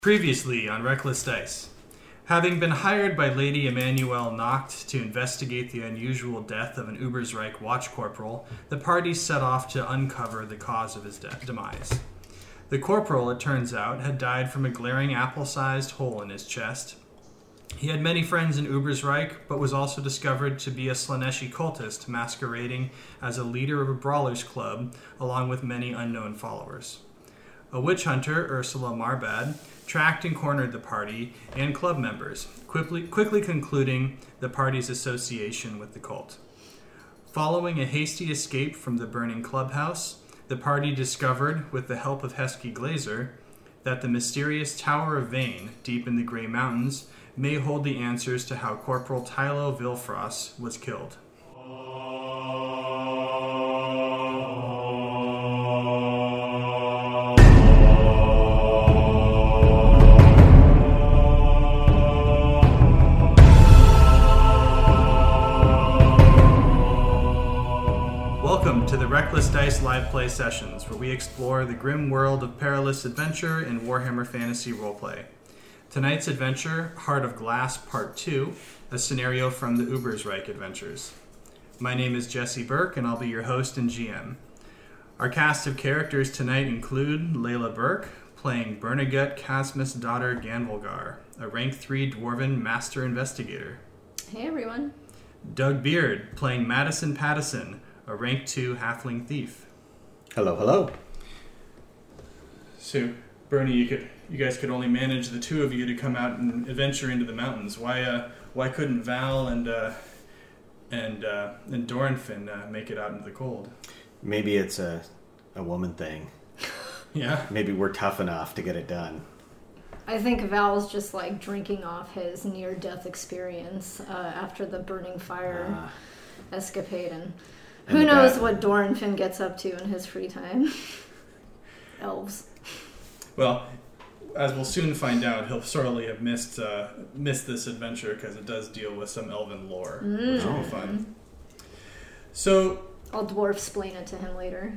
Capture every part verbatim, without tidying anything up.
Previously on Reckless Dice. Having been hired by Lady Emmanuelle Nacht to investigate the unusual death of an Ubersreich watch corporal, the party set off to uncover the cause of his de- demise. The corporal, it turns out, had died from a glaring apple-sized hole in his chest. He had many friends in Ubersreich, but was also discovered to be a Slaaneshi cultist masquerading as a leader of a brawlers club, along with many unknown followers. A witch hunter, Ursula Marbad, tracked and cornered the party and club members, quickly, quickly concluding the party's association with the cult. Following a hasty escape from the burning clubhouse, the party discovered, with the help of Hesky Glazer, that the mysterious Tower of Vane, deep in the Grey Mountains, may hold the answers to how Corporal Tylo Vilfrost was killed. Welcome to the Reckless Dice live play sessions, where we explore the grim world of perilous adventure in Warhammer Fantasy Roleplay. Tonight's adventure, Heart of Glass Part two, a scenario from the Ubersreich Adventures. My name is Jesse Burke, and I'll be your host and G M. Our cast of characters tonight include Layla Burke, playing Bernagut Casmus' daughter Ganvolgar, a rank three Dwarven Master Investigator. Hey everyone. Doug Beard, playing Madison Pattison, a rank two Halfling Thief. Hello, hello. So, Bernie, you could, you guys could only manage the two of you to come out and adventure into the mountains. Why, uh, why couldn't Val and uh, and uh, and Doranfin uh, make it out into the cold? Maybe it's a a woman thing. Yeah. Maybe we're tough enough to get it done. I think Val's just like drinking off his near-death experience uh, after the burning fire uh, escapade, and, and who knows bad. what Doranfin gets up to in his free time. Elves. Well, as we'll soon find out, he'll sorely have missed uh, missed this adventure because it does deal with some elven lore, mm. which will be fun. So, I'll dwarf-splain it to him later.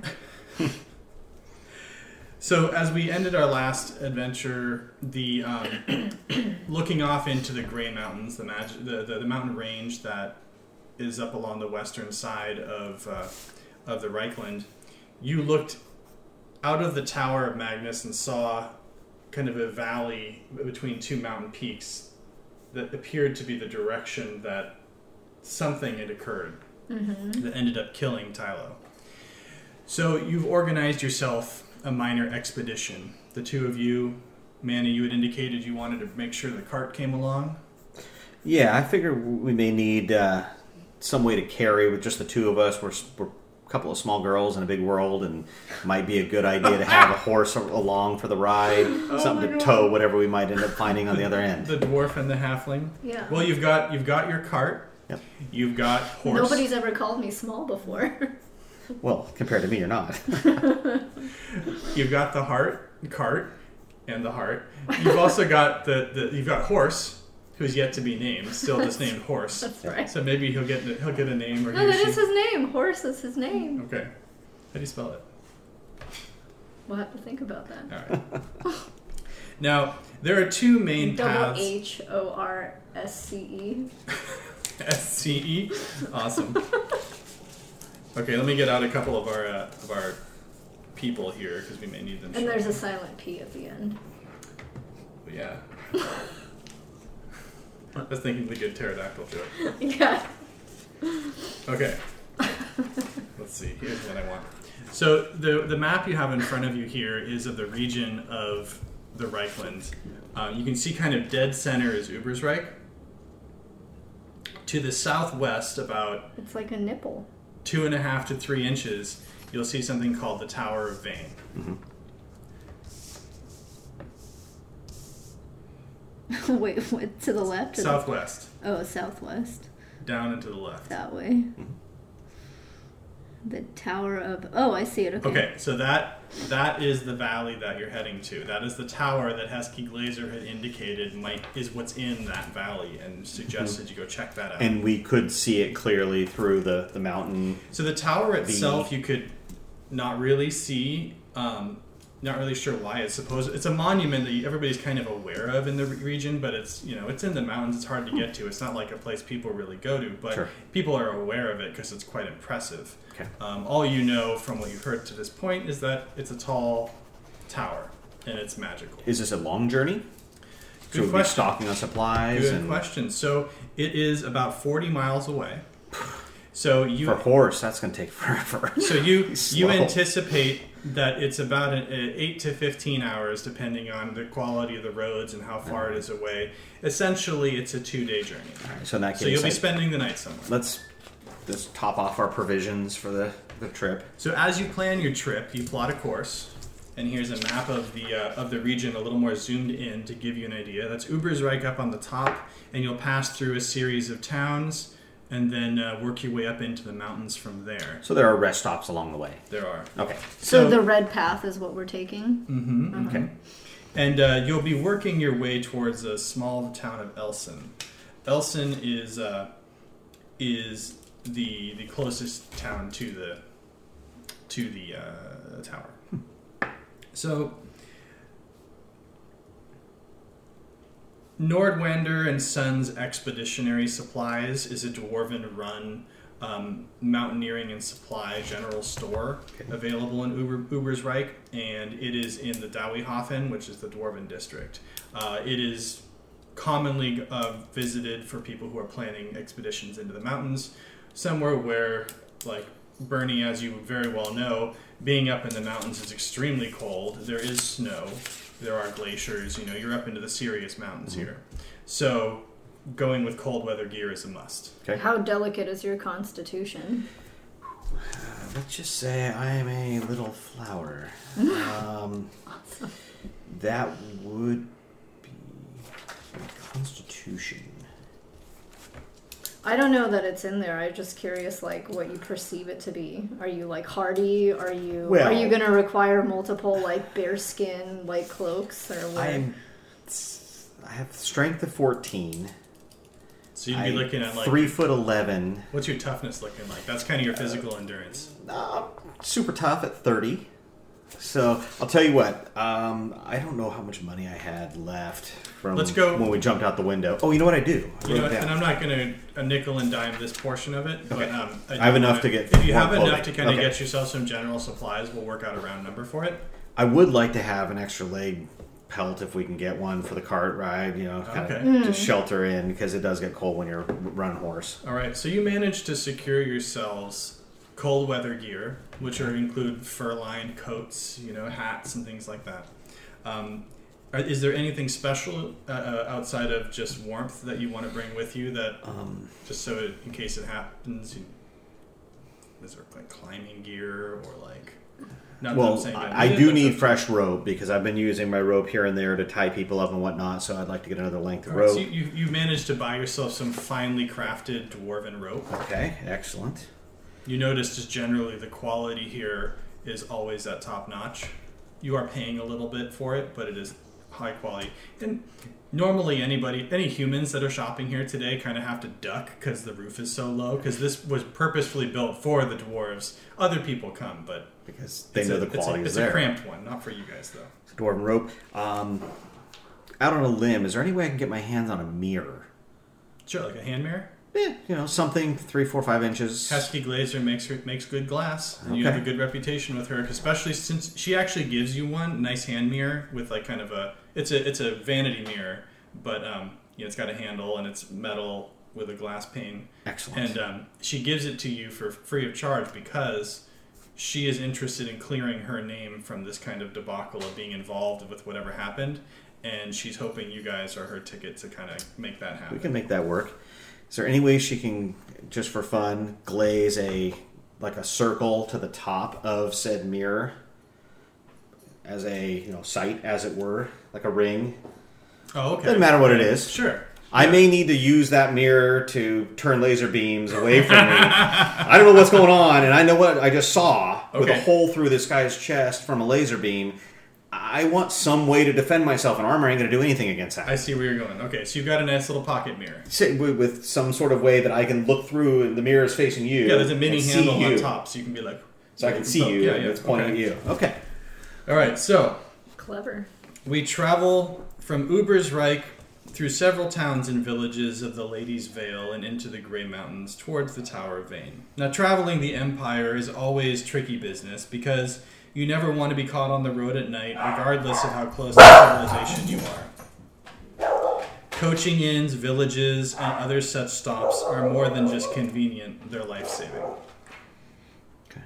So, as we ended our last adventure, the um, looking off into the Grey Mountains, the, mag- the, the the mountain range that is up along the western side of uh, of the Reichland, you looked out of the Tower of Magnus and saw kind of a valley between two mountain peaks that appeared to be the direction that something had occurred mm-hmm. that ended up killing Tylo. So, you've organized yourself a minor expedition. The two of you, Manny, you had indicated you wanted to make sure the cart came along. Yeah, I figure we may need uh, some way to carry with just the two of us. We're, we're a couple of small girls in a big world, and might be a good idea to have a horse along for the ride, oh something to tow whatever we might end up finding on the other end. The dwarf and the halfling. Yeah. Well, you've got you've got your cart. Yep. You've got horse. Nobody's ever called me small before. Well, compared to me, you're not. You've got the heart, cart, and the heart. You've also got the, the you've got horse, who's yet to be named, still just named Horse. That's right. So maybe he'll get he'll get a name or no, he or that she. is his name. Horse is his name. Okay. How do you spell it? We'll have to think about that. All right. Now there are two main Double paths. H O R S C E. S C E. Awesome. Okay, let me get out a couple of our uh, of our people here because we may need them. And there's a silent P at the end. Yeah. I was thinking the good pterodactyl joke. Yeah. Okay. Let's see. Here's what I want. So the the map you have in front of you here is of the region of the Reichland. Uh, you can see kind of dead center is Ubersreich. To the southwest, about It's like a nipple. two and a half to three inches, you'll see something called the Tower of Vane. Mm-hmm. Wait, what, to the left? Or Southwest. The, oh, southwest. Down and to the left. That way. Mm-hmm. The Tower of... Oh, I see it. Okay. Okay, so that that is the valley that you're heading to. That is the tower that Hesky Glazer had indicated might is what's in that valley and suggested mm-hmm. you go check that out. And we could see it clearly through the, the mountain. So the tower itself the... you could not really see. Um, not really sure why it's supposed. It's a monument that everybody's kind of aware of in the region, but it's you know it's in the mountains. It's hard to get to. It's not like a place people really go to, but sure. people are aware of it because it's quite impressive. Okay. Um, all you know from what you've heard to this point is that it's a tall tower and it's magical. Is this a long journey? Good Should we question. be stocking on supplies? Good and... question. So it is about forty miles away. So you For a horse, that's going to take forever. So you you Slow. anticipate that it's about an, an eight to fifteen hours, depending on the quality of the roads and how far it is away. Essentially, it's a two-day journey. All right, so in that case, So you'll be I- spending the night somewhere. let's just top off our provisions for the, the trip. So as you plan your trip, you plot a course, and here's a map of the uh, of the region, a little more zoomed in to give you an idea. That's Ubersreich up on the top, and you'll pass through a series of towns. And then uh, work your way up into the mountains from there. So there are rest stops along the way. There are. Okay. So, so the red path is what we're taking? Mm-hmm. Uh-huh. Okay. And uh, you'll be working your way towards a small town of Elson. Elson is uh, is the the closest town to the to the uh, tower. So Nordwander and Sons Expeditionary Supplies is a dwarven-run um, mountaineering and supply general store Okay. available in Uber, Ubersreich, and it is in the Dawihofen, which is the dwarven district. Uh, it is commonly uh, visited for people who are planning expeditions into the mountains, somewhere where, like Bernie, as you very well know, being up in the mountains is extremely cold. There is snow. There are glaciers, you know, you're up into the serious mountains mm-hmm. here. So going with cold weather gear is a must. Okay. How delicate is your constitution? Uh, let's just say I am a little flower. um, Awesome. That would be my constitution. I don't know that it's in there. I'm just curious, like, what you perceive it to be. Are you, like, hardy? Are you Well- are you going to require multiple, like, bear skin, like, cloaks? Or what? I'm, I have strength of fourteen. So you'd be I'm looking at like three foot eleven. what's your toughness looking like? That's kind of your physical endurance. Uh, super tough at thirty. So I'll tell you what. Um, I don't know how much money I had left from Let's go- when we jumped out the window. Oh, you know what I do? I You wrote know, it down. and I'm not going to a nickel and dime this portion of it, but Okay. um, I, do I have enough wanna- to get If you more have enough clothing. to kind of Okay. get yourself some general supplies, we'll work out a round number for it. I would like to have an extra leg pelt if we can get one for the cart ride. You know, kind Okay. of just shelter in because it does get cold when you're running horse. All right, so you managed to secure yourselves cold weather gear, which are include fur-lined coats, you know, hats and things like that. Um, are- is there anything special uh, uh, outside of just warmth that you want to bring with you? That Um, just so it, in case it happens, you, is there like climbing gear or like? Not that I'm well, saying that I, I needed, do but need the- fresh rope because I've been using my rope here and there to tie people up and whatnot. So I'd like to get another length of All right, rope. so you, you managed to buy yourself some finely crafted dwarven rope. Okay, excellent. You notice just generally the quality here is always at top notch. You are paying a little bit for it, but it is high quality. And normally anybody, any humans that are shopping here today kind of have to duck because the roof is so low, because this was purposefully built for the dwarves. Other people come, but Because they it's know a, the it's a- quality it's is a there. cramped one, not for you guys though. It's a dwarven rope. Um, out on a limb, is there any way I can get my hands on a mirror? Sure, like a hand mirror. Eh, you know, something three, four, five inches. Heskey Glazer makes her, makes good glass, and you Okay. have a good reputation with her, especially since she actually gives you one nice hand mirror with like kind of a it's a it's a vanity mirror, but um, you know, it's got a handle and it's metal with a glass pane. Excellent. And um, she gives it to you for free of charge because she is interested in clearing her name from this kind of debacle of being involved with whatever happened, and she's hoping you guys are her ticket to kind of make that happen. We can make that work. Is there any way she can, just for fun, glaze a like a circle to the top of said mirror as a you know sight, as it were, like a ring? Oh, okay. Doesn't matter what it is. Sure. I may need to use that mirror to turn laser beams away from me. I don't know what's going on, and I know what I just saw with a Okay. hole through this guy's chest from a laser beam. I want some way to defend myself, and armor ain't going to do anything against that. I see where you're going. Okay, so you've got a nice little pocket mirror. Sit with, with some sort of way that I can look through, and the mirror is facing you. Yeah, there's a mini and see handle on you. top, so you can be like, So I can see you, Yeah, and yeah. it's pointing okay. at you. Okay. All right, so Clever. we travel from Ubersreich through several towns and villages of the Lady's Vale and into the Grey Mountains towards the Tower of Vane. Now, traveling the Empire is always tricky business because you never want to be caught on the road at night, regardless of how close to civilization you are. Coaching inns, villages, and other such stops are more than just convenient, they're life-saving. Okay.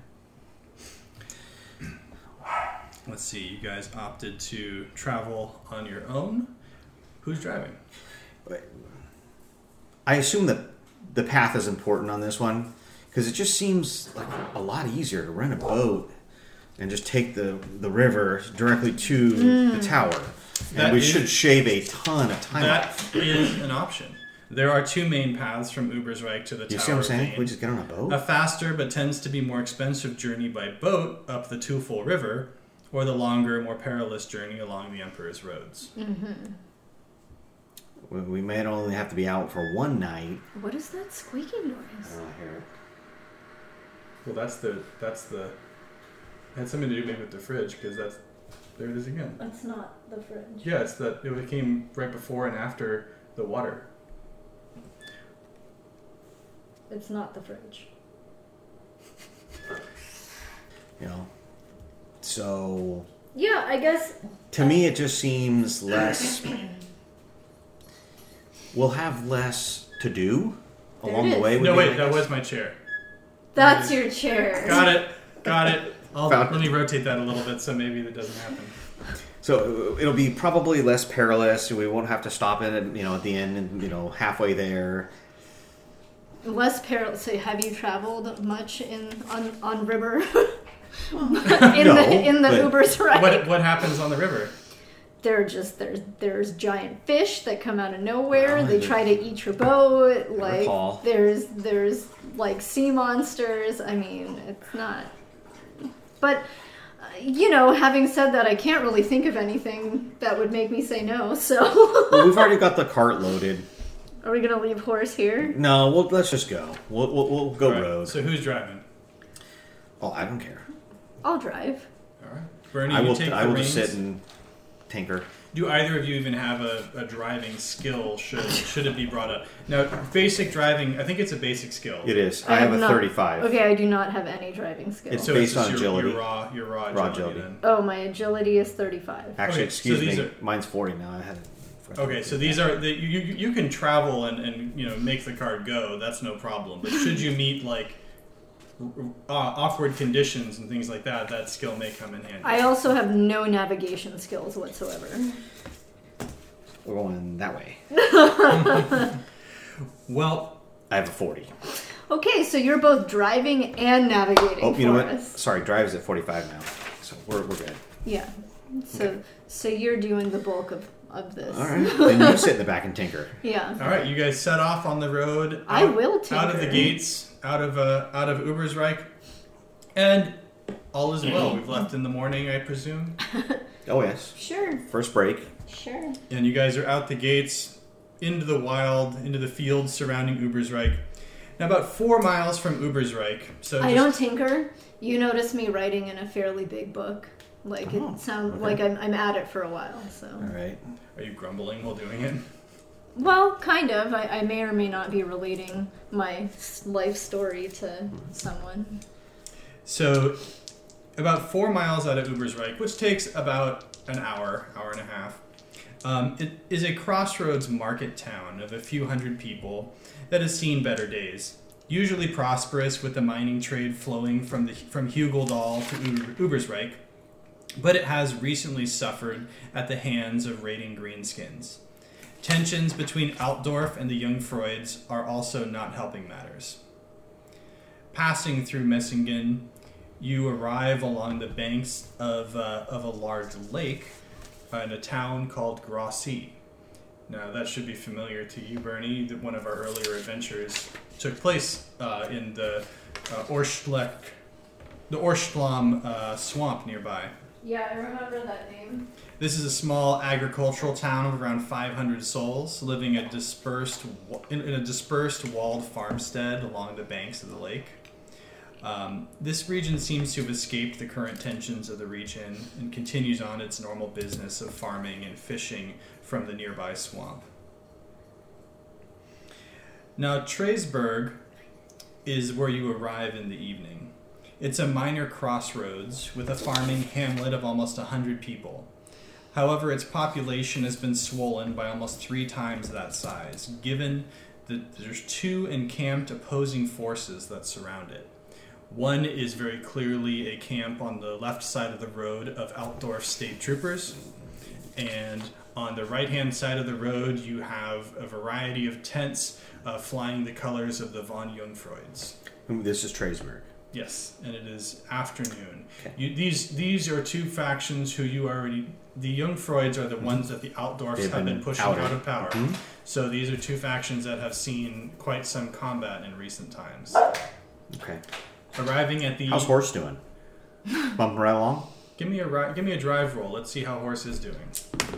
Let's see, you guys opted to travel on your own. Who's driving? I assume that the path is important on this one because it just seems like a lot easier to rent a boat and just take the, the river directly to mm. the tower. And That we is- should shave a ton of time off. That is an option. There are two main paths from Ubersreich to the You Tower see what I'm of saying? Vane. We just get on a boat? A faster but tends to be more expensive journey by boat up the Tufel River, or the longer, more perilous journey along the Emperor's Roads. Mm-hmm. We- We may only have to be out for one night. What is that squeaking noise? Oh, here. Well, that's the that's the it had something to do maybe with the fridge because that's there it is again. That's not the fridge. Yeah, it's that it came right before and after the water. It's not the fridge. You know? So, Yeah, I guess. to me, it just seems less. We'll have less to do There along it the is. way. with No, me, wait, I that guess. was my chair. That's your chair. Got it. Got it. I'll, Found- let me rotate that a little bit so maybe that doesn't happen. So it'll be probably less perilous. We won't have to stop in, at, you know, at the end, and you know, halfway there. Less perilous. So, have you traveled much in on on river? in No, the in the but- Ubers, right? What what happens on the river? They're just there's there's giant fish that come out of nowhere. Oh, they I try to eat your boat. Like recall. there's there's like sea monsters. I mean, it's not. But uh, you know, having said that, I can't really think of anything that would make me say no. So, Well, we've already got the cart loaded. are we gonna leave horse here? No, well, let's just go. We'll we'll, we'll go All right, road. So who's driving? Oh, I don't care. I'll drive. All right. Bernie, I you will. take I the will reins. just sit and tinker. Do either of you even have a, a driving skill? Should should it be brought up? Now, basic driving. I think it's a basic skill. It is. I, have a not- thirty-five. Okay, I do not have any driving skills. It's So based it's just on your, agility. Your raw, your raw, Raw agility. agility. Then. Oh, my agility is thirty-five. Actually, Okay, so excuse these me. are- Mine's forty now. I had. it- Okay, so these are the, you. You you can travel and, and you know make the car go. That's no problem. But should you meet like uh, awkward conditions and things like that, that skill may come in handy. I also have no navigation skills whatsoever. We're going that way. Well, I have a forty. Okay, so you're both driving and navigating Oh, you for know what? us. Sorry, drive's at forty-five now, so we're we're good. Yeah. So so you're doing the bulk of, of this. All right, then you sit in the back and tinker. Yeah. all right, you guys set off on the road. I out- will out of the tinker. gates, out of uh, out of Ubersreich, and all is well. We've left in the morning, I presume, Oh yes, Sure. first break. Sure. and you guys are out the gates into the wild, into the fields surrounding Ubersreich. Now, about four miles from Ubersreich. So I just- don't tinker. You notice me writing in a fairly big book. Like Oh, it sounds okay. like I'm I'm at it for a while, so All right. Are you grumbling while doing it? well, kind of. I, I may or may not be relating my s- life story to someone. So, about four miles out of Ubersreich, which takes about an hour, hour and a half, um, it is a crossroads market town of a few hundred people that has seen better days. Usually prosperous, with the mining trade flowing from the from Hugeldal to Uber, Ubersreich, but it has recently suffered at the hands of raiding greenskins. Tensions between Altdorf and the Jungfreuds are also not helping matters. Passing through Messingen, you arrive along the banks of, uh, of a large lake uh, in a town called Grossi. Now, that should be familiar to you, Bernie, that one of our earlier adventures took place uh, in the uh, Orstlek, the Orstlam uh, swamp nearby. Yeah, I remember that name. This is a small agricultural town of around five hundred souls, living a dispersed wa- in, in a dispersed walled farmstead along the banks of the lake. Um, this region seems to have escaped the current tensions of the region and continues on its normal business of farming and fishing from the nearby swamp. Now, Traysburg is where you arrive in the evening. It's a minor crossroads with a farming hamlet of almost one hundred people. However, its population has been swollen by almost three times that size, given that there's two encamped opposing forces that surround it. One is very clearly a camp on the left side of the road of Altdorf state troopers, and on the right-hand side of the road you have a variety of tents uh, flying the colors of the von Jungfreuds. This is Traysburg. Yes, and it is afternoon. Okay. You, these these are two factions who you already... The Jungfreuds are the mm-hmm. ones that the Altdorfs They've have been, been pushing outed. out of power. Mm-hmm. So these are two factions that have seen quite some combat in recent times. Okay. Arriving at the... How's Horse doing? Bumping right along? Give me a ri- give me a drive roll. Let's see how Horse is doing.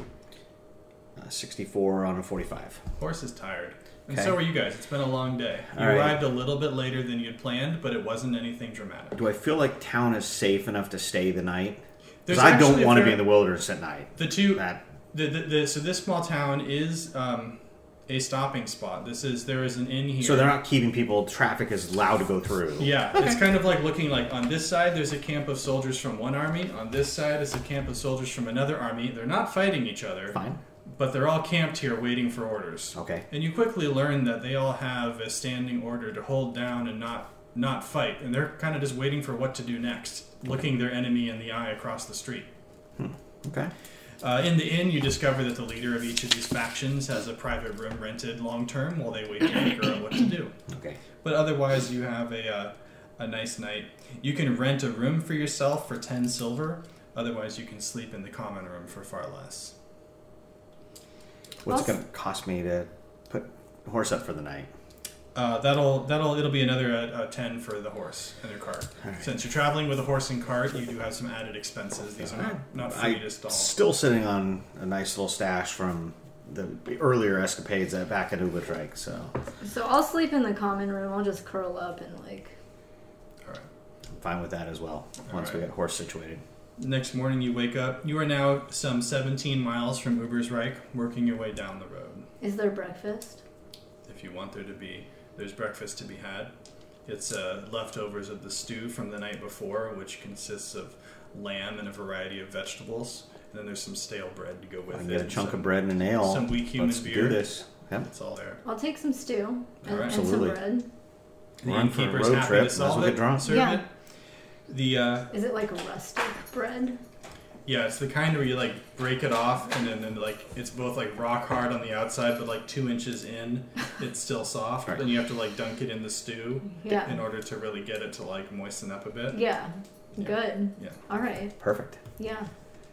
Uh, sixty-four on a forty-five. Horse is tired. And Okay. so are you guys. It's been a long day. You All right. arrived a little bit later than you'd planned, but it wasn't anything dramatic. Do I feel like town is safe enough to stay the night? There's Because I don't actually a want to fair- be in the wilderness at night. The two... That The, the, the, so this small town is um, a stopping spot. This is There is an inn here. So they're not keeping people, traffic is allowed to go through. Yeah, it's kind of like looking like on this side there's a camp of soldiers from one army. On this side is a camp of soldiers from another army. They're not fighting each other. Fine. But they're all camped here waiting for orders. Okay. And you quickly learn that they all have a standing order to hold down and not not fight. And they're kind of just waiting for what to do next, looking their enemy in the eye across the street. Hmm. Okay. Uh, in the inn, you discover that the leader of each of these factions has a private room rented long-term while they wait to figure out what to do. Okay. But otherwise, you have a uh, a nice night. You can rent a room for yourself for ten silver. Otherwise, you can sleep in the common room for far less. What's Also- it going to cost me to put Horse up for the night? Uh, that'll that'll it'll be another uh, uh, ten for the horse and your cart. All right. Since you're traveling with a horse and cart, you do have some added expenses. These are not, not free I'm to stall. still sitting on a nice little stash from the earlier escapades at back at Ubetreich, so So I'll sleep in the common room. I'll just curl up and like. All right. I'm fine with that as well, All once we right. get Horse situated. Next morning, you wake up. You are now some seventeen miles from Ubersreich, working your way down the road. Is there breakfast? If you want there to be, there's breakfast to be had. It's uh, leftovers of the stew from the night before, which consists of lamb and a variety of vegetables. And then there's some stale bread to go with I it. can get a chunk some, of bread and a nail. some weak human Let's beer. do this. Yep. It's all there. I'll take some stew and, All right. and some Absolutely. bread. The Run for a innkeeper's road happy trip, to might as solve well it. get drunk. Serve Yeah. it. The uh, Is it like rustic bread? yeah, it's the kind where you like break it off and then, then like it's both like rock hard on the outside, but like two inches in, it's still soft. Right. Then you have to like dunk it in the stew Yeah. in order to really get it to like moisten up a bit. Yeah. Good. Yeah. All right. Perfect. Yeah.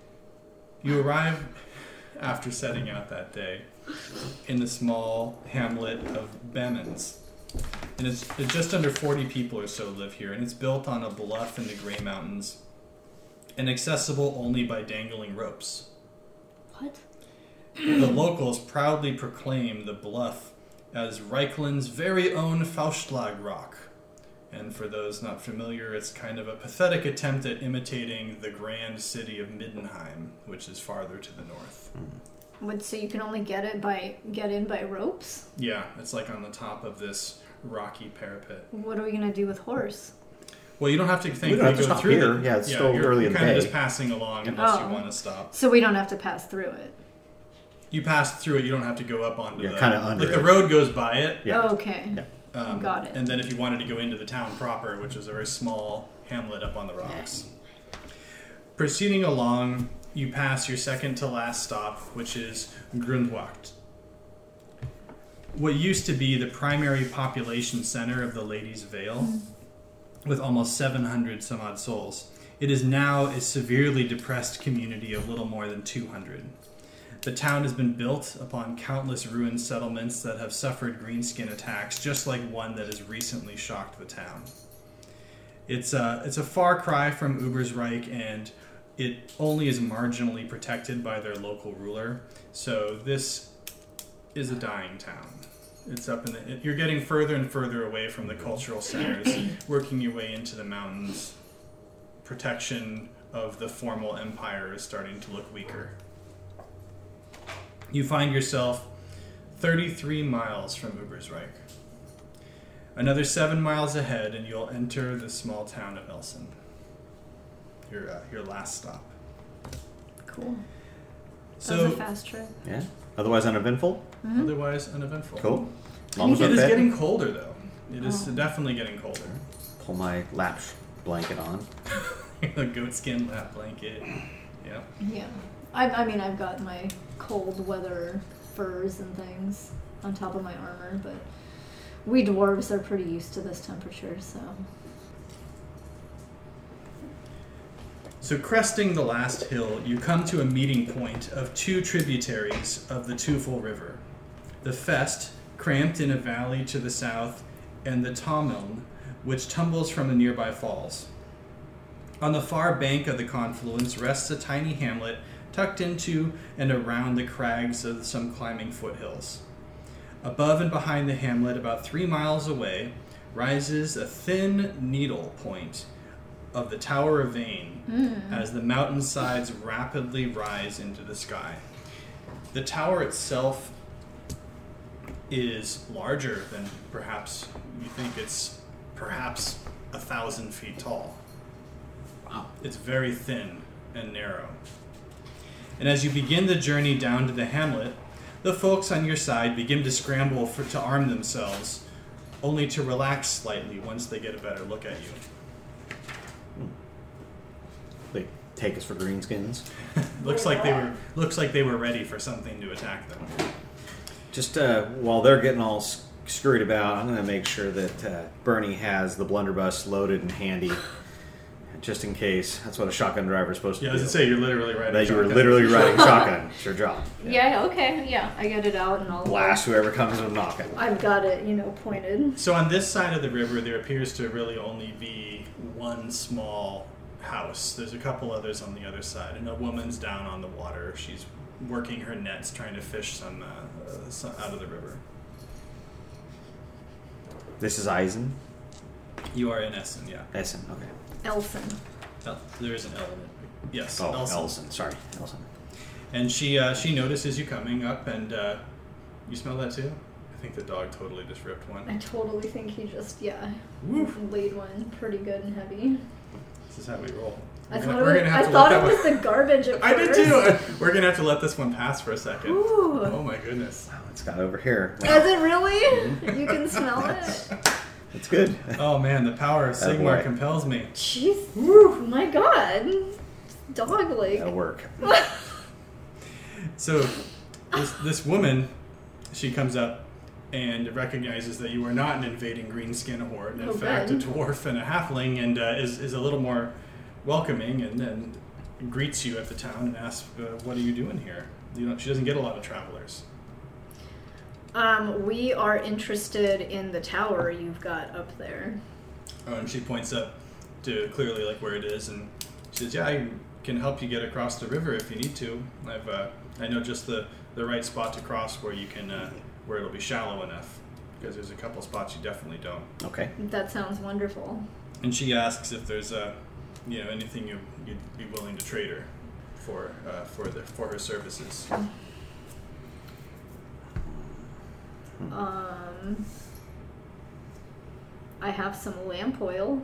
You arrive after setting out that day in the small hamlet of Bemmens. And it's, it's just under forty people or so live here, and it's built on a bluff in the Grey Mountains and accessible only by dangling ropes. What? The locals proudly proclaim the bluff as Reichland's very own Faustlag Rock. And for those not familiar, it's kind of a pathetic attempt at imitating the grand city of Middenheim, which is farther to the north. What? So you can only get it by get in by ropes? Yeah, it's like on the top of this rocky parapet. What are we gonna do with Horse? Well, you don't have to think We don't have to go stop through here. the, Yeah, it's still you're, early you're in the kind of day. just passing along unless Oh. you want to stop. So we don't have to pass through it. You pass through it, you don't have to go up onto Yeah, the... kinda under Like the it. road goes by it. Yeah. Oh, okay. Yeah. Um, Got it. And then if you wanted to go into the town proper, which is a very small hamlet up on the rocks. Proceeding along, you pass your second to last stop, which is Grundwacht. What used to be the primary population center of the Ladies' Vale, with almost seven hundred some odd souls, it is now a severely depressed community of little more than two hundred. The town has been built upon countless ruined settlements that have suffered greenskin attacks, just like one that has recently shocked the town. It's a, it's a far cry from Ubersreich, and it only is marginally protected by their local ruler, so this is a dying town. It's up in the. It, you're getting further and further away from the cultural centers, working your way into the mountains. Protection of the formal empire is starting to look weaker. You find yourself thirty-three miles from Ubersreich. Another seven miles ahead, and you'll enter the small town of Elsen. Your uh, your last stop. Cool. So that was a fast trip. Yeah. Otherwise uneventful? Mm-hmm. Otherwise uneventful. Cool. As long as It we're is fed. getting colder, though. It is Oh. definitely getting colder. Pull my lap blanket on. A goatskin lap blanket. Yeah. Yeah. I, I mean, I've got my cold weather furs and things on top of my armor, but we dwarves are pretty used to this temperature, so. So cresting the last hill, you come to a meeting point of two tributaries of the Tufel River. The Fest, cramped in a valley to the south, and the Tommeln, which tumbles from the nearby falls. On the far bank of the confluence rests a tiny hamlet tucked into and around the crags of some climbing foothills. Above and behind the hamlet, about three miles away, rises a thin needle point of the Tower of Vane Mm. as the mountainsides rapidly rise into the sky. The tower itself is larger than perhaps you think. It's perhaps a thousand feet tall. Wow. It's very thin and narrow. And as you begin the journey down to the hamlet, the folks on your side begin to scramble for, to arm themselves, only to relax slightly once they get a better look at you. They take us for greenskins. looks like they were looks like they were ready for something to attack them. Just uh, while they're getting all s- scurried about, I'm going to make sure that uh, Bernie has the blunderbuss loaded and handy, just in case. That's what a shotgun driver is supposed to Yeah, do. as I say, you're literally riding. That you were shotgun. literally riding shotgun. It's your job. Yeah, okay, yeah. I get it out and I'll. Blast whoever comes and knocking. I've got it, you know, pointed. So on this side of the river, there appears to really only be one small house. There's a couple others on the other side, and a woman's down on the water. She's working her nets, trying to fish some, uh, uh, some out of the river. This is Eisen. You are in Essen, yeah. Essen, okay. Elson. El- there is an L in it. Yes, Oh, Elson. Elson. Sorry, Elson. And she uh, she notices you coming up, and uh, you smell that too? I think the dog totally just ripped one. I totally think he just, yeah, Woof. laid one pretty good and heavy. This is how we roll. I We're thought gonna- it we're was, gonna have I to thought let it that was one- the garbage at I did first. too. We're gonna have to let this one pass for a second. Ooh. Oh my goodness. Wow, it's got over here. Is it really? You can smell it? It's good. Oh man, the power of Oh, Sigmar boy. compels me. Jeez. Woo. My god. Dog leg. That'll work. So this this woman, she comes up and recognizes that you are not an invading greenskin horde. In Oh, fact, good. a dwarf and a halfling, and uh, is is a little more welcoming, and then greets you at the town and asks, uh, "What are you doing here?" You know, she doesn't get a lot of travelers. Um, we are interested in the tower you've got up there. Oh, and she points up to clearly like where it is, and she says, "Yeah, I can help you get across the river if you need to. I've uh, I know just the, the right spot to cross where you can uh, where it'll be shallow enough, because there's a couple spots you definitely don't." Okay. That sounds wonderful. And she asks if there's uh, you know anything you you'd be willing to trade her for uh, for the for her services. Um, I have some lamp oil.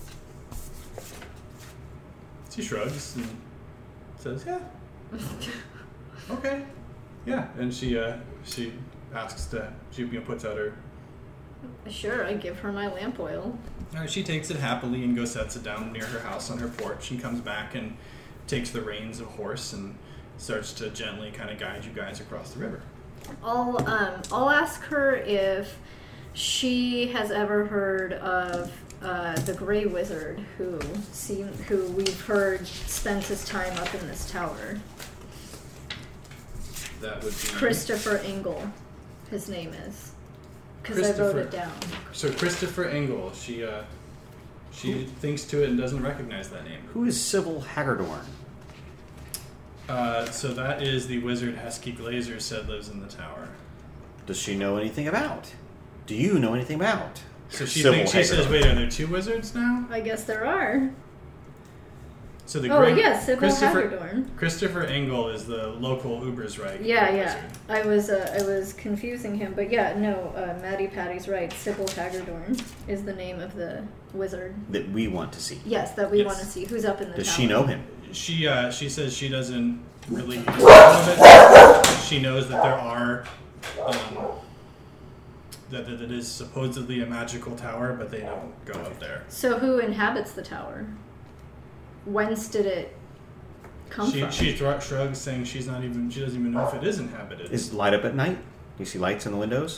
She shrugs and says, "Yeah, okay, yeah." And she uh, she asks to she you know, puts out her. Sure, I give her my lamp oil. All right, she takes it happily and goes sets it down near her house on her porch, and comes back and takes the reins of horse and starts to gently kind of guide you guys across the river. I'll um I'll ask her if she has ever heard of uh, the Grey Wizard who seem who we've heard spends his time up in this tower. That would be Christopher Engel, his name is, because I wrote it down. So Christopher Engel, she uh, she thinks to it and doesn't recognize that name. Who is Sybil Haggardorn? Uh, so that is the wizard Hesky Glazer said lives in the tower. does she know anything about? Do you know anything about? So she Sybil thinks, she Hager. says, wait, are there two wizards now? I guess there are. So the Oh, great yes, Sybil Christopher, Hagedorn. Christopher Engel is the local Ubersreich Yeah, yeah. wizard. I was uh, I was confusing him, but yeah, no, uh, Maddie Patty's right. Sybil Hagedorn is the name of the wizard. That we want to see. Yes, that we Yes. want to see. Who's up in the Does tower? she know him? She uh, she says she doesn't really use all of it. She knows that there are um, that, that it is supposedly a magical tower, but they don't go up there. So who inhabits the tower? Whence did it come She from? she thr- shrugs, saying she's not even she doesn't even know if it is inhabited. Is it light up at night? You see lights in the windows?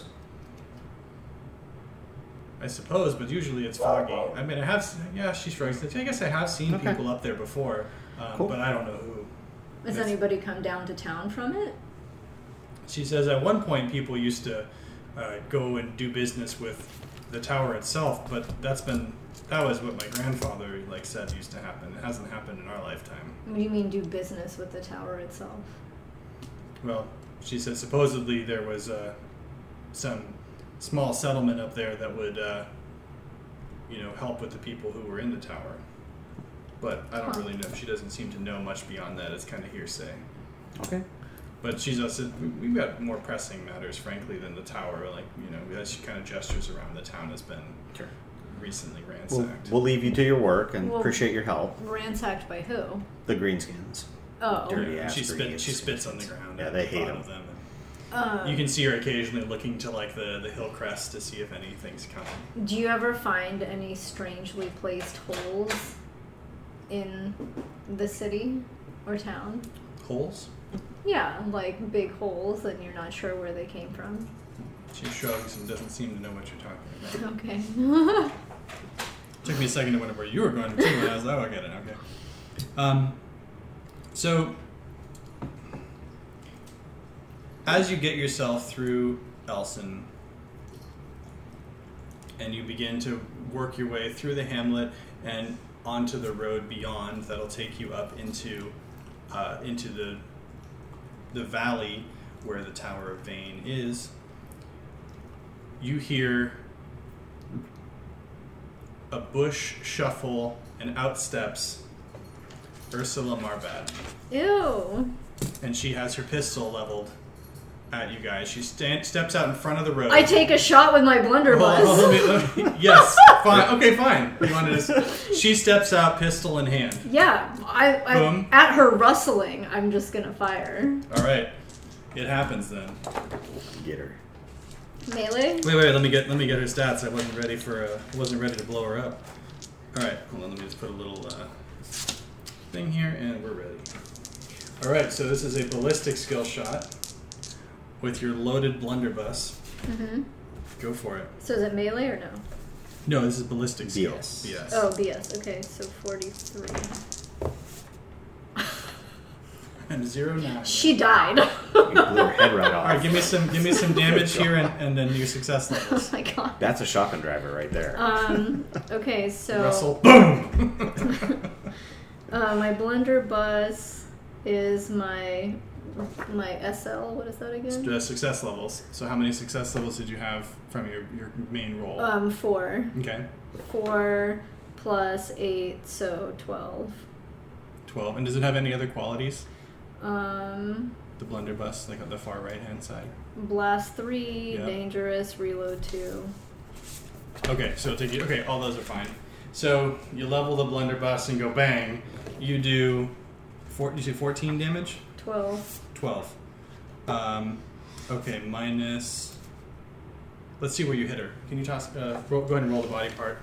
I suppose, but usually it's foggy. I mean, I have s- yeah. She shrugs. I guess I have seen Okay. people up there before, um, Cool. but I don't know who. Has Yes. anybody come down to town from it? She says at one point people used to uh, go and do business with the tower itself, but that's been that was what my grandfather like said used to happen. It hasn't happened in our lifetime. What do you mean do business with the tower itself? Well, she says supposedly there was uh, some small settlement up there that would uh, you know help with the people who were in the tower. But I don't Huh. really know. She doesn't seem to know much beyond that. It's kind of hearsay. Okay. But she's also, we- we've got more pressing matters, frankly, than the tower. Like, you know, as she kind of gestures around, the town has been Sure. recently We'll, ransacked. we'll leave you to your work and Well- appreciate your help. Ransacked by who? The Greenskins. Oh. Dirty Yeah, ass she, spit, Green she spits Skins. on the ground. Yeah, at they the hate thought them. of them. Uh, You can see her occasionally looking to, like, the, the hill crest to see if anything's coming. Do you ever find any strangely placed holes in the city or town? Holes? Yeah, like big holes and you're not sure where they came from. She shrugs and doesn't seem to know what you're talking about. Okay. Took me a second to wonder where you were going to, too, and I was like, oh, I get it, okay. Um, so, as you get yourself through Elson, and you begin to work your way through the hamlet and onto the road beyond, that'll take you up into uh, into the the valley where the Tower of Vane is. You hear a bush shuffle, and out steps Ursula Marbad. Ew. And she has her pistol leveled at you guys. She stand, steps out in front of the road. I take a shot with my blunderbuss. Hold on, let me- let me- yes, fine. Okay, fine. You wanted to, she steps out, pistol in hand. Yeah, I, I Boom. at her rustling, I'm just gonna fire. All right, it happens then. Get her. Melee? Wait, wait. Let me get let me get her stats. I wasn't ready for uh, I wasn't ready to blow her up. All right, hold on. Let me just put a little uh, thing here, and we're ready. All right, so this is a ballistic skill shot with your loaded blunderbuss. Mm-hmm. Go for it. So is it melee or no? No, this is ballistic skill. B S. B S. Oh, B S. Okay, so forty-three. And zero nine. She died. You blew her head right All off. right, give me some give me some damage here, and, and then your success Oh levels. my god. That's a shotgun driver right there. Um. Okay, so Russell, boom. uh, my blunderbuss is my my S L. What is that again? Uh, success levels. So how many success levels did you have from your, your main roll? Um, four. Okay, Four plus eight, so twelve. twelve. And does it have any other qualities? Um, The blunderbuss, like on the far right hand side. blast three, Yeah. dangerous, reload two. Okay, so take you. Okay, all those are fine. So you level the blunderbuss and go bang. You do, four, you do fourteen damage. Twelve. Twelve. Um, okay, minus. Let's see where you hit her. Can you toss? Uh, roll, go ahead and roll the body part.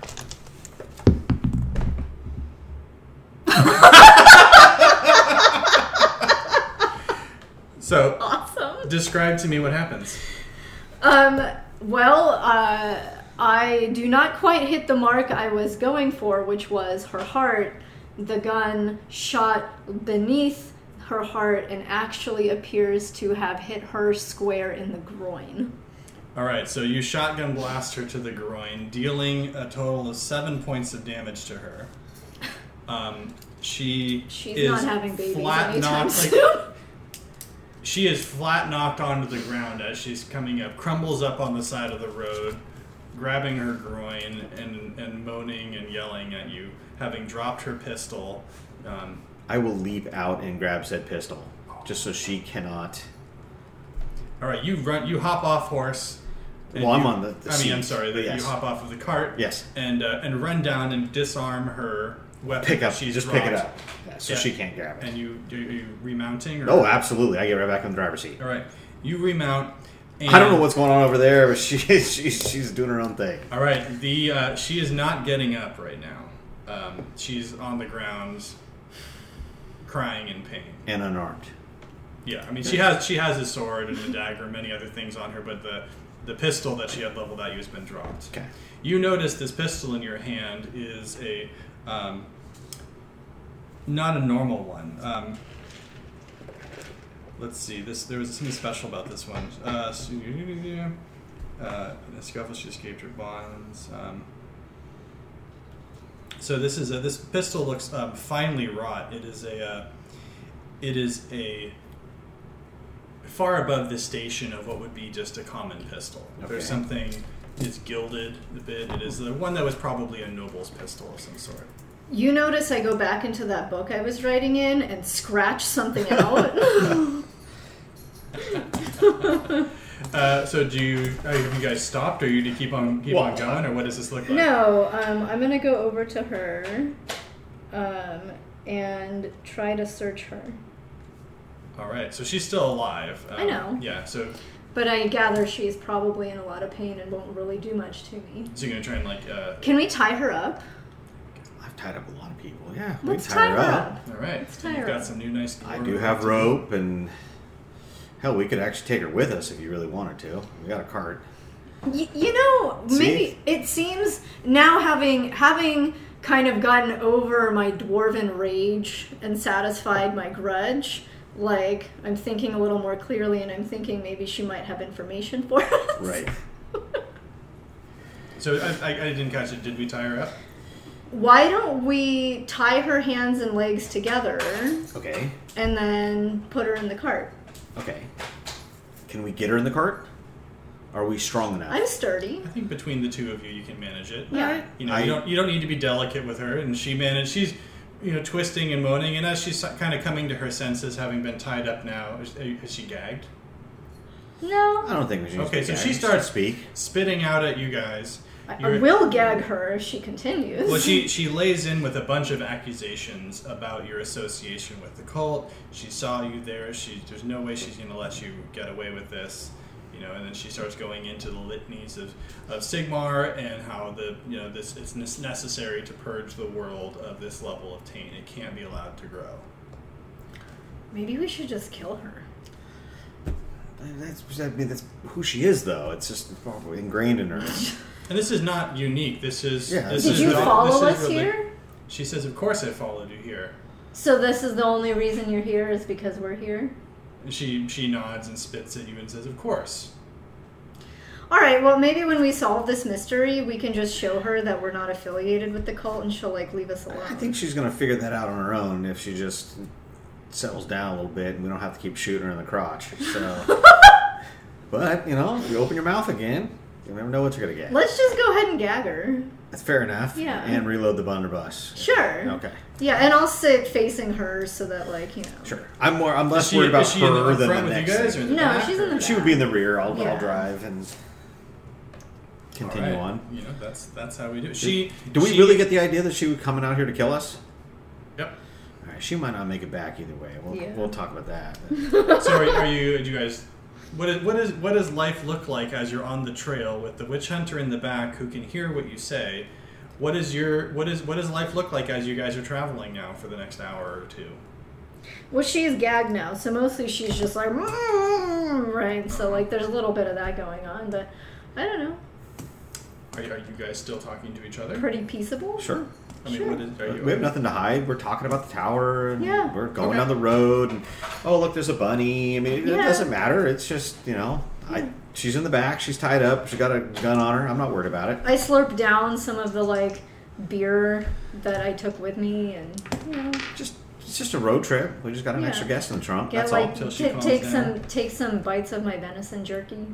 So, Awesome. describe to me what happens. Um, well, uh, I do not quite hit the mark I was going for, which was her heart. The gun shot beneath her heart and actually appears to have hit her square in the groin. All right, so you shotgun blast her to the groin, dealing a total of seven points of damage to her. Um, she She's is not having babies flat anytime knocked. Like, soon. she is flat knocked onto the ground as she's coming up, crumbles up on the side of the road, grabbing her groin and, and moaning and yelling at you, having dropped her pistol. Um, I will leap out and grab said pistol, just so she cannot... all right, you run. You hop off horse. Well, I'm you, on the, the I mean, seat, I'm sorry. That yes. You hop off of the cart. Yes. And uh, and run down and disarm her weapon. Pick up. She's just dropped. pick it up, yeah, so Yeah. she can't grab it. And you are you remounting? Or? Oh, absolutely! I get right back in the driver's seat. All right, you remount. And, I don't know what's going on over there, but she, she she's doing her own thing. All right, the uh, she is not getting up right now. Um, she's on the ground, crying in pain And unarmed. Yeah, I mean she has she has a sword and a dagger and many other things on her, but the the pistol that she had leveled at you has been dropped. Okay. You notice this pistol in your hand is a um, not a normal one. Um, let's see. This there was something special about this one. Uh, so, uh, in a scuffle, she escaped her bonds. Um, so this is a, this pistol looks um, finely wrought. It is a uh, it is a far above the station of what would be just a common pistol. Okay. There's something. It's gilded a bit. It is the one that was probably a noble's pistol of some sort. You notice I go back into that book I was writing in and scratch something out. uh, so do you? Are you guys stopped, or you to keep on keep well, on going, or what does this look like? No, um, I'm gonna go over to her um, and try to search her. All right. So she's still alive. Um, I know. Yeah. So But I gather she's probably in a lot of pain and won't really do much to me. so you're gonna try and like. Uh, Can we tie her up? I've tied up a lot of people. Yeah, we Let's can tie her up. all right. Let's So tie you've her got up. some new nice. I do have rope, and hell, we could actually take her with us if you really wanted to. We got a cart. Y- you know, See? maybe it seems now having having kind of gotten over my dwarven rage and satisfied my grudge, like I'm thinking a little more clearly, and I'm thinking maybe she might have information for us. Right. So I, I, I didn't catch it. Did we tie her up? Why don't we tie her hands and legs together Okay. and then put her in the cart? Okay. Can we get her in the cart? Are we strong enough? I'm sturdy. I think between the two of you, you can manage it. Yeah. You know, I- you don't you don't need to be delicate with her, and she managed. She's, you know, twisting and moaning, and as she's kind of coming to her senses, having been tied up now, is, is she gagged? No. I don't think we should. Okay, so yeah, she you starts speak. spitting out at you guys. I, I You're- will gag her if she continues. Well, she she lays in with a bunch of accusations about your association with the cult. She saw you there. She there's no way she's going to let you get away with this. You know, and then she starts going into the litanies of, of Sigmar and how the you know this it's necessary to purge the world of this level of taint. It can't be allowed to grow. Maybe we should just kill her. That's, I mean, that's who she is, though. It's just ingrained in her. And this is not unique. This is Yeah. this Did is you re- follow this is us reli- here? She says, "Of course I followed you here." So this is the only reason you're here is because we're here? And she she nods and spits at you and says, "Of course." All right, well, maybe when we solve this mystery, we can just show her that we're not affiliated with the cult and she'll, like, leave us alone. I think she's going to figure that out on her own if she just settles down a little bit and we don't have to keep shooting her in the crotch. So, but, you know, if you open your mouth again, you never know what you're going to get. Let's just go ahead and gag her. That's fair enough. Yeah. And reload the blunderbuss. Sure. Okay. Yeah, and I'll sit facing her so that, like, you know. Sure. I'm more. I'm less Is she, worried about is she in her the than front the with next you guys, or thing. in the No, back, she's in or- the She would be in the rear. I'll, Yeah. I'll drive and continue All right. on. You know, that's that's how we do it. She. Do we she- really get the idea that she was coming out here to kill us? Yep. All right, she might not make it back either way. We'll, Yeah. we'll talk about that. So are, are you? Do you guys? What is what is what does life look like as you're on the trail with the witch hunter in the back who can hear what you say? What is your what is what does life look like as you guys are traveling now for the next hour or two? Well, she's gagged now, so mostly she's just like, "Mm," right? So, like, there's a little bit of that going on, but I don't know. Are, are you guys still talking to each other? Pretty peaceable? Sure. I mean, Sure. what is? Are you? We have nothing to hide. We're talking about the tower, and Yeah. we're going Okay. down the road. And oh, look, there's a bunny. I mean, it Yeah. doesn't matter. It's just you know, I she's in the back. She's tied up. She's got a gun on her. I'm not worried about it. I slurped down some of the, like, beer that I took with me, and, you know. Just It's just a road trip. We just got an Yeah. extra guest in the trunk. Get That's like all. Till she t- calms take down. some take some bites of my venison jerky.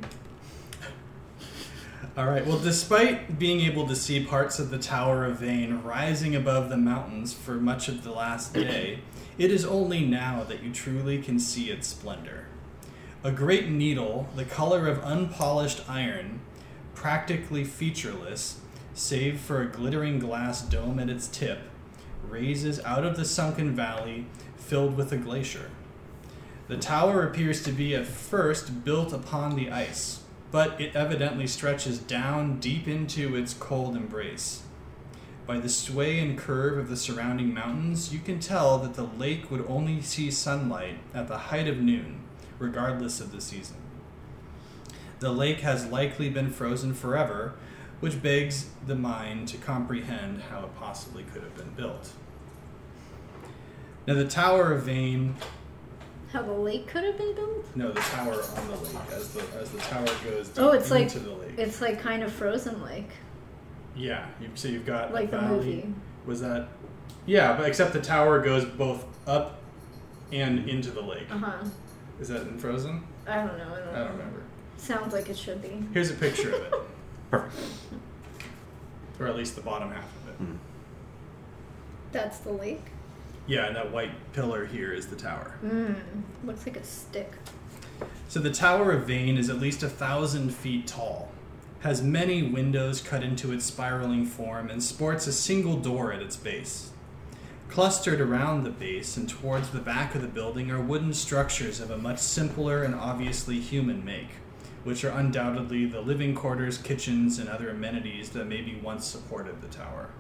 All right. Well, despite being able to see parts of the Tower of Vane rising above the mountains for much of the last day, it is only now that you truly can see its splendor. A great needle, the color of unpolished iron, practically featureless, save for a glittering glass dome at its tip, raises out of the sunken valley filled with a glacier. The tower appears to be at first built upon the ice, but it evidently stretches down deep into its cold embrace. By the sway and curve of the surrounding mountains, you can tell that the lake would only see sunlight at the height of noon, regardless of the season. The lake has likely been frozen forever, which begs the mind to comprehend how it possibly could have been built. Now, the Tower of Vane... How the lake could have been built? No, the tower on the lake, as the as the tower goes deep Oh, it's like into the lake. it's like kind of Frozen Lake, Yeah, you, so you've got like a the valley. movie. Was that? Yeah, but except the tower goes both up and into the lake. Uh huh. Is that in Frozen? I don't know. I don't, I know. don't remember. Sounds like it should be. Here's a picture of it, Perfect. or at least the bottom half of it. Mm. That's the lake. Yeah, and that white pillar here is the tower. Mmm. Looks like a stick. So the Tower of Vane is at least a thousand feet tall, has many windows cut into its spiraling form, and sports a single door at its base. Clustered around the base and towards the back of the building are wooden structures of a much simpler and obviously human make, which are undoubtedly the living quarters, kitchens, and other amenities that maybe once supported the tower.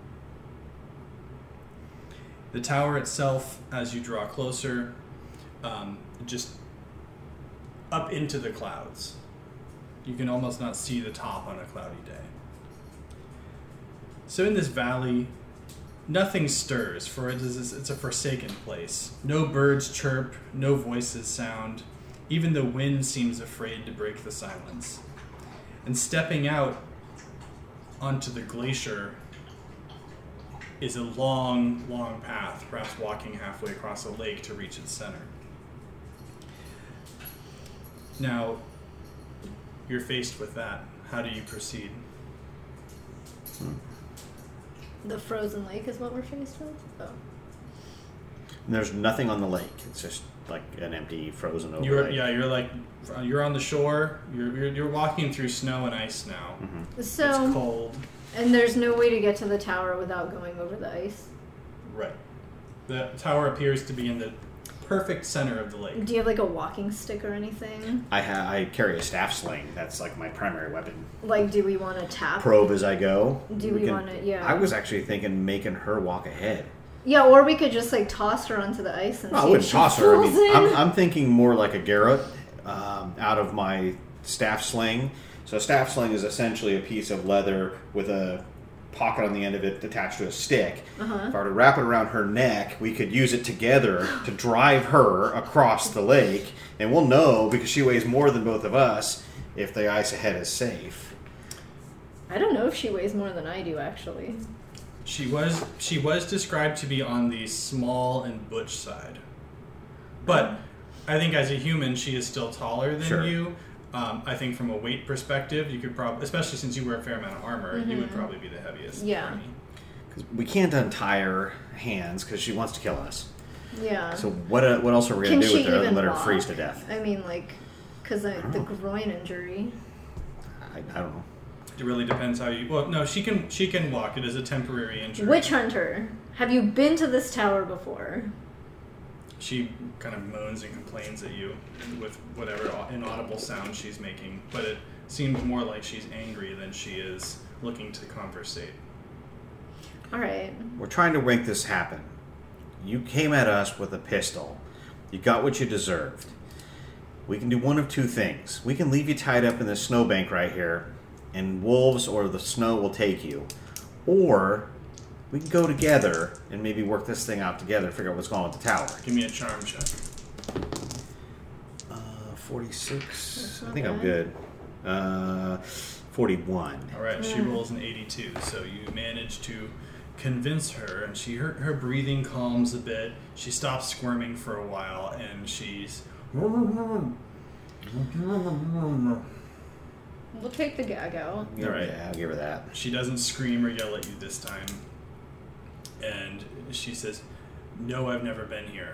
The tower itself, as you draw closer, um, just up into the clouds. You can almost not see the top on a cloudy day. So in this valley, nothing stirs, for it is it's a forsaken place. No birds chirp, no voices sound. Even the wind seems afraid to break the silence. And stepping out onto the glacier is a long, long path, perhaps walking halfway across a lake to reach its center. Now, you're faced with that. How do you proceed? The frozen lake is what we're faced with? Oh. And there's nothing on the lake. It's just like an empty, frozen over You're lake. yeah, you're like you're on the shore. You're you're, you're walking through snow and ice now. Mm-hmm. So, It's cold. and there's no way to get to the tower without going over the ice. Right. The tower appears to be in the perfect center of the lake. Do you have like a walking stick or anything? I ha- I carry a staff sling. That's like my primary weapon. Like, do we want to tap? Probe as I go. Do we can- wanna- yeah. I was actually thinking making her walk ahead. Yeah, or we could just like toss her onto the ice and No, see I if wouldn't she toss her. I falls mean, in. I'm, I'm thinking more like a Garrett um, out of my staff sling. So a staff sling is essentially a piece of leather with a pocket on the end of it attached to a stick. Uh-huh. If I were to wrap it around her neck, we could use it together to drive her across the lake, and we'll know, because she weighs more than both of us, if the ice ahead is safe. I don't know if she weighs more than I do, actually. She was she was described to be on the small and butch side, but I think as a human she is still taller than Sure. you. Um, I think from a weight perspective, you could probably, especially since you wear a fair amount of armor, you would probably be the heaviest. Yeah. Army. 'Cause we can't untie her hands because she wants to kill us. Yeah. So what uh, what else are we Can going to do she with her other than even let her walk? freeze to death? I mean, like, because the know. groin injury. I, I don't know. It really depends how you. Well, no, she can she can walk. It is a temporary injury. Witch Hunter, have you been to this tower before? She kind of moans and complains at you with whatever inaudible sound she's making, but it seems more like she's angry than she is looking to conversate. All right. We're trying to make this happen. You came at us with a pistol. You got what you deserved. We can do one of two things. We can leave you tied up in this snowbank right here, and wolves or the snow will take you. Or we can go together and maybe work this thing out together, figure out what's going on with the tower. Give me a charm check. Uh, forty-six. That's I not think I'm bad. good. Uh, forty-one. All right, she Mm. rolls an eighty-two, so you manage to convince her, and she her, her breathing calms a bit. She stops squirming for a while, and she's... We'll take the gag out. Yeah, All right. yeah, I'll give her that. She doesn't scream or yell at you this time. And she says, "No, I've never been here."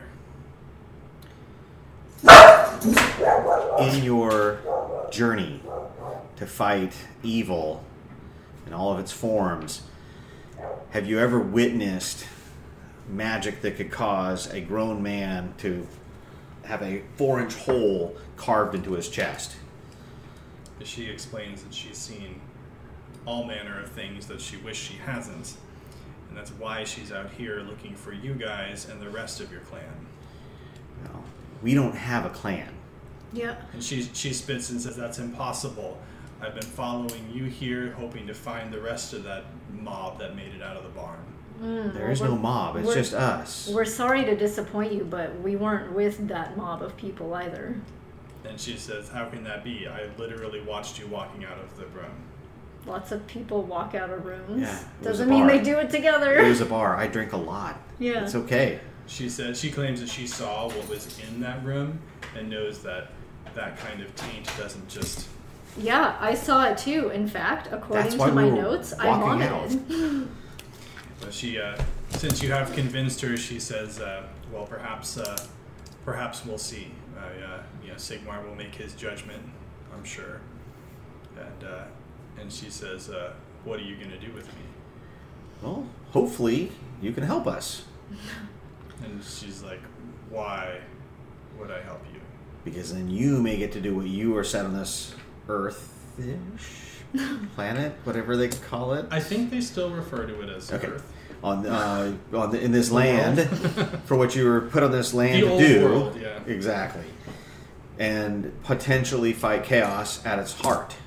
In your journey to fight evil in all of its forms, have you ever witnessed magic that could cause a grown man to have a four-inch hole carved into his chest? She explains that she's seen all manner of things that she wished she hasn't. And that's why she's out here looking for you guys and the rest of your clan. No, we don't have a clan. Yeah. And she, she spits and says, "That's impossible. I've been following you here, hoping to find the rest of that mob that made it out of the barn." Mm, There is well, no mob. It's we're- just us. We're sorry to disappoint you, but we weren't with that mob of people either. And she says, "How can that be? I literally watched you walking out of the room." Lots of people walk out of rooms. Yeah, it was Doesn't a mean bar. they do it together. It was a bar. I drink a lot. Yeah. It's okay. She says she claims that she saw what was in that room and knows that that kind of taint doesn't just... Yeah, I saw it too. In fact, according That's to why we my were notes, I walking vomited. But she, uh, since you have convinced her, she says, uh, "Well, perhaps, uh, perhaps we'll see. Uh, uh, you know, Sigmar will make his judgment, I'm sure." And uh, and she says, uh, "What are you going to do with me?" Well, hopefully you can help us. And she's like, "Why would I help you?" Because then you may get to do what you are set on this Earth-ish planet, whatever they call it. I think they still refer to it as Okay. Earth. On uh, on the, in this land, for what you were put on this land The to old do. world, yeah. Exactly. And potentially fight chaos at its heart.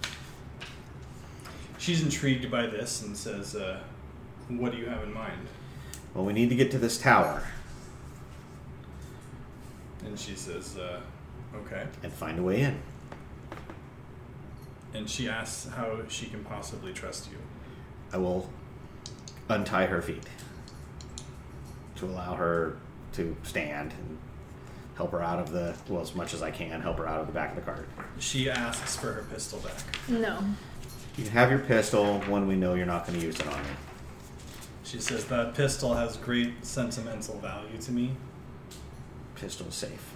She's intrigued by this and says, uh, "What do you have in mind?" Well, we need to get to this tower And she says, uh, "Okay." and find a way in. And she asks how she can possibly trust you. I will untie her feet to allow her to stand and help her out of the, well, as much as I can, help her out of the back of the cart. She asks for her pistol back. No. You can have your pistol when we know you're not going to use it on me. She says that pistol has great sentimental value to me. Pistol's safe.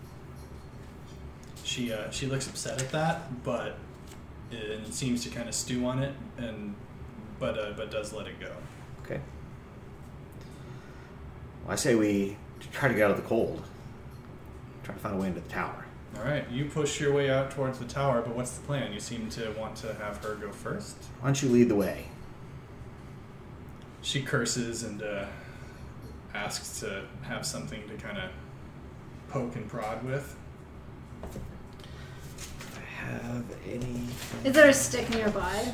She uh, she looks upset at that, but it, it seems to kind of stew on it, and but uh, but does let it go. Okay. Well, I say we try to get out of the cold. Try to find a way into the tower. All right, you push your way out towards the tower, but what's the plan? You seem to want to have her go first. Why don't you lead the way? She curses and uh, asks to have something to kind of poke and prod with. Have any? Is there a stick nearby?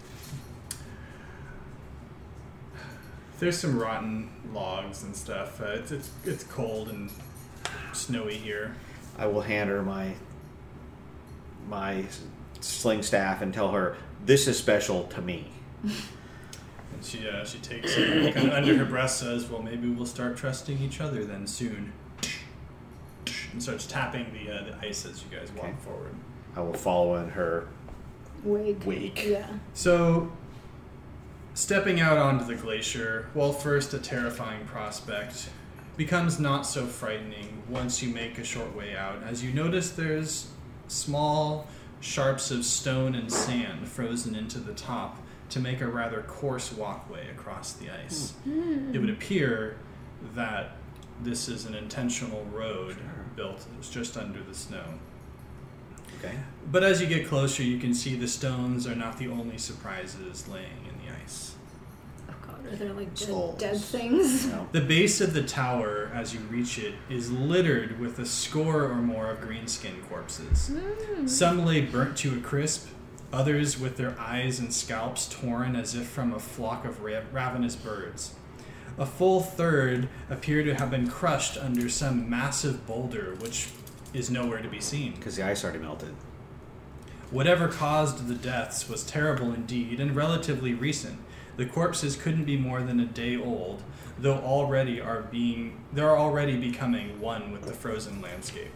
There's some rotten logs and stuff. Uh, it's, it's it's cold and snowy here. I will hand her my my sling staff and tell her this is special to me. And she uh, she takes it kind of under her breath, says, "Well, maybe we'll start trusting each other then soon." And starts tapping the uh, the ice as you guys walk Okay. forward. I will follow in her Wake. wake. Yeah. So, stepping out onto the glacier, while first a terrifying prospect, becomes not so frightening once you make a short way out, as you notice there's small sharps of stone and sand frozen into the top to make a rather coarse walkway across the ice. Mm. It would appear that this is an intentional road built just under the snow. Okay. But as you get closer, you can see the stones are not the only surprises laying in the ice. Oh god, are there like dead, Skulls. dead things? No. The base of the tower, as you reach it, is littered with a score or more of greenskin corpses. Mm. Some lay burnt to a crisp, others with their eyes and scalps torn as if from a flock of ra- ravenous birds. A full third appear to have been crushed under some massive boulder, which is nowhere to be seen. Because the ice already melted. Whatever caused the deaths was terrible indeed and relatively recent. The corpses couldn't be more than a day old, though already are being they're already becoming one with the frozen landscape.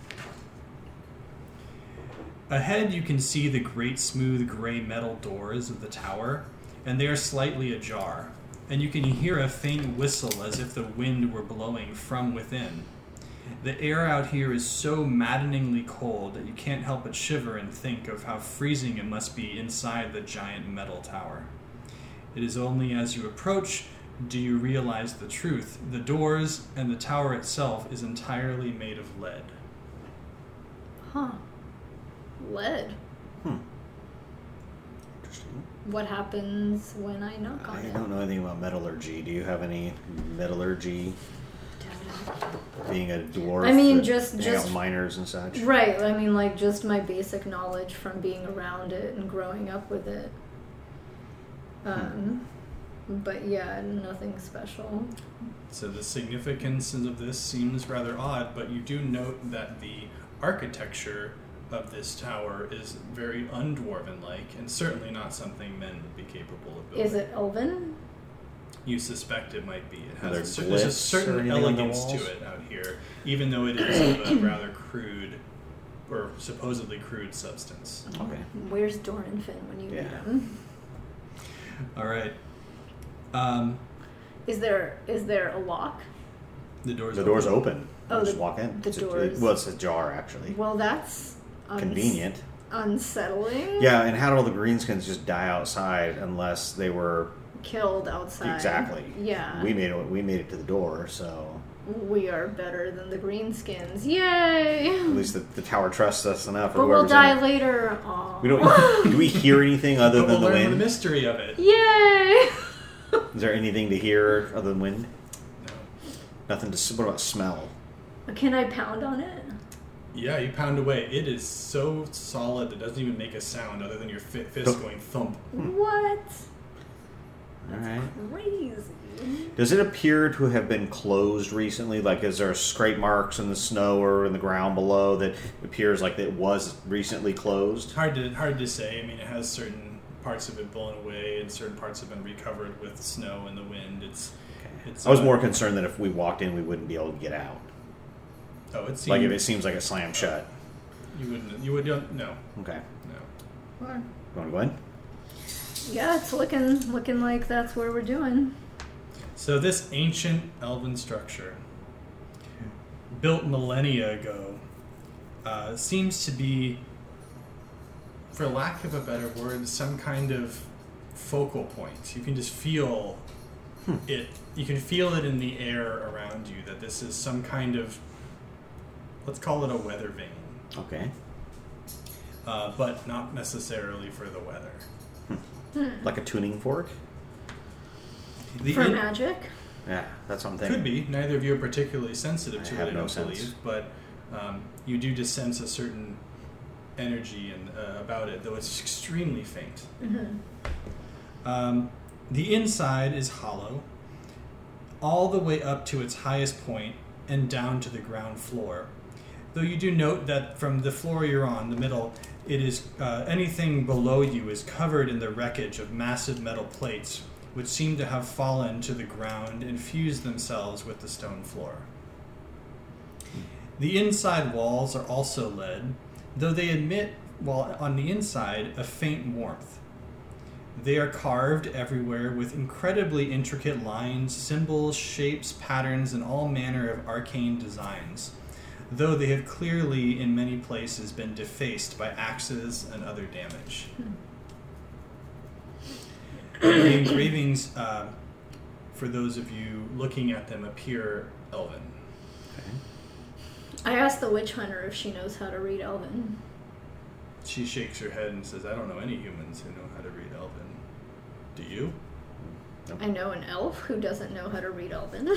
Ahead you can see the great smooth gray metal doors of the tower, and they are slightly ajar, and you can hear a faint whistle as if the wind were blowing from within. The air out here is so maddeningly cold that you can't help but shiver and think of how freezing it must be inside the giant metal tower. It is only as you approach do you realize the truth. The doors and the tower itself is entirely made of lead. Huh. Lead. Hmm. Interesting. What happens when I knock on I it? don't know anything about metallurgy. Do you have any metallurgy? Being a dwarf. I mean, that just- hang just- out with miners and such. Right. I mean, like, just my basic knowledge from being around it and growing up with it. Um, but yeah, nothing special. So the significance of this seems rather odd, but you do note that the architecture of this tower is very undwarven-like, and certainly not something men would be capable of building. Is it elven? You suspect it might be. It Are has there a, cer- there's a glyphs or certain anything on the elegance to walls? it out here, even though it is of a rather crude, or supposedly crude substance. Okay. Where's Doran Finn when you Yeah. need him? All right. Um, Is there is there a lock? the door's The door's open. open. Oh, You just the- walk in. the It's a- doors- well, it's ajar, actually. Well, that's uns- Convenient. unsettling. Yeah, and how did all the greenskins just die outside unless they were Killed outside. exactly? Yeah. We made it. We made it to the door, so We are better than the greenskins. Yay! at least the, the tower trusts us enough. Or But we'll whoever's die in it. later. Aw. We don't. Do we hear anything other But than we'll the learn the wind? mystery of it. Yay! Is there anything to hear other than wind? No. Nothing to. s- What about smell? Can I pound on it? Yeah, you pound away. It is so solid it doesn't even make a sound other than your fi- fist Don't- going thump. What? All right. Crazy. Does it appear to have been closed recently? Like, is there scrape marks in the snow or in the ground below that appears like it was recently closed? Hard to hard to say. I mean, it has certain parts of it blown away, and certain parts have been recovered with snow and the wind. It's, Okay. it's I was uh, more concerned that if we walked in, we wouldn't be able to get out. Oh, it seems Like if it seems like it slammed shut. you wouldn't. You would don't. No, Okay. no. What? You want to go in? Yeah, it's looking looking like that's where we're doing. So this ancient elven structure, built millennia ago, uh, seems to be, for lack of a better word, some kind of focal point. You can just feel it. You can feel it in the air around you that this is some kind of, let's call it a weather vane, Okay. uh, but not necessarily for the weather. Like a tuning fork? The For in- magic? Yeah, that's what I'm thinking. Could be. Neither of you are particularly sensitive I to have it, I no don't sense. believe, but um, you do just sense a certain energy and uh, about it, though it's extremely faint. Mm-hmm. Um, the inside is hollow, all the way up to its highest point and down to the ground floor. Though you do note that from the floor you're on, the middle, it is uh, anything below you is covered in the wreckage of massive metal plates, which seem to have fallen to the ground and fused themselves with the stone floor. The inside walls are also lead, though they emit, while on the inside, a faint warmth. They are carved everywhere with incredibly intricate lines, symbols, shapes, patterns, and all manner of arcane designs, though they have clearly, in many places, been defaced by axes and other damage. The engravings, uh, for those of you looking at them, appear elven. Okay. I asked the witch hunter if she knows how to read Elven. She shakes her head and says, I don't know any humans who know how to read elven. Do you? I know an elf who doesn't know how to read Elven.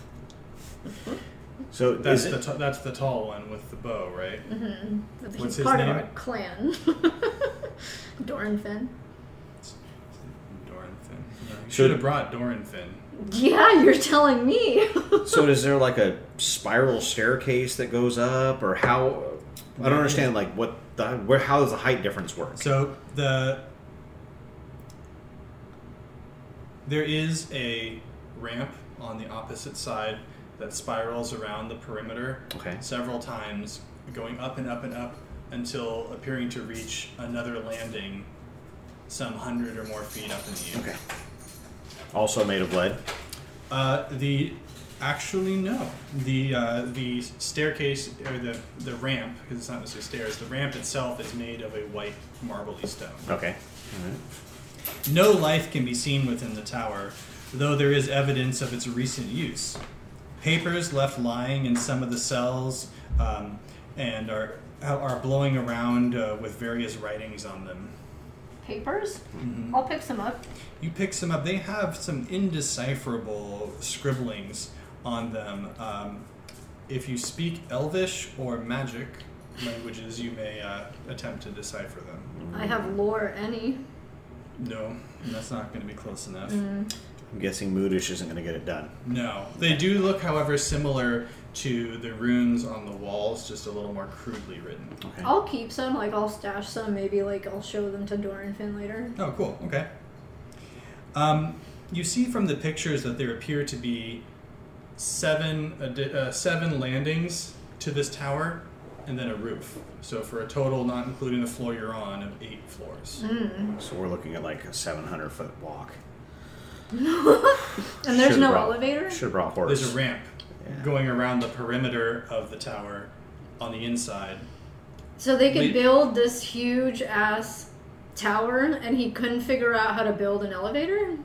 So That's is the it, t- that's the tall one with the bow, right? Mm-hmm. What's He's his part name? of our clan. Doran Finn. Doran Finn. No, you So- should have brought Doran Finn. Yeah, you're telling me. so is there like a spiral staircase that goes up, or how? I don't understand. Like what the where? How does the height difference work? So the There is a ramp on the opposite side that spirals around the perimeter Okay. several times, going up and up and up until appearing to reach another landing some hundred or more feet up in the air. Okay. Also made of lead. Uh, the actually no, the uh, the staircase or the the ramp, because it's not necessarily stairs. The ramp itself is made of a white marbly stone. Okay. All right. No life can be seen within the tower, though there is evidence of its recent use. Papers left lying in some of the cells um, and are are blowing around uh, with various writings on them. Papers? Mm-hmm. I'll pick some up. You pick some up. They have some indecipherable scribblings on them. Um, if you speak Elvish or magic languages, you may uh, attempt to decipher them. I have lore any. No, that's not going to be close enough. Mm. I'm guessing Moodish isn't going to get it done. No. They do look, however, similar to the runes on the walls, just a little more crudely written. Okay. I'll keep some, like I'll stash some, maybe like I'll show them to Doran Finn later. Oh, cool. Okay. Um, you see from the pictures that there appear to be seven adi- uh, seven landings to this tower, and then a roof. So for a total, not including the floor you're on, of eight floors. Mm. So we're looking at like a seven hundred foot walk. And there's Should've no brought- elevator? Should have brought horse. There's a ramp Yeah. going around the perimeter of the tower on the inside. So they could Wait. build this huge ass tower and he couldn't figure out how to build an elevator?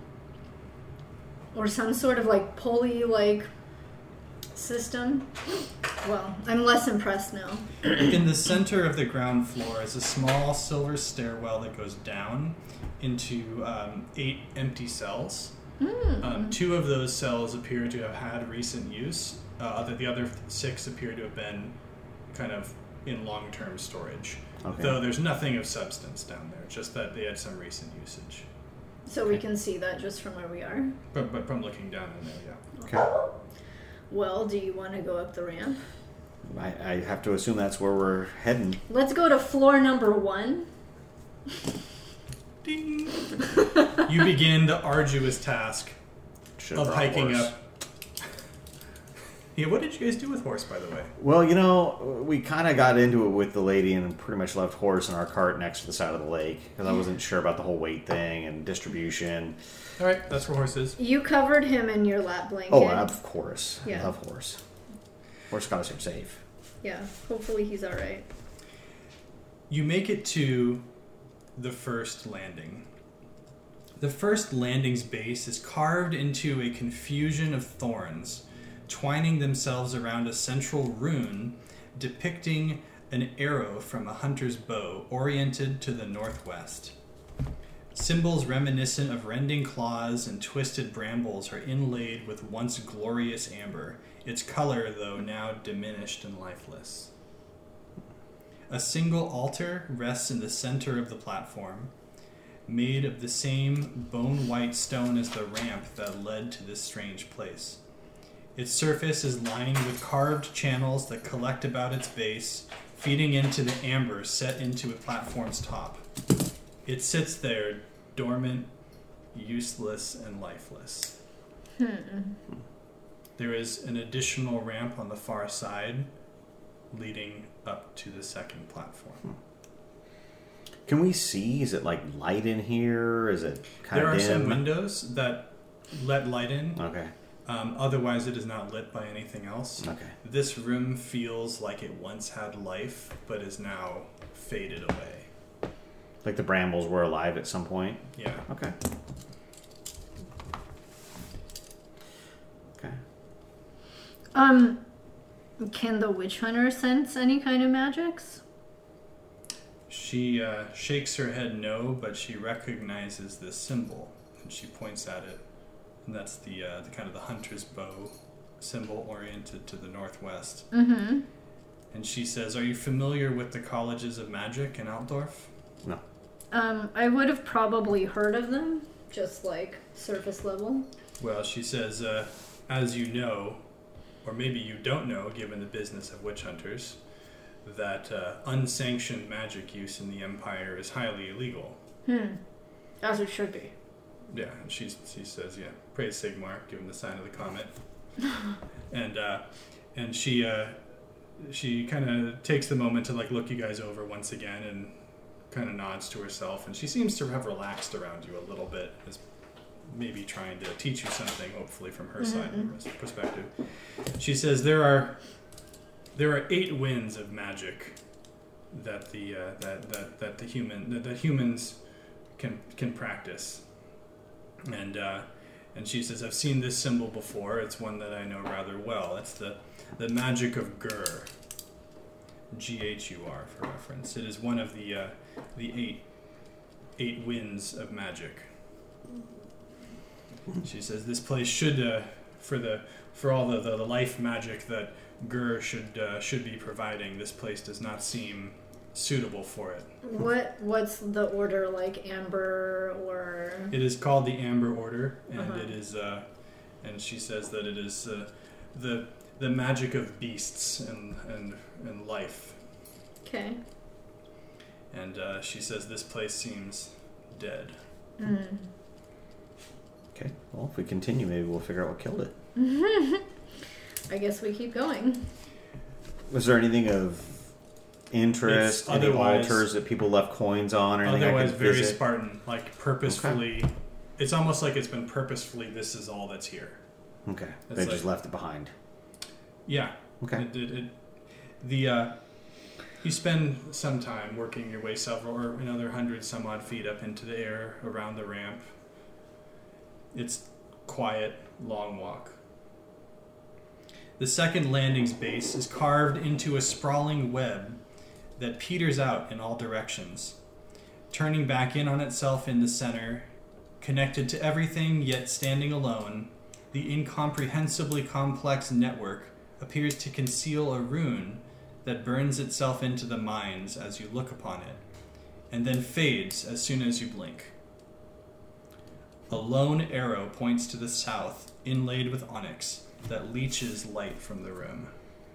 Or some sort of like pulley like system? Well, I'm less impressed now. In the center of the ground floor is a small silver stairwell that goes down into um, eight empty cells. Hmm. Um, two of those cells appear to have had recent use. Uh, other, the other six appear to have been kind of in long-term storage. Okay. Though there's nothing of substance down there, just that they had some recent usage. So we can see that just from where we are. But, but from looking down in there, yeah. Okay. Well, do you want to go up the ramp? I, I have to assume that's where we're heading. Let's go to floor number one. Ding! You begin the arduous task Should of have brought hiking horse. up. Yeah, what did you guys do with horse, by the way? Well, you know, we kind of got into it with the lady and pretty much left horse in our cart next to the side of the lake because I wasn't sure about the whole weight thing and distribution. All right, that's where horse is. You covered him in your lap blanket. Oh, of course. Yeah. I love horse. Horse got us here safe. Yeah, hopefully he's alright. You make it to the first landing. The first landing's base is carved into a confusion of thorns, twining themselves around a central rune depicting an arrow from a hunter's bow oriented to the northwest. Symbols reminiscent of rending claws and twisted brambles are inlaid with once glorious amber, its color, though, now diminished and lifeless. A single altar rests in the center of the platform, made of the same bone-white stone as the ramp that led to this strange place. Its surface is lined with carved channels that collect about its base, feeding into the amber set into a platform's top. It sits there, dormant, useless, and lifeless. Hmm. There is an additional ramp on the far side, leading up to the second platform. Can we see? Is it like light in here? Is it kind There of are dim? some windows that let light in. Okay. Um, otherwise, it is not lit by anything else. Okay. This room feels like it once had life, but is now faded away. Like the brambles were alive at some point? Yeah. Okay. Okay. Um, can the witch hunter sense any kind of magics? She uh, shakes her head no, but she recognizes this symbol, and she points at it. And that's the, uh, the kind of the hunter's bow symbol oriented to the northwest. Mm-hmm. And she says, "Are you familiar with the colleges of magic in Altdorf?" No. Um, I would have probably heard of them, just like surface level. Well, she says, uh, as you know, or maybe you don't know, given the business of witch hunters, that uh, unsanctioned magic use in the Empire is highly illegal. Hmm. As it should be. Yeah, and she, she says, yeah, praise Sigmar, give him the sign of the comet. and uh, and she uh, she kind of takes the moment to like look you guys over once again and kind of nods to herself. And she seems to have relaxed around you a little bit, as maybe trying to teach you something, hopefully from her mm-hmm. side perspective. She says there are there are eight winds of magic that the uh, that, that that the human that, that humans can can practice. And uh, and she says, I've seen this symbol before. It's one that I know rather well. It's the, the magic of Ghur. G H U R for reference. It is one of the uh, the eight eight winds of magic. She says this place should uh, for the for all the, the, the life magic that Ghur should uh, should be providing. This place does not seem suitable for it. What what's the order like? Amber or? It is called the Amber Order, and uh-huh. it is, uh, and she says that it is uh, the the magic of beasts and and and life. Okay. And uh, she says this place seems dead. Mm. Okay. Well, if we continue, maybe we'll figure out what killed it. I guess we keep going. Was there anything of interest, any altars that people left coins on, or anything? Otherwise, I could very visit? Spartan, like purposefully. Okay. It's almost like it's been purposefully. This is all that's here. Okay, it's they like, just left it behind. Yeah. Okay. It, it, it, the uh, you spend some time working your way several or another hundred some odd feet up into the air around the ramp. It's quiet, long walk. The second landing's base is carved into a sprawling web that peters out in all directions, turning back in on itself in the center, connected to everything yet standing alone. The incomprehensibly complex network appears to conceal a rune that burns itself into the minds as you look upon it, and then fades as soon as you blink. A lone arrow points to the south, inlaid with onyx, that leeches light from the room.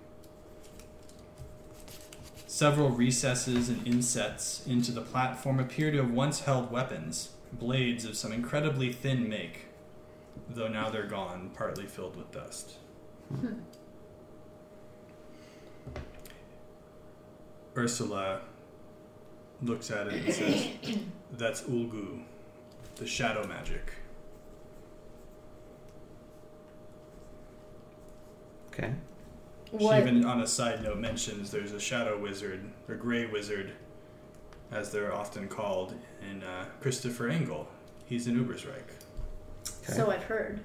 Several recesses and insets into the platform appear to have once held weapons, blades of some incredibly thin make, though now they're gone, partly filled with dust. Hmm. Ursula looks at it and says, that's Ulgu, the shadow magic. Okay. What? She even, on a side note, mentions there's a shadow wizard, or gray wizard, as they're often called, in uh, Christopher Engel. He's in Ubersreich. Okay. So I've heard.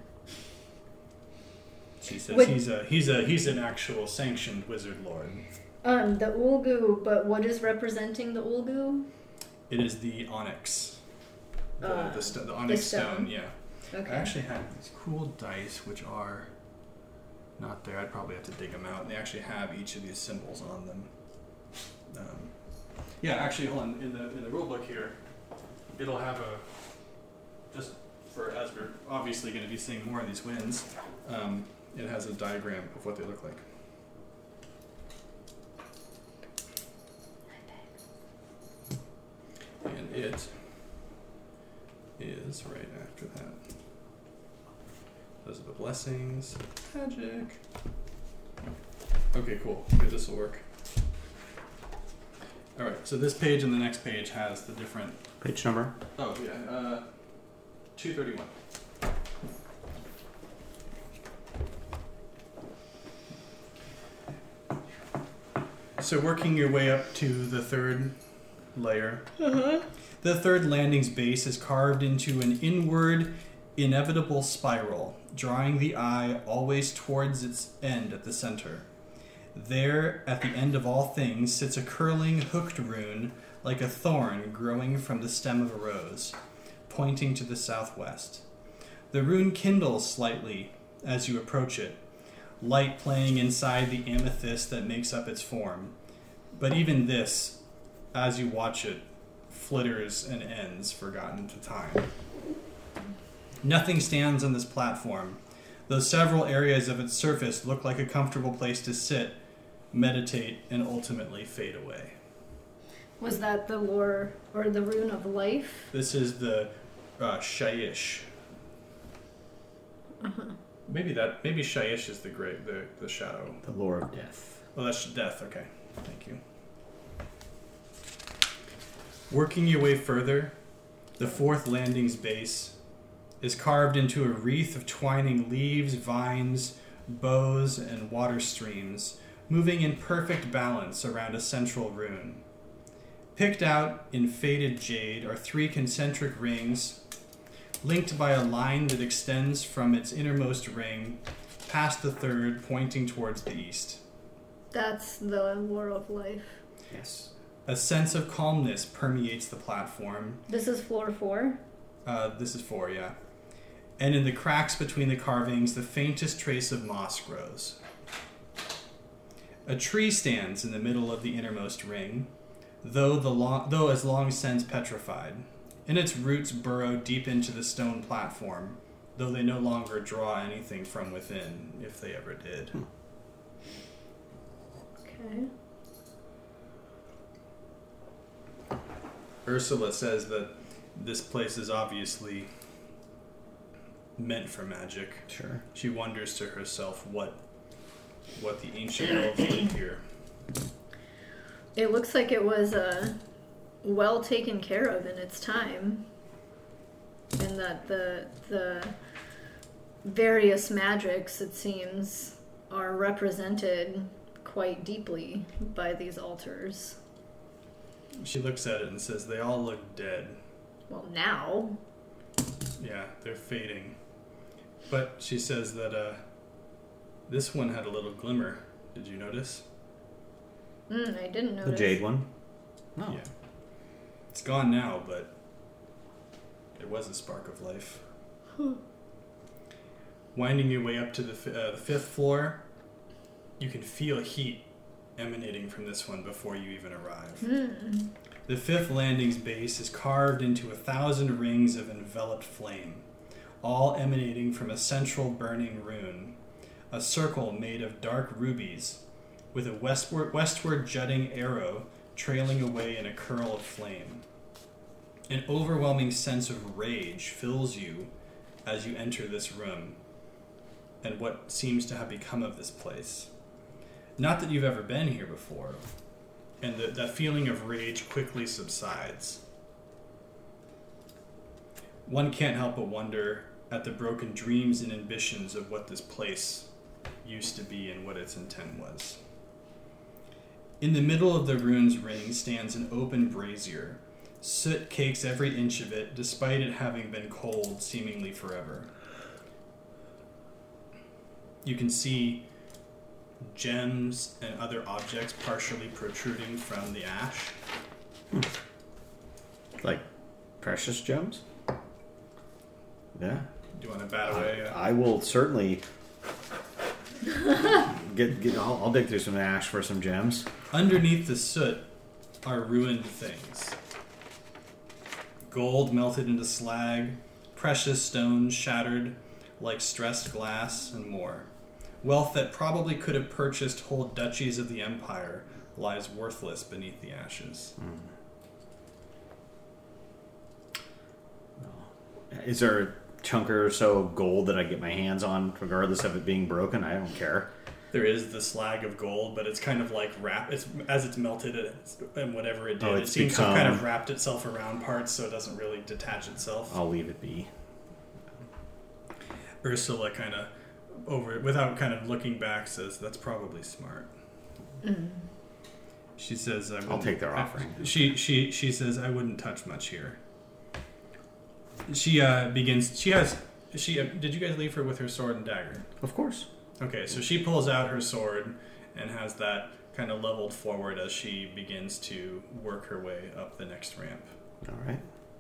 She says Wait. he's a he's a he's an actual sanctioned wizard lord. Um, the Ulgu, but what is representing the Ulgu? It is the onyx, the, Uh, the, st- the onyx the stone. stone. Yeah. Okay. I actually have these cool dice, which are not there. I'd probably have to dig them out. And they actually have each of these symbols on them. Um, yeah, actually, hold on. In the in the rule book here, it'll have a just for as we're obviously going to be seeing more of these winds. Um, it has a diagram of what they look like. And it is right after that. Those are the blessings. Magic. Okay, cool. Okay, this will work. Alright, so this page and the next page has the different... Page number? Oh, yeah. Uh, two thirty-one. So working your way up to the third layer. Uh-huh. The third landing's base is carved into an inward, inevitable spiral, drawing the eye always towards its end at the center. There, at the end of all things, sits a curling, hooked rune, like a thorn growing from the stem of a rose, pointing to the southwest. The rune kindles slightly as you approach it, light playing inside the amethyst that makes up its form. But even this, as you watch it, flitters and ends, forgotten to time. Nothing stands on this platform, though several areas of its surface look like a comfortable place to sit, meditate, and ultimately fade away. Was that the lore or the rune of life? This is the uh, Shyish. Uh-huh. Maybe that. Maybe Shyish is the great, the the shadow. The Lord of Death. Oh, that's death. Okay, thank you. Working your way further, the fourth landing's base is carved into a wreath of twining leaves, vines, boughs, and water streams, moving in perfect balance around a central rune. Picked out in faded jade are three concentric rings, linked by a line that extends from its innermost ring past the third, pointing towards the east. That's the War of Life. Yes. A sense of calmness permeates the platform. This is floor four? Uh, this is four, yeah. And in the cracks between the carvings, the faintest trace of moss grows. A tree stands in the middle of the innermost ring, though, the long, though as long since petrified, and its roots burrow deep into the stone platform, though they no longer draw anything from within, if they ever did. Hmm. Okay. Ursula says that this place is obviously meant for magic. Sure. She wonders to herself what what the ancient elves did here. It looks like it was uh, well taken care of in its time, and that the the various magics, it seems, are represented quite deeply by these altars. She looks at it and says, they all look dead. Well, now. Yeah, they're fading. But she says that uh, this one had a little glimmer. Did you notice? Mm, I didn't notice. The jade one? No. Yeah. It's gone now, but it was a spark of life. Huh. Winding your way up to the, f- uh, the fifth floor, you can feel heat emanating from this one before you even arrive. Mm. The fifth landing's base is carved into a thousand rings of enveloped flame, all emanating from a central burning rune, a circle made of dark rubies, with a westward, westward jutting arrow trailing away in a curl of flame. An overwhelming sense of rage fills you as you enter this room, and what seems to have become of this place. Not that you've ever been here before, and the, that feeling of rage quickly subsides. One can't help but wonder at the broken dreams and ambitions of what this place used to be and what its intent was. In the middle of the rune's ring stands an open brazier. Soot cakes every inch of it, despite it having been cold seemingly forever. You can see gems and other objects partially protruding from the ash. Hmm. Like precious gems? Yeah. Do you want to bat away? Uh, I, I will certainly get. get I'll, I'll dig through some ash for some gems. Underneath the soot are ruined things. Gold melted into slag, precious stones shattered like stressed glass, and more. Wealth that probably could have purchased whole duchies of the empire lies worthless beneath the ashes. Mm. Is there a chunk or so of gold that I get my hands on, regardless of it being broken? I don't care. There is the slag of gold, but it's kind of like wrap. It's as it's melted it's, and whatever it did, Oh, it it's seems to become- have kind of wrapped itself around parts, so it doesn't really detach itself. I'll leave it be. Ursula kind of over without kind of looking back says that's probably smart. Mm. She says I I'll wouldn't- take their I- offering. she she she says I wouldn't touch much here. She uh, begins. She has. She uh, did you guys leave her with her sword and dagger? Of course. Okay, so she pulls out her sword and has that kind of leveled forward as she begins to work her way up the next ramp. All right.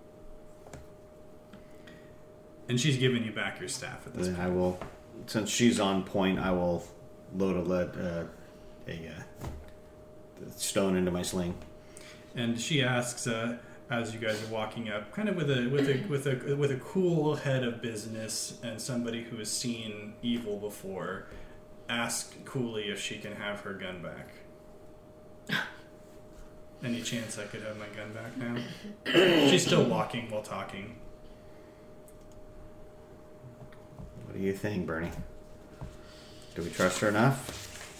And she's giving you back your staff at this Then point. I will, since she's on point, I will load a lead, uh, a uh, stone into my sling. And she asks, uh, as you guys are walking up, kind of with a with a with a with a cool head of business and somebody who has seen evil before, asks coolly if she can have her gun back. Any chance I could have my gun back now? She's still walking while talking. do you think, Bernie? Do we trust her enough?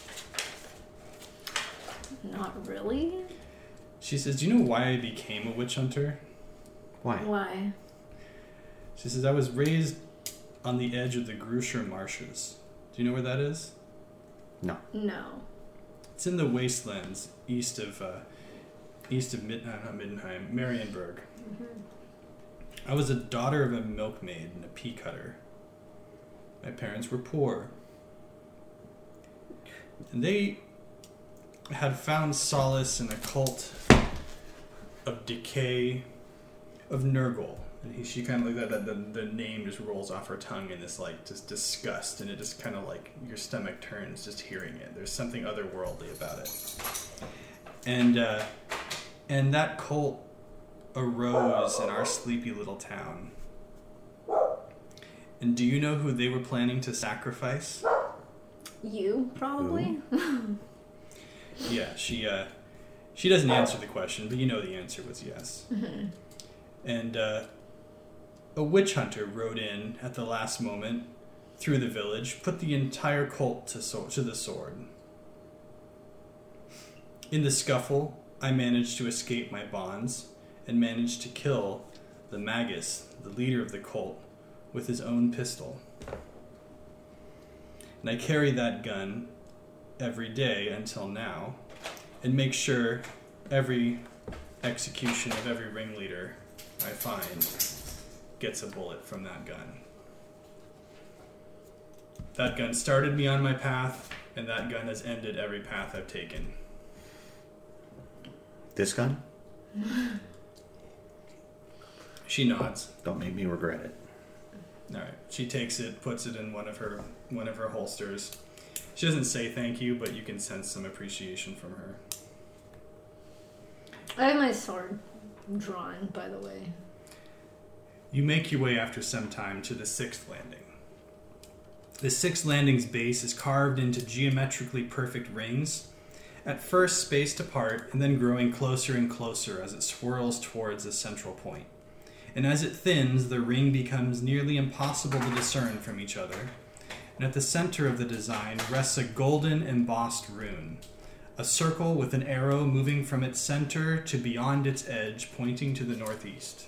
Not really. She says, do you know why I became a witch hunter? Why? Why? She says, I was raised on the edge of the Grusher Marshes. Do you know where that is? No. No. It's in the wastelands east of, uh, east of Mid- uh, not Middenheim, Marienburg. Mm-hmm. I was a daughter of a milkmaid and a pea cutter. My parents were poor. And they had found solace in a cult of decay of Nurgle. And he, she kind of like that, that the, the name just rolls off her tongue in this like just disgust, and it just kind of like your stomach turns just hearing it. There's something otherworldly about it. And uh, and that cult arose in our sleepy little town. And do you know who they were planning to sacrifice? You, probably? Yeah, she uh, she doesn't answer the question, but you know the answer was yes. Mm-hmm. And uh, a witch hunter rode in at the last moment through the village, put the entire cult to, so- to the sword. In the scuffle, I managed to escape my bonds and managed to kill the Magus, the leader of the cult, with his own pistol. And I carry that gun every day until now, and make sure every execution of every ringleader I find gets a bullet from that gun. That gun started me on my path, and that gun has ended every path I've taken. This gun? She nods. Don't make me regret it. All right. She takes it, puts it in one of her one of her holsters. She doesn't say thank you, but you can sense some appreciation from her. I have my sword drawn, by the way. You make your way after some time to the sixth landing. The sixth landing's base is carved into geometrically perfect rings, at first spaced apart and then growing closer and closer as it swirls towards a central point. And as it thins, the ring becomes nearly impossible to discern from each other. And at the center of the design rests a golden embossed rune, a circle with an arrow moving from its center to beyond its edge, pointing to the northeast.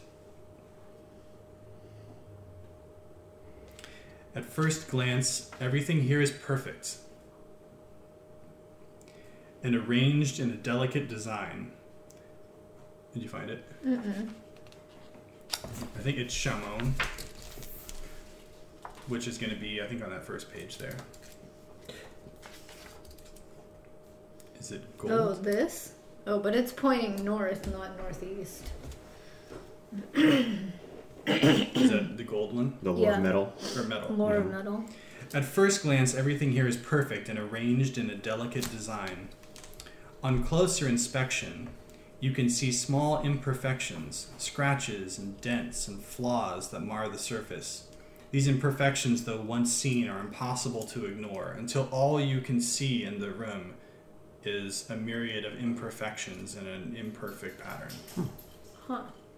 At first glance, everything here is perfect and arranged in a delicate design. Did you find it? Mm-mm. I think it's Shamon, which is going to be, I think, on that first page there. Is it gold? Oh, this? Oh, but it's pointing north, not northeast. Is that the gold one? The Lord Yeah. of Metal. Or metal? More Yeah. metal. At first glance, everything here is perfect and arranged in a delicate design. On closer inspection, you can see small imperfections, scratches and dents and flaws that mar the surface. These imperfections, though once seen, are impossible to ignore until all you can see in the room is a myriad of imperfections in an imperfect pattern. Huh.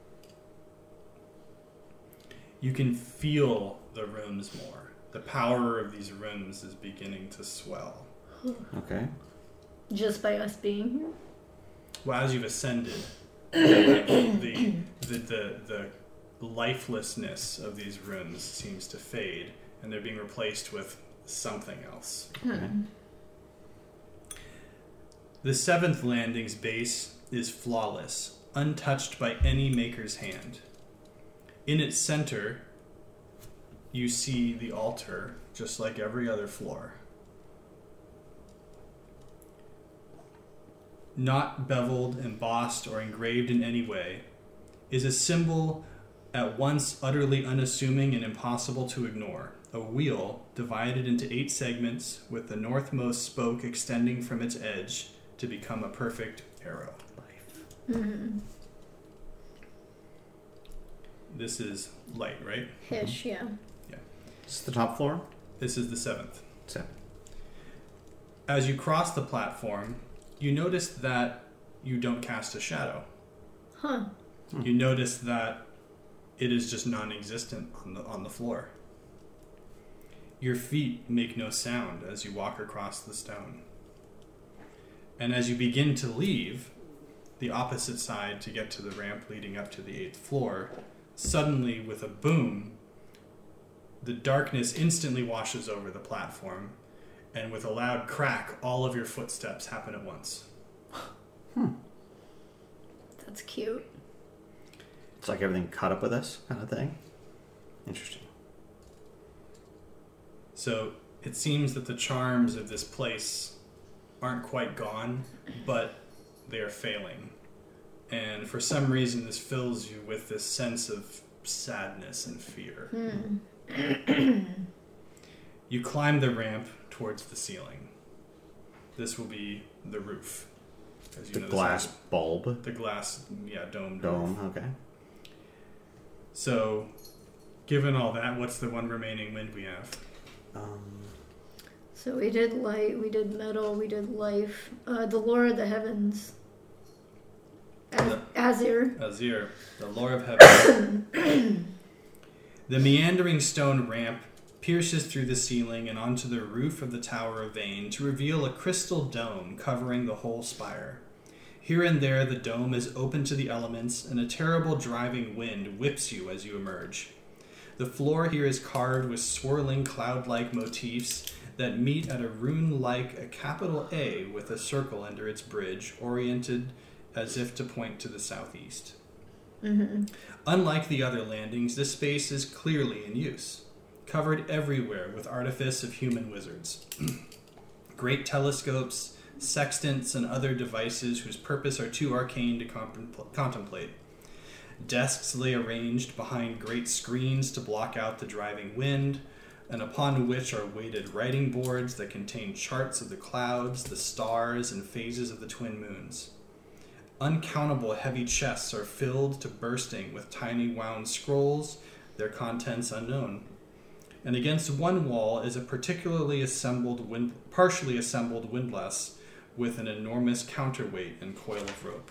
You can feel the rooms more. The power of these rooms is beginning to swell. Okay. Just by us being here? Well, as you've ascended, the, the the the lifelessness of these rooms seems to fade, and they're being replaced with something else. Okay. The seventh landing's base is flawless, untouched by any maker's hand. In its center, you see the altar, just like every other floor. Not beveled, embossed, or engraved in any way, is a symbol at once utterly unassuming and impossible to ignore. A wheel divided into eight segments with the northmost spoke extending from its edge to become a perfect arrow. Mm-hmm. This is light, right? Hish, yeah. Is this the top floor? This is the seventh. Seven. As you cross the platform, you notice that you don't cast a shadow. Huh. You notice that it is just non-existent on the on the floor. Your feet make no sound as you walk across the stone. And as you begin to leave the opposite side to get to the ramp leading up to the eighth floor, suddenly, with a boom, the darkness instantly washes over the platform, and with a loud crack, all of your footsteps happen at once. Hmm. That's cute. It's like everything caught up with us, kind of thing. Interesting. So it seems that the charms of this place aren't quite gone, but they are failing. And for some reason, this fills you with this sense of sadness and fear. Hmm. You climb the ramp towards the ceiling. This will be the roof. As you The know, this glass has bulb. The glass, yeah, dome. Dome, roof. okay. So, given all that, what's the one remaining wind we have? Um, So we did light, we did metal, we did life. Uh, the lore of the heavens. Az- The- Azir. Azir, the lore of heaven. The meandering stone ramp pierces through the ceiling and onto the roof of the Tower of Vane to reveal a crystal dome covering the whole spire. Here and there, the dome is open to the elements, and a terrible driving wind whips you as you emerge. The floor here is carved with swirling cloud-like motifs that meet at a rune-like a capital A with a circle under its bridge, oriented as if to point to the southeast. Mm-hmm. Unlike the other landings, this space is clearly in use, covered everywhere with artifice of human wizards. Great telescopes, sextants, and other devices whose purpose are too arcane to contempl- contemplate. Desks lay arranged behind great screens to block out the driving wind, and upon which are weighted writing boards that contain charts of the clouds, the stars, and phases of the twin moons. Uncountable heavy chests are filled to bursting with tiny wound scrolls, their contents unknown. And against one wall is a particularly assembled wind, partially assembled windlass with an enormous counterweight and coil of rope.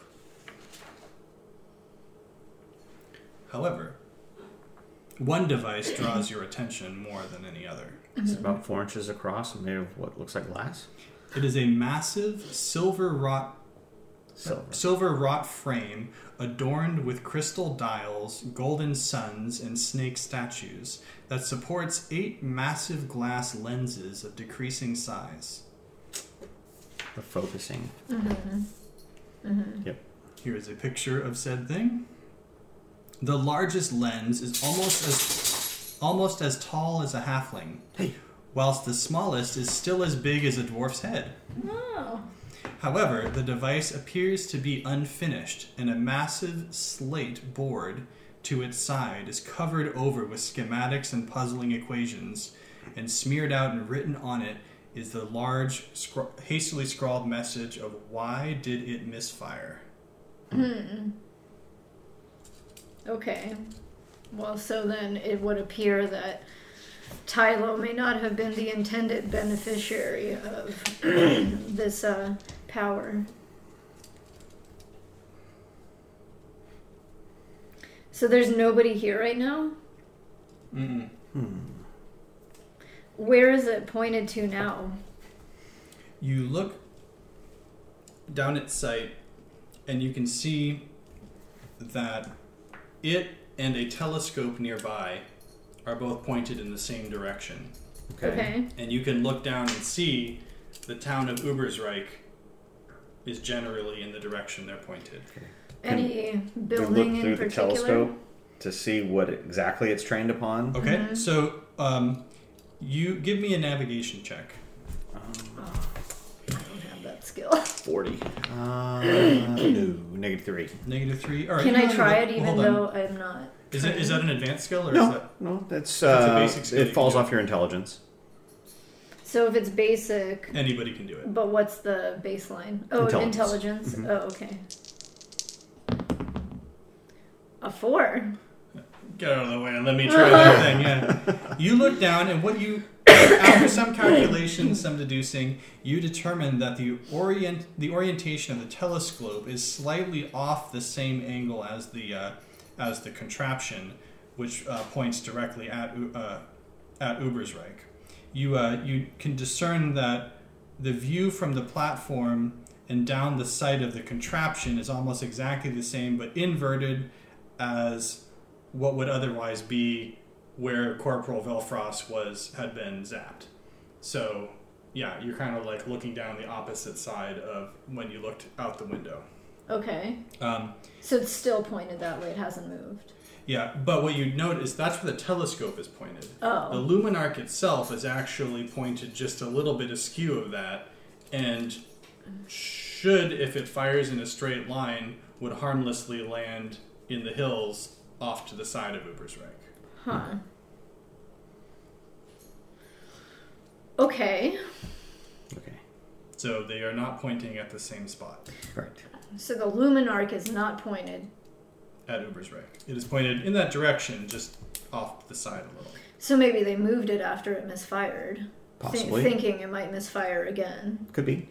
However, one device draws your attention more than any other. It's about four inches across and made of what looks like glass. It is a massive silver wrought Silver. silver wrought frame adorned with crystal dials, golden suns, and snake statues that supports eight massive glass lenses of decreasing size. The focusing. Mm-hmm. Mm-hmm. Yep. Here is a picture of said thing. The largest lens is almost as almost as tall as a halfling, Hey. whilst the smallest is still as big as a dwarf's head. Oh. However, the device appears to be unfinished, and a massive slate board to its side is covered over with schematics and puzzling equations, and smeared out and written on it is the large, scro- hastily scrawled message of why did it misfire? Hmm. Okay. Well, so then it would appear that Tylo may not have been the intended beneficiary of this uh, power. So there's nobody here right now? Mm-mm. Hmm. Where is it pointed to now? You look down its sight, and you can see that it and a telescope nearby are both pointed in the same direction. Okay. Okay. And you can look down and see the town of Ubersreich is generally in the direction they're pointed. Any We building look through in the particular? telescope to see what exactly it's trained upon. Okay, Mhm. so um, you give me a navigation check. Um, Oh, I don't have that skill. Forty. Uh, no, negative three. Negative three. All right. Can you I know, try it well, even hold on. though I'm not? Is it is that an advanced skill or is No, that? no, that's a uh, basic skill you it can falls do. off your intelligence. So if it's basic, Anybody can do it. but what's the baseline? Oh, Intelligence. intelligence. Mhm. Oh, okay. A four. Get out of the way and let me try that thing. Yeah. You look down and what you, after some calculations, some deducing, you determine that the orient the orientation of the telescope is slightly off the same angle as the uh, as the contraption, which uh, points directly at U- uh, at Ubersreich. you uh, you can discern that the view from the platform and down the side of the contraption is almost exactly the same, but inverted as what would otherwise be where Corporal Velfrost was had been zapped. So, yeah, you're kind of like looking down the opposite side of when you looked out the window. Okay. Um, so it's still pointed that way. It hasn't moved. Yeah, but what you note is that's where the telescope is pointed. Oh. The Luminarch itself is actually pointed just a little bit askew of that, and should, if it fires in a straight line, would harmlessly land in the hills off to the side of Ubersreich. Huh. Okay. Okay. So they are not pointing at the same spot. Correct. So the Luminarch is not pointed. At Ubersreich. It is pointed in that direction, just off to the side a little. So maybe they moved it after it misfired. Possibly. Th- thinking it might misfire again. Could be.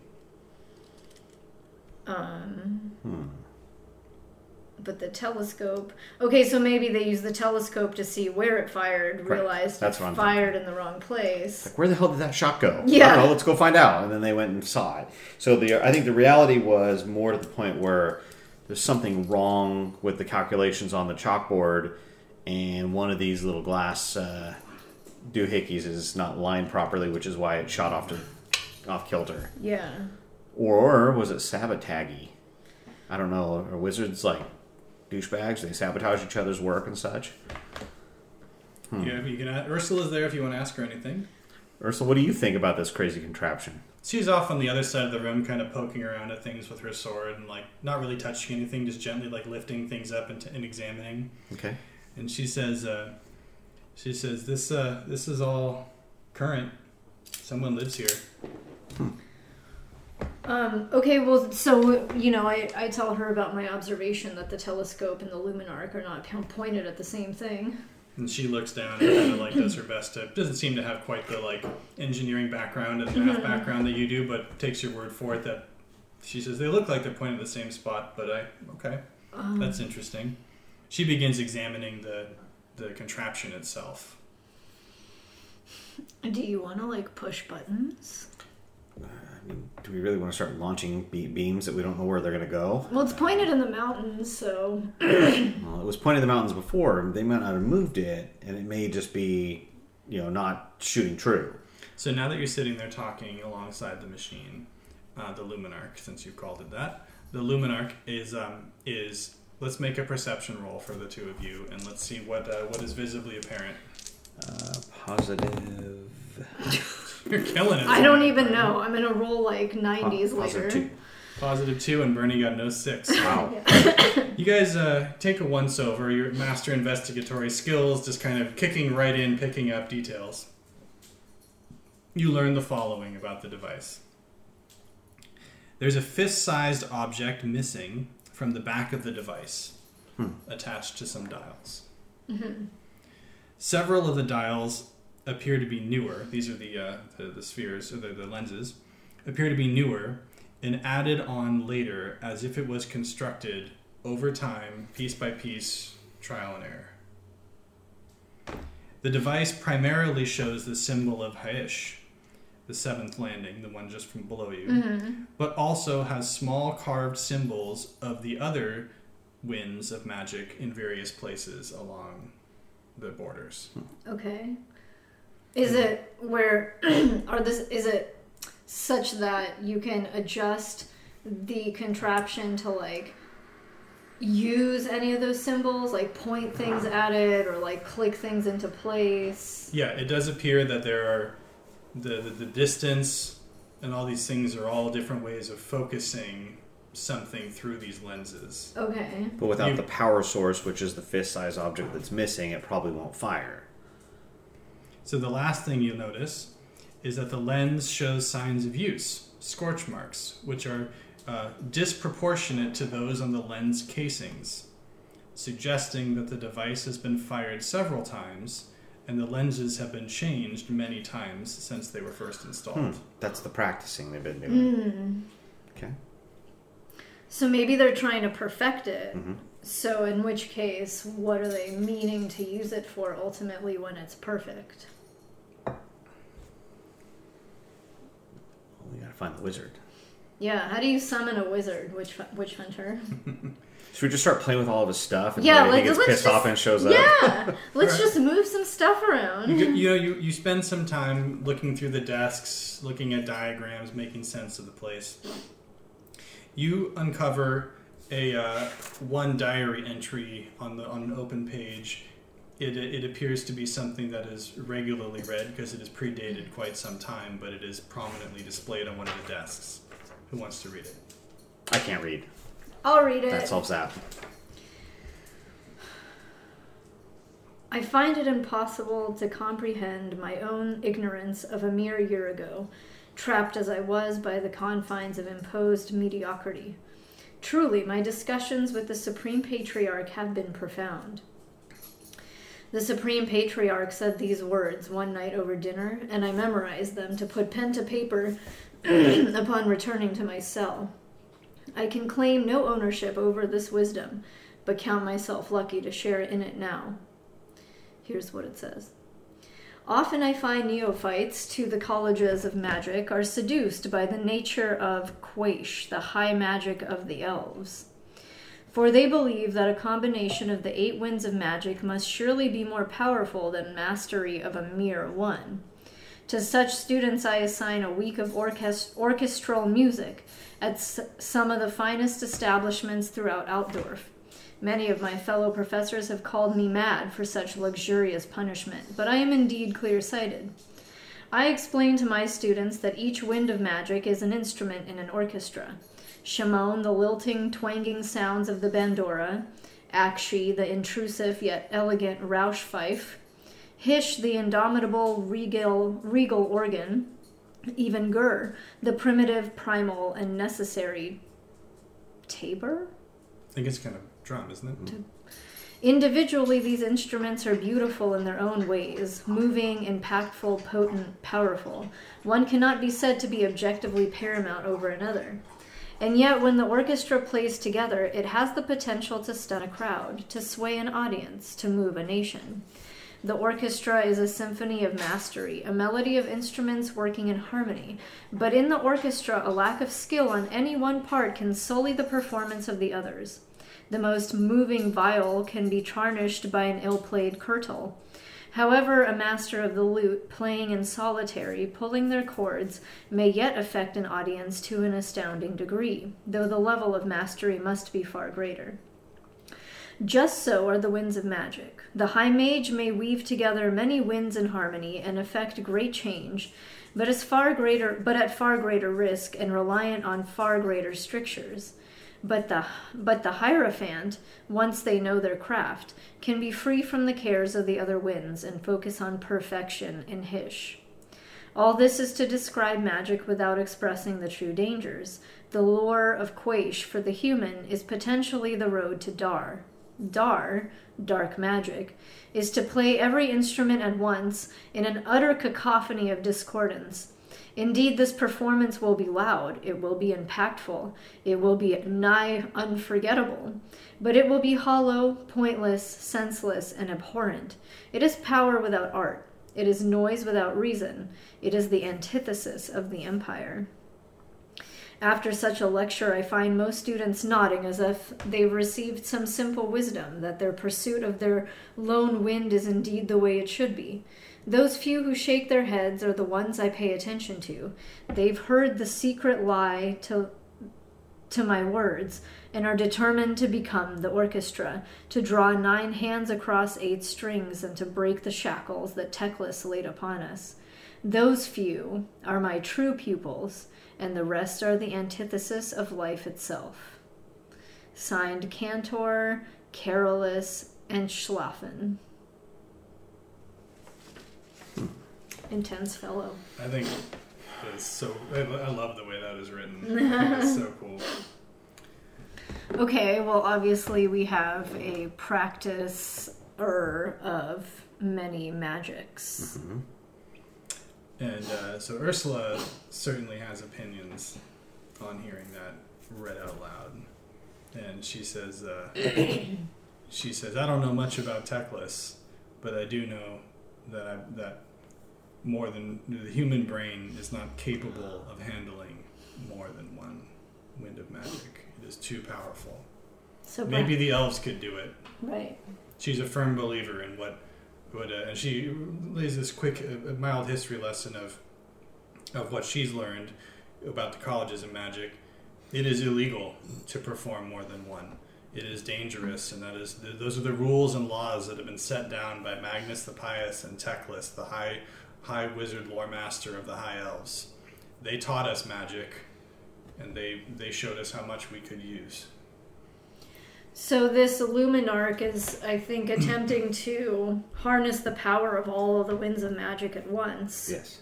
Um, Hmm. But the telescope... Okay, so maybe they used the telescope to see where it fired, Correct. realized That's it what I'm fired in the wrong place. Like, where the hell did that shot go? Yeah. I don't know, let's go find out. And then they went and saw it. So the I think the reality was more to the point where there's something wrong with the calculations on the chalkboard, and one of these little glass uh, doohickeys is not lined properly, which is why it shot off to off kilter. Yeah. Or was it sabotaggy? I don't know. Are wizards like douchebags? They sabotage each other's work and such. Hmm. Yeah, you can. Ask, Ursula's there if you want to ask her anything. Ursula, what do you think about this crazy contraption? She's off on the other side of the room, kind of poking around at things with her sword and like not really touching anything, just gently like lifting things up and, t- and examining. Okay. And she says, uh, "She says this. Uh, this is all current. Someone lives here." Hmm. Um, okay, well, so, you know, I, I tell her about my observation that the telescope and the Luminarch are not pointed at the same thing. And she looks down and kind of like does her best to, doesn't seem to have quite the like engineering background and math Mm-hmm. background that you do, but takes your word for it that she says they look like they're pointed at the same spot, but I, okay, Um, that's interesting. She begins examining the, the contraption itself. Do you want to, like, push buttons? I mean, do we really want to start launching be- beams that we don't know where they're going to go? Well, it's pointed in the mountains, so... Well, it was pointed in the mountains before. They might not have moved it, and it may just be, you know, not shooting true. So now that you're sitting there talking alongside the machine, uh, the Luminarch, since you've called it that, the Luminarch is um, is let's make a perception roll for the two of you, and let's see what uh, what is visibly apparent. Uh, positive. You're killing it. I don't even know. I'm going to roll, like, nineties Po- later. positive two. Positive two, and Bernie got no six. Wow. You guys uh, take a once over. Your master investigatory skills, just kind of kicking right in, picking up details. You learn the following about the device. There's a fist-sized object missing from the back of the device, Hmm. attached to some dials. Mm-hmm. Several of the dials appear to be newer. These are the uh, the, the spheres, or the, the lenses, appear to be newer and added on later as if it was constructed over time, piece by piece, trial and error. The device primarily shows the symbol of Haish, the seventh landing, the one just from below you, Mm-hmm. but also has small carved symbols of the other winds of magic in various places along the borders. Okay. Is it where... are this? Is it such that you can adjust the contraption to, like, use any of those symbols? Like, point things at it or, like, click things into place? Yeah, it does appear that there are the, the, the distance and all these things are all different ways of focusing something through these lenses. Okay. But without You- the power source, which is the fist-sized object that's missing, it probably won't fire. So the last thing you'll notice is that the lens shows signs of use, scorch marks, which are uh, disproportionate to those on the lens casings, suggesting that the device has been fired several times and the lenses have been changed many times since they were first installed. Hmm. That's the practicing they've been doing. Mm. Okay. So maybe they're trying to perfect it. Mm-hmm. So in which case, what are they meaning to use it for ultimately when it's perfect? gotta find the wizard. Yeah, how do you summon a wizard, witch, witch hunter? Should we just start playing with all of his stuff and yeah, he gets let's pissed just, off and shows yeah, up? Yeah, let's right. just move some stuff around. You, you know, you, you spend some time looking through the desks, looking at diagrams, making sense of the place. You uncover a uh, one diary entry on the on an open page. It it appears to be something that is regularly read because it is predated quite some time, but it is prominently displayed on one of the desks. Who wants to read it? I can't read. I'll read it. That solves that. I find it impossible to comprehend my own ignorance of a mere year ago, trapped as I was by the confines of imposed mediocrity. Truly, my discussions with the Supreme Patriarch have been profound. The Supreme Patriarch said these words one night over dinner, and I memorized them to put pen to paper upon returning to my cell. I can claim no ownership over this wisdom, but count myself lucky to share in it now. Here's what it says. Often I find neophytes to the colleges of magic are seduced by the nature of Quaish, the high magic of the elves. For they believe that a combination of the eight winds of magic must surely be more powerful than mastery of a mere one. To such students I assign a week of orchest- orchestral music at s- some of the finest establishments throughout Altdorf. Many of my fellow professors have called me mad for such luxurious punishment, but I am indeed clear-sighted. I explain to my students that each wind of magic is an instrument in an orchestra. Shimon, the lilting, twanging sounds of the bandora. Akshi, the intrusive yet elegant Rausch fife. Hish, the indomitable regal, regal organ. Even Gur, the primitive, primal, and necessary tabor? I think it's kind of drum, isn't it? To... Individually, these instruments are beautiful in their own ways, moving, impactful, potent, powerful. One cannot be said to be objectively paramount over another. And yet, when the orchestra plays together, it has the potential to stun a crowd, to sway an audience, to move a nation. The orchestra is a symphony of mastery, a melody of instruments working in harmony. But in the orchestra, a lack of skill on any one part can sully the performance of the others. The most moving viol can be tarnished by an ill-played curtal. However, a master of the lute, playing in solitary, pulling their chords, may yet affect an audience to an astounding degree, though the level of mastery must be far greater. Just so are the winds of magic. The high mage may weave together many winds in harmony and effect great change, but is far greater, but at far greater risk and reliant on far greater strictures. But the but the Hierophant, once they know their craft, can be free from the cares of the other winds and focus on perfection in Hish. All this is to describe magic without expressing the true dangers. The lure of Quaish for the human is potentially the road to Dar. Dar, dark magic, is to play every instrument at once in an utter cacophony of discordance. Indeed, this performance will be loud, it will be impactful, it will be nigh unforgettable, but it will be hollow, pointless, senseless, and abhorrent. It is power without art. It is noise without reason. It is the antithesis of the empire. After such a lecture, I find most students nodding as if they've received some simple wisdom, that their pursuit of their lone wind is indeed the way it should be. Those few who shake their heads are the ones I pay attention to. They've heard the secret lie to, to my words and are determined to become the orchestra, to draw nine hands across eight strings and to break the shackles that Teclis laid upon us. Those few are my true pupils, and the rest are the antithesis of life itself. Signed Cantor, Carolus, and Schlaffen. Intense fellow. I think it's so. I, I love the way that is written. It's so cool. Okay, well, obviously we have a practice-er of many magics. Mm-hmm. And uh, so Ursula certainly has opinions on hearing that read out loud. And she says, uh, she says, I don't know much about Teclis, but I do know that I, that more than the human brain is not capable of handling more than one wind of magic. It is too powerful. So maybe the elves could do it. Right. She's a firm believer in what, what, uh, and she lays this quick, uh, mild history lesson of, of what she's learned about the colleges of magic. It is illegal to perform more than one. It is dangerous, and that is the, those are the rules and laws that have been set down by Magnus the Pious and Teclis, the high, high wizard lore master of the High Elves. They taught us magic, and they they showed us how much we could use. So this Luminarch is, I think, attempting to harness the power of all of the winds of magic at once. Yes.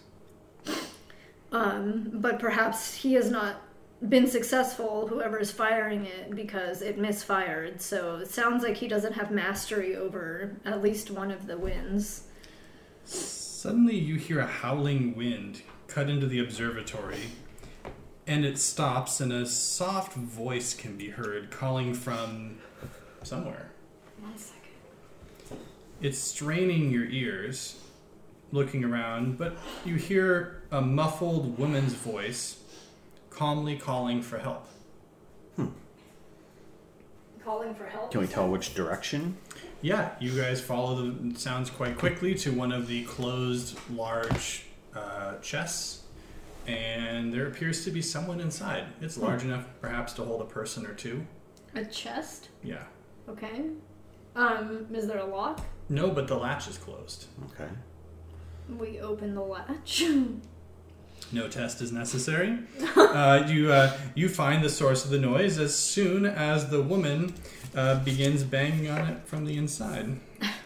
Um, but perhaps he has not been successful, whoever is firing it, because it misfired. So it sounds like he doesn't have mastery over at least one of the winds. Suddenly you hear a howling wind cut into the observatory, and it stops, and a soft voice can be heard calling from somewhere. One second. It's straining your ears, looking around, but you hear a muffled woman's voice calmly calling for help. Hmm. Calling for help? Can we tell which direction? Yeah, you guys follow the sounds quite quickly to one of the closed, large uh, chests, and there appears to be someone inside. It's large hmm. enough, perhaps, to hold a person or two. A chest? Yeah. Okay. Um, is there a lock? No, but the latch is closed. Okay. We open the latch. No test is necessary. uh, you uh, you find the source of the noise as soon as the woman uh, begins banging on it from the inside.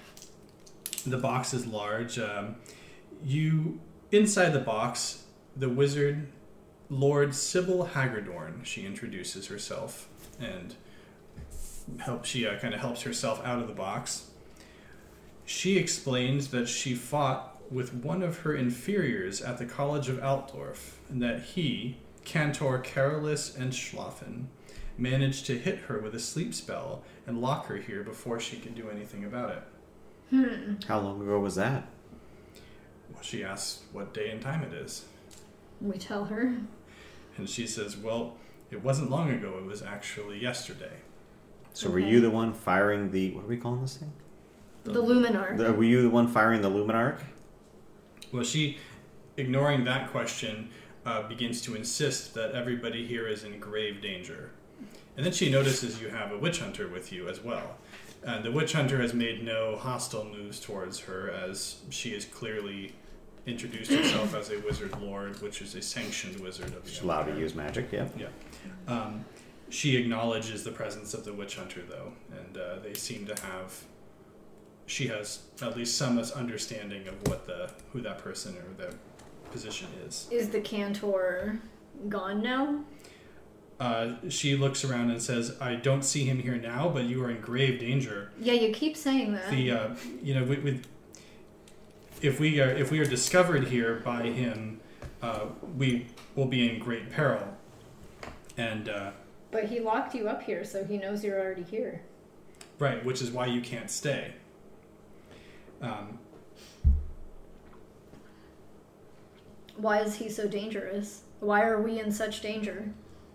The box is large. Um, you inside the box, the wizard, Lord Sybil Hagerdorn. She introduces herself and help. She uh, kind of helps herself out of the box. She explains that she fought with one of her inferiors at the College of Altdorf, and that he, Cantor Carolus Entschlafen, managed to hit her with a sleep spell and lock her here before she could do anything about it. Hmm. How long ago was that? Well, she asks what day and time it is. We tell her. And she says, well, it wasn't long ago, it was actually yesterday. So Okay. were you the one firing the... What are we calling this thing? The, the Luminarch. The, were you the one firing the Luminarch? Well, she, ignoring that question, uh, begins to insist that everybody here is in grave danger. And then she notices you have a witch hunter with you as well. And the witch hunter has made no hostile moves towards her, as she has clearly introduced herself as a wizard lord, which is a sanctioned wizard of the She's allowed Empire. to use magic, yeah. Yeah. Um, she acknowledges the presence of the witch hunter, though, and uh, they seem to have... She has at least some understanding of what the who that person or their position is. Is the Cantor gone now? Uh, she looks around and says, "I don't see him here now, but you are in grave danger." Yeah, you keep saying that. The uh, you know, with, with if we are if we are discovered here by him, uh, we will be in great peril. And uh, but he locked you up here, so he knows you're already here. right, which is why you can't stay. Um, Why is he so dangerous? Why are we in such danger?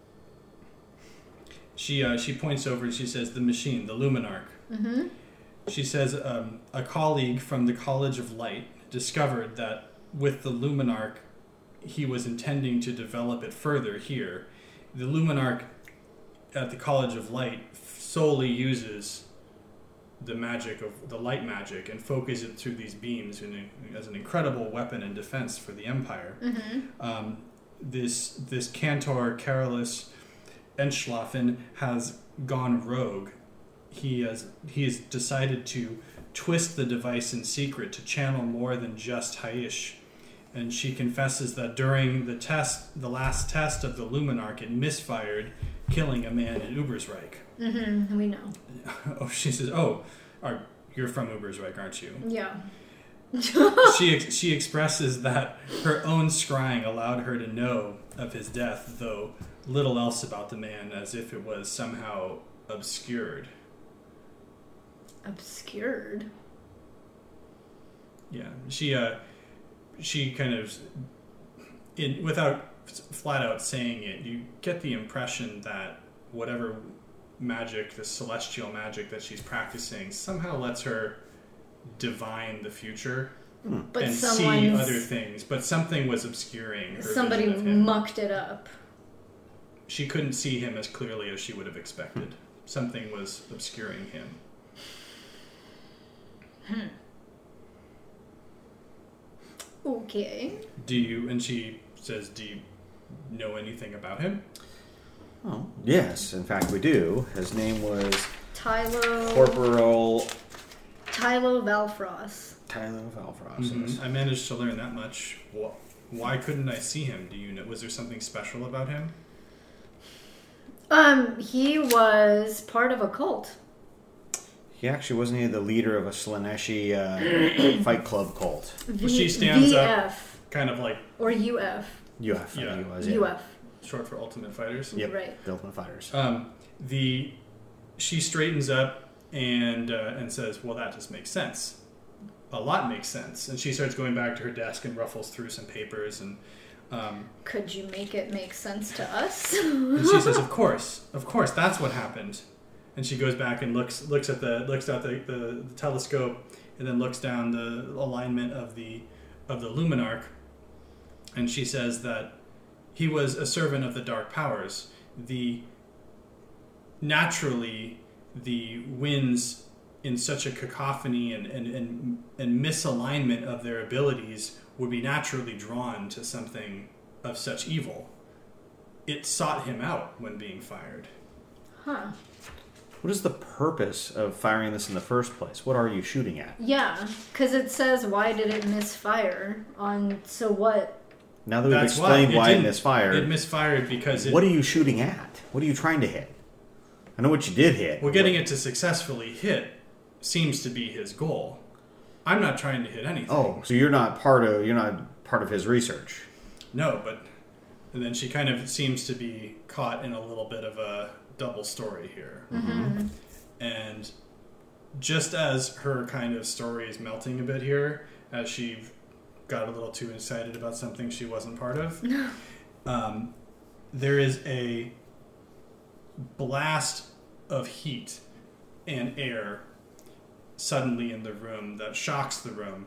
she uh, she points over and she says, "The machine, the Luminarch." Mm-hmm. She says um, a colleague from the College of Light discovered that with the Luminarch, he was intending to develop it further here. The Luminarch at the College of Light solely uses the magic of the light magic and focus it through these beams in a, as an incredible weapon and defense for the Empire. Mm-hmm. Um, this this Cantor Carolus Entschlafen has gone rogue. He has he has decided to twist the device in secret to channel more than just Haish. And she confesses that during the test, the last test of the Luminarch, it misfired, killing a man in Ubersreich. Mm-hmm. We know. Oh, she says, "Oh, are, you're from Ubersreich, aren't you?" Yeah. she ex- she expresses that her own scrying allowed her to know of his death, though little else about the man, as if it was somehow obscured. Obscured? Yeah, she uh, she kind of, in, without flat out saying it, you get the impression that whatever magic, the celestial magic that she's practicing, somehow lets her divine the future but and see other things. But something was obscuring her somebody vision of him. mucked it up. She couldn't see him as clearly as she would have expected. Something was obscuring him. Hmm. Okay. Do you, and she says, do you know anything about him? Oh, yes. In fact, we do. His name was Tylo... Corporal... Tylo Valfrost. Tylo Valfrost. Mm-hmm. I managed to learn that much. Why couldn't I see him? Do you know? Was there something special about him? Um, he was part of a cult. He actually wasn't he the leader of a Slaaneshi uh, Fight Club cult. V- Well, she stands V up, F. kind of like Or U F. U F, I Yeah. think he was. Yeah. U F. short for Ultimate Fighters. Yep. Right. The Ultimate Fighters. Um, the she straightens up and uh, and says, "Well, that just makes sense. A lot makes sense." And she starts going back to her desk and ruffles through some papers and. Um, Could you make it make sense to us? and she says, "Of course, of course, that's what happened." And she goes back and looks looks at the looks at the, the, the telescope and then looks down the alignment of the of the Luminarch. And she says that he was a servant of the dark powers. The naturally the winds in such a cacophony and, and, and, and misalignment of their abilities would be naturally drawn to something of such evil. It sought him out when being fired. Huh. What is the purpose of firing this in the first place? What are you shooting at? Yeah, because it says, why did it misfire on, so what? Now that we've That's explained why why it didn't- misfired, It misfired because it, what are you shooting at? What are you trying to hit? I know what you did hit. well, getting it to successfully hit seems to be his goal. I'm not trying to hit anything. Oh, so you're not part of you're not part of his research. No, but and then she kind of seems to be caught in a little bit of a double story here. Mm-hmm. And just as her kind of story is melting a bit here, as she got a little too excited about something she wasn't part of, um, there is a blast of heat and air suddenly in the room that shocks the room.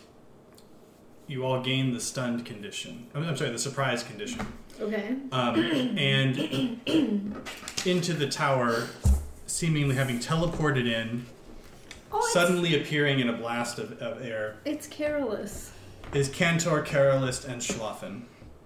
You all gain the stunned condition. I'm sorry, the surprise condition. Okay. Um, and into the tower, seemingly having teleported in, Oh, it's, suddenly appearing in a blast of, of air, it's Carolus. is Cantor, Carolist, and Schlaffen.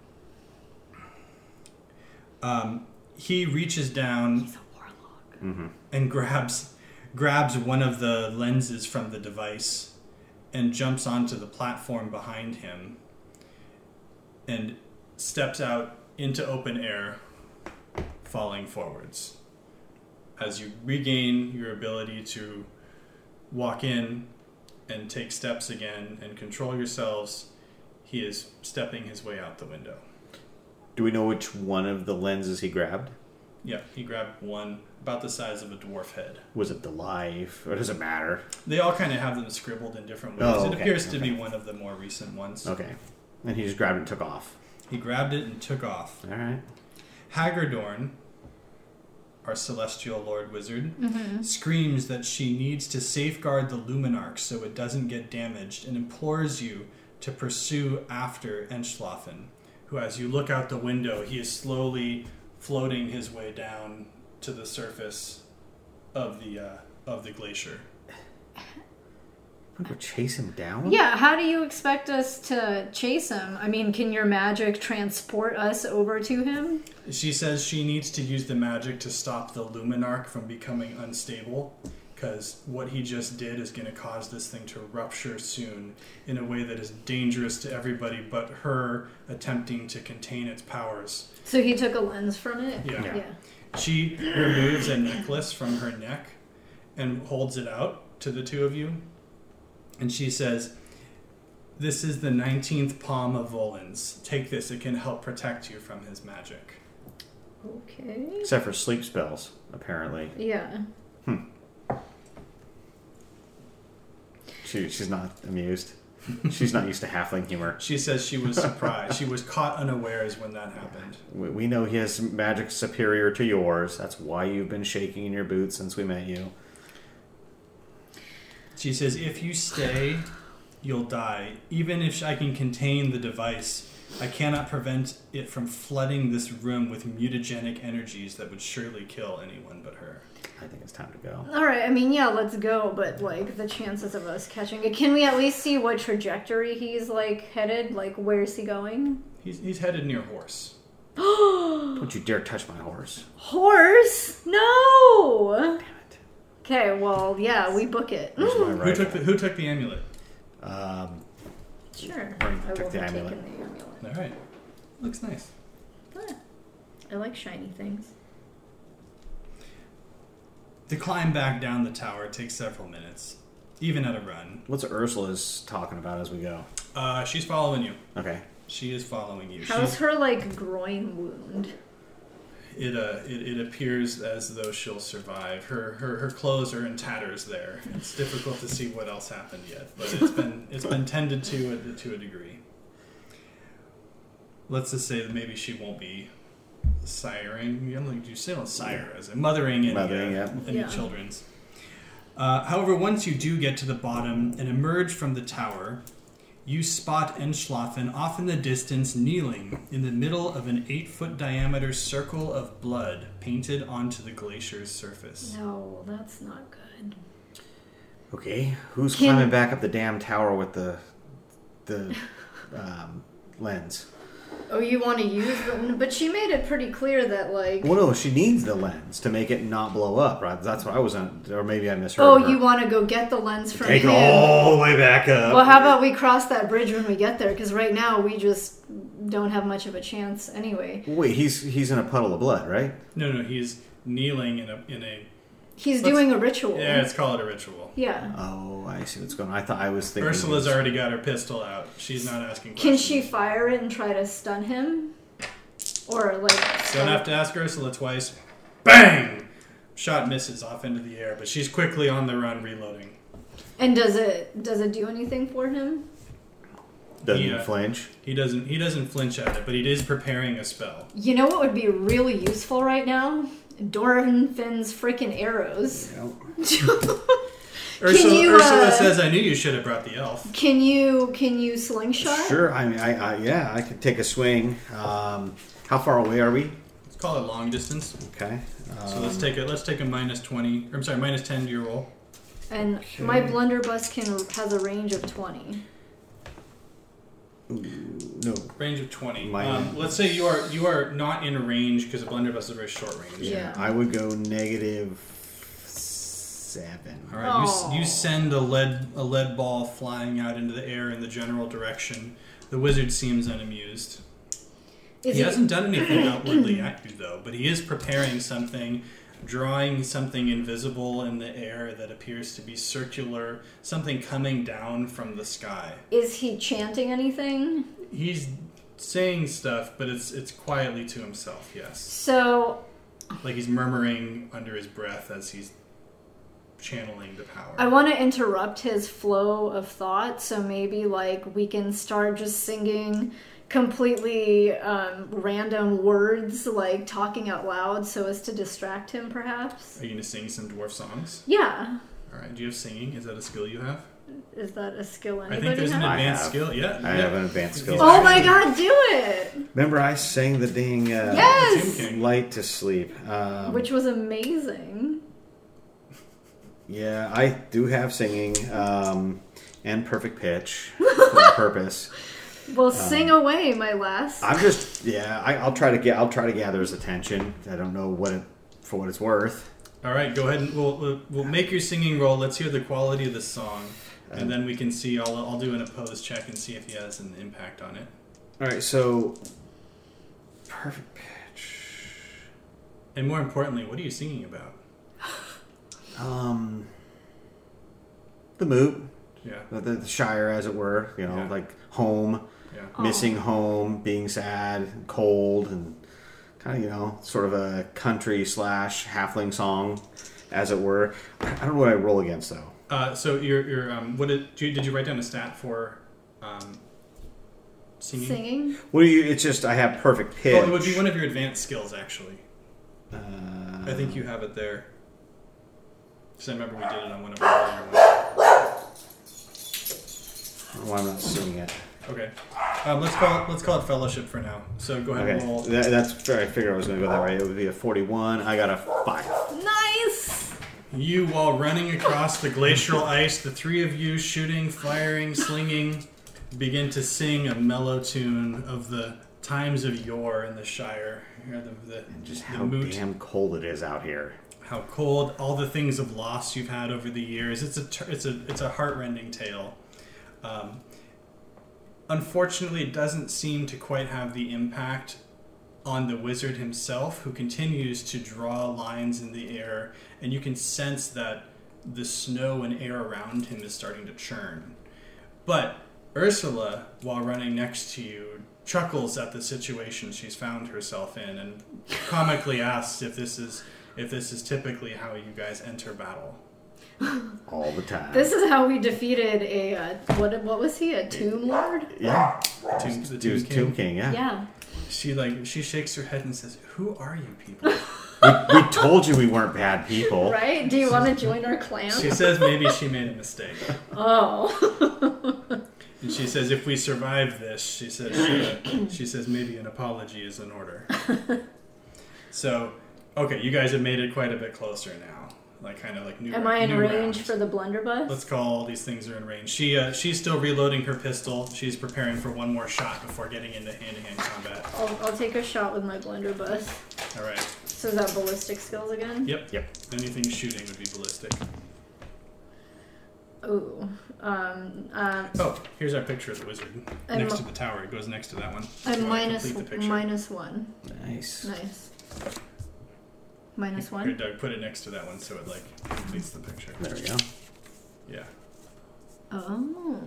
Um, he reaches down He's a warlock. Mm-hmm. and grabs grabs one of the lenses from the device and jumps onto the platform behind him and steps out into open air, falling forwards. As you regain your ability to walk in and take steps again and control yourselves, he is stepping his way out the window. Do we know which one of the lenses he grabbed? Yep, he grabbed one about the size of a dwarf head. Was it the life? Or does it matter? They all kind of have them scribbled in different ways. Oh, It okay, appears to okay. be one of the more recent ones. Okay. And he just grabbed it and took off. He grabbed it and took off. All right. Hagerdorn, our celestial lord wizard, Mm-hmm. screams that she needs to safeguard the Luminarch so it doesn't get damaged and implores you to pursue after Enschlafen, who, as you look out the window, he is slowly floating his way down to the surface of the uh, of the glacier. We go chase him down? Yeah, how do you expect us to chase him? I mean, can your magic transport us over to him? She says she needs to use the magic to stop the Luminarch from becoming unstable, because what he just did is going to cause this thing to rupture soon in a way that is dangerous to everybody but her attempting to contain its powers. So he took a lens from it? Yeah. Yeah. Yeah. She removes a necklace from her neck and holds it out to the two of you. And she says, "This is the nineteenth palm of Volan's. Take this, it can help protect you from his magic." Okay. Except for sleep spells, apparently. Yeah. She, she's not amused. She's not used to halfling humor. She says she was surprised. She was caught unawares when that happened. We, we know he has magic superior to yours. That's why you've been shaking in your boots since we met you. She says, if you stay, you'll die. Even if I can contain the device, I cannot prevent it from flooding this room with mutagenic energies that would surely kill anyone but her. I think it's time to go. All right, I mean, yeah, let's go, but, like, the chances of us catching it... Can we at least see what trajectory he's, like, headed? Like, where's he going? He's, he's headed near Horse. Don't you dare touch my horse. Horse? No! Damn it. Okay, well, yeah, we book it. Where's my Who rifle? took the Who took the amulet? Um, Sure. Right, I took will the have amulet. taken the amulet. All right. Looks nice. Ah, I like shiny things. The climb back down the tower takes several minutes, even at a run. what's Ursula's talking about as we go? Uh, she's following you. Okay. She is following you. How's She's, her, like, groin wound? it, uh, it it appears as though she'll survive. Her, her her clothes are in tatters there. It's difficult to see what else happened yet, but it's been it's been tended to a, to a degree. Let's just say that maybe she won't be siring. You know, you say on sire as a mothering any, Mothering, uh, yeah. any Yeah. children's. Uh, however, once you do get to the bottom and emerge from the tower, you spot Enschlafen off in the distance, kneeling in the middle of an eight-foot diameter circle of blood painted onto the glacier's surface. No, that's not good. Okay. Who's Can- climbing back up the damn tower with the the um, lens? Oh, you want to use the... But she made it pretty clear that, like... Well, no, she needs the lens to make it not blow up, right? That's what I was on, or maybe I misheard. Oh, her. you want to go get the lens from Take him? it all the way back up. Well, how about we cross that bridge when we get there? Because right now we just don't have much of a chance anyway. Wait, he's he's in a puddle of blood, right? No, no, he's kneeling in a in a. He's Let's- doing a ritual. Yeah, let's call it a ritual. Yeah. Oh, I see what's going on. I thought I was thinking. Ursula's it was- already got her pistol out. She's not asking Can questions. she fire it and try to stun him? Or, like... Don't stun- have to ask Ursula twice. Bang! Shot misses off into the air, but she's quickly on the run reloading. And does it does it do anything for him? doesn't Yeah. flinch. He doesn't he doesn't flinch at it, but he is preparing a spell. You know what would be really useful right now? Doran Finn's freaking arrows. Ursula, you, Ursula uh, says, I knew you should have brought the elf. Can you can you slingshot? Sure. I mean, I, I yeah, I could take a swing. Um, how far away are we? Let's call it long distance. Okay. Um, So let's take a let's take a minus twenty. Or I'm sorry, minus ten to your roll. And Okay. my blunderbuss can has a range of twenty. no. Range of twenty. My- Um, let's say you are you are not in range because a blunderbuss is a very short range. Yeah. I would go negative seven. All right, you, s- Aw. you send a lead a lead ball flying out into the air in the general direction. The wizard seems unamused. Is he it- hasn't done anything outwardly at you though, but he is preparing something, drawing something invisible in the air that appears to be circular, something coming down from the sky. Is he chanting anything? He's saying stuff, but it's it's quietly to himself. Yes, So like he's murmuring under his breath as he's channeling the power. I want to interrupt his flow of thought, so maybe like we can start just singing completely um, random words, like talking out loud, so as to distract him, perhaps. Are you going to sing some dwarf songs? Yeah, All right. Do you have singing? Is that a skill you have? is that a skill I anybody think there's an has? I advanced have. skill. Yeah. I yeah. have an advanced skill. He's Oh my actually- god, do it! Remember, I sang the dang uh, Yes! Tomb King. light to sleep. Um, Which was amazing. Yeah, I do have singing um, and perfect pitch for a purpose. Well, sing away, my lass. I'm just yeah. I, I'll try to get. I'll try to gather his attention. I don't know what it for what it's worth. All right. Go ahead and we'll, we'll we'll make your singing roll. Let's hear the quality of the song, and Um, then we can see. I'll I'll do an opposed check and see if he has an impact on it. All right, so perfect pitch. And more importantly, what are you singing about? Um, the moot, Yeah. the, the Shire, as it were. You know, Yeah. like home, Yeah. Aw. missing home, being sad, cold, and kind of you know, sort of a country slash halfling song, as it were. I don't know what I roll against though. Uh, so your your um what did you, did you write down a stat for Um, singing? Singing? What do you? It's just I have perfect pitch. Well, it would be one of your advanced skills, actually. Uh, I think you have it there. Because I remember we did it on one of our earlier ones. Why am I not seeing it? Okay. Um, let's call it let's call it fellowship for now. So go ahead Okay, and roll. that, that's fair. I figured I was going to go that way. It would be a forty-one. I got a five. Nice! You, while running across the glacial ice, the three of you shooting, firing, slinging, begin to sing a mellow tune of the times of yore in the Shire. You know, the, the, And just the how moot, damn cold it is out here. how cold, all the things of loss you've had over the years. It's a t- it's a it's a heartrending tale. Um, unfortunately, it doesn't seem to quite have the impact on the wizard himself, who continues to draw lines in the air, and you can sense that the snow and air around him is starting to churn. But Ursula, while running next to you, chuckles at the situation she's found herself in and comically asks if this is if this is typically how you guys enter battle. All the time. This is how we defeated a, uh, what what was he, a Tomb Lord? Yeah. Tomb, the Dude, Tomb King. Tomb King, yeah. Yeah. She like she shakes her head and says, "Who are you people?" We, we told you we weren't bad people. Right? Do you want to join our clan? She says maybe she made a mistake. Oh. And she says, if we survive this, she says, uh, she says maybe an apology is in order. So, okay, you guys have made it quite a bit closer now. Like, kind of like new Am I in new range round. for the blunderbuss? Let's call all these things are in range. She uh, She's still reloading her pistol. She's preparing for one more shot before getting into hand-to-hand combat. I'll, I'll take a shot with my blunderbuss. All right. So is that ballistic skills again? Yep. Yep. Anything shooting would be ballistic. Ooh. Um, uh, Oh, here's our picture of the wizard. I'm Next a- to the tower. It goes next to that one. I'm So I minus, complete the picture. minus one. Nice. Nice. Minus Here, one? Doug, put it next to that one so it, like, completes the picture. There we go. Yeah. Oh.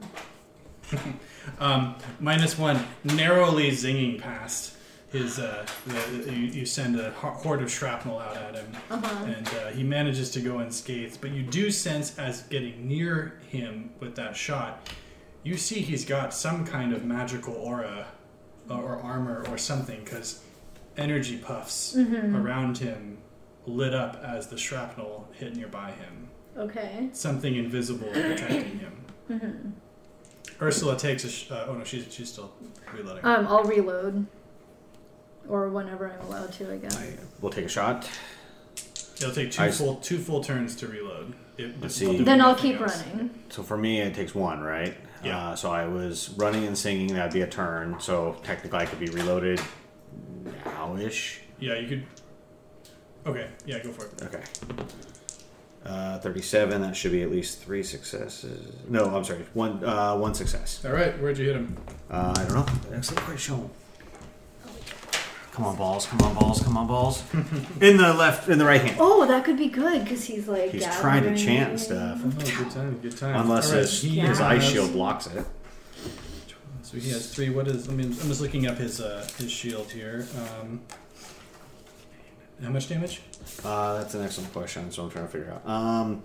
Um, minus one, narrowly zinging past his. Uh, the, you, you send a horde of shrapnel out at him, Uh-huh. and uh, he manages to go unscathed. But you do sense, as getting near him with that shot, you see he's got some kind of magical aura or armor or something, because energy puffs Mm-hmm. around him lit up as the shrapnel hit nearby him. Okay. Something invisible protecting him. Mm-hmm. Ursula takes a. Sh- uh, oh no, she's she's still reloading. Um, I'll reload. Or whenever I'm allowed to, I guess. I, we'll take a shot. It'll take two I- full two full turns to reload. It, Let's while see. doing Then I'll nothing keep else. running. So for me, it takes one, right? Yeah. Uh, so I was running and singing. That'd be a turn. So technically, I could be reloaded now-ish. Yeah, you could. Okay, yeah, go for it. Okay. Uh, thirty-seven. That should be at least three successes. No, I'm sorry. One. Uh, one success. All right, where'd you hit him? Uh, I don't know. Excellent question. Come on, balls. Come on, balls. Come on, balls. In the left. In the right hand. Oh, that could be good, because he's like He's trying to gathering- chant stuff. Oh, good time, good time. Unless All right, his, he his has- ice shield blocks it. So he has three. What is? I mean, I'm just looking up his uh, his shield here. Um, how much damage? Uh, that's an excellent question. So I'm trying to figure out. Um,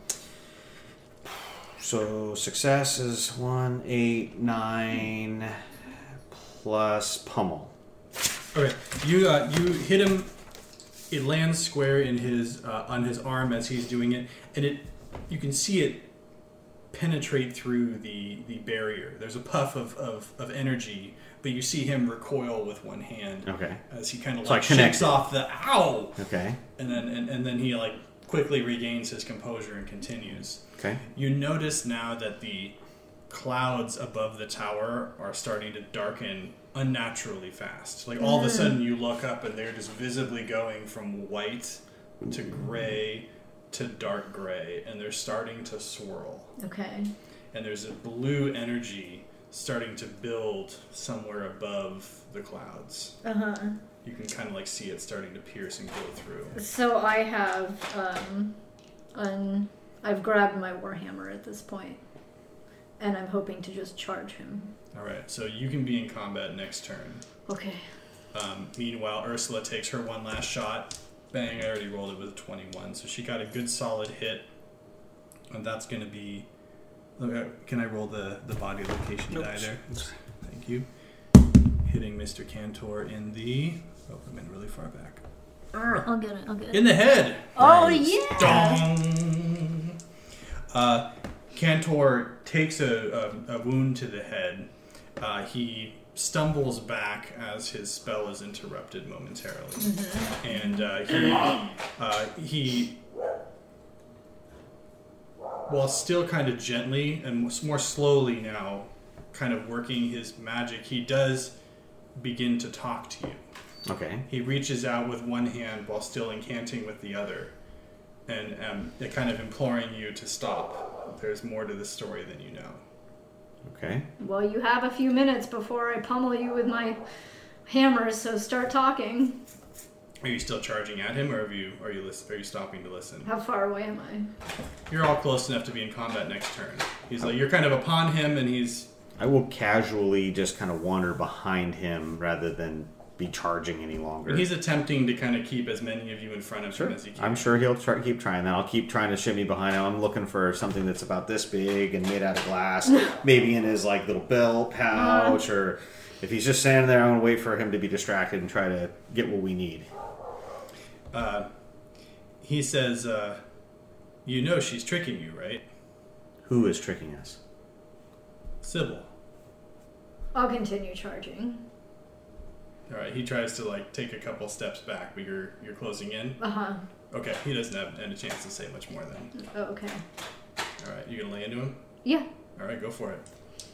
so success is one, eight, nine, plus pummel. Okay, you uh, you hit him. It lands square in his uh, on his arm as he's doing it, and it you can see it penetrate through the, the barrier. There's a puff of, of, of energy, but you see him recoil with one hand Okay. as he kind of So I like shakes connect it. off the ow, Okay. and then and, and then he like quickly regains his composure and continues. Okay. You notice now that the clouds above the tower are starting to darken unnaturally fast. Like all of a sudden you look up and they're just visibly going from white to gray to dark gray, and they're starting to swirl. Okay. And there's a blue energy starting to build somewhere above the clouds. Uh-huh. You can kind of like see it starting to pierce and go through. So I have, um, un- I've grabbed my Warhammer at this point, and I'm hoping to just charge him. All right, so you can be in combat next turn. Okay. Um, meanwhile, Ursula takes her one last shot. Bang, I already rolled it with a twenty-one. So she got a good solid hit. And that's going to be Okay, can I roll the, the body location Nope. die there? Thank you. Hitting Mister Cantor in the... Oh, I'm in really far back. I'll get it. I'll get it. In the head! Oh, Nice. yeah! Dong! Uh, Cantor takes a, a, a wound to the head. Uh, he stumbles back as his spell is interrupted momentarily. Mm-hmm. And uh, he, uh, he, while still kind of gently and more slowly now, kind of working his magic, he does begin to talk to you. Okay. He reaches out with one hand while still incanting with the other, and um, kind of imploring you to stop. There's more to the story than you know. Okay. Well, you have a few minutes before I pummel you with my hammer, so start talking. Are you still charging at him, or have you, are you listen, are you stopping to listen? How far away am I? You're all close enough to be in combat next turn. He's like, you're kind of upon him, and he's... I will casually just kind of wander behind him rather than be charging any longer. He's attempting to kind of keep as many of you in front of Sure. him as he can. I'm sure he'll try, keep trying that. I'll keep trying to shimmy behind him. I'm looking for something that's about this big and made out of glass, maybe in his like little belt pouch, or if he's just standing there, I'm going to wait for him to be distracted and try to get what we need. Uh, he says, uh, you know she's tricking you, right? Who is tricking us? Sybil. I'll continue charging. All right, he tries to like take a couple steps back, but you're you're closing in. Uh huh. Okay, he doesn't have any chance to say much more then. Oh, okay. All right, you gonna lay into him? Yeah. All right, go for it.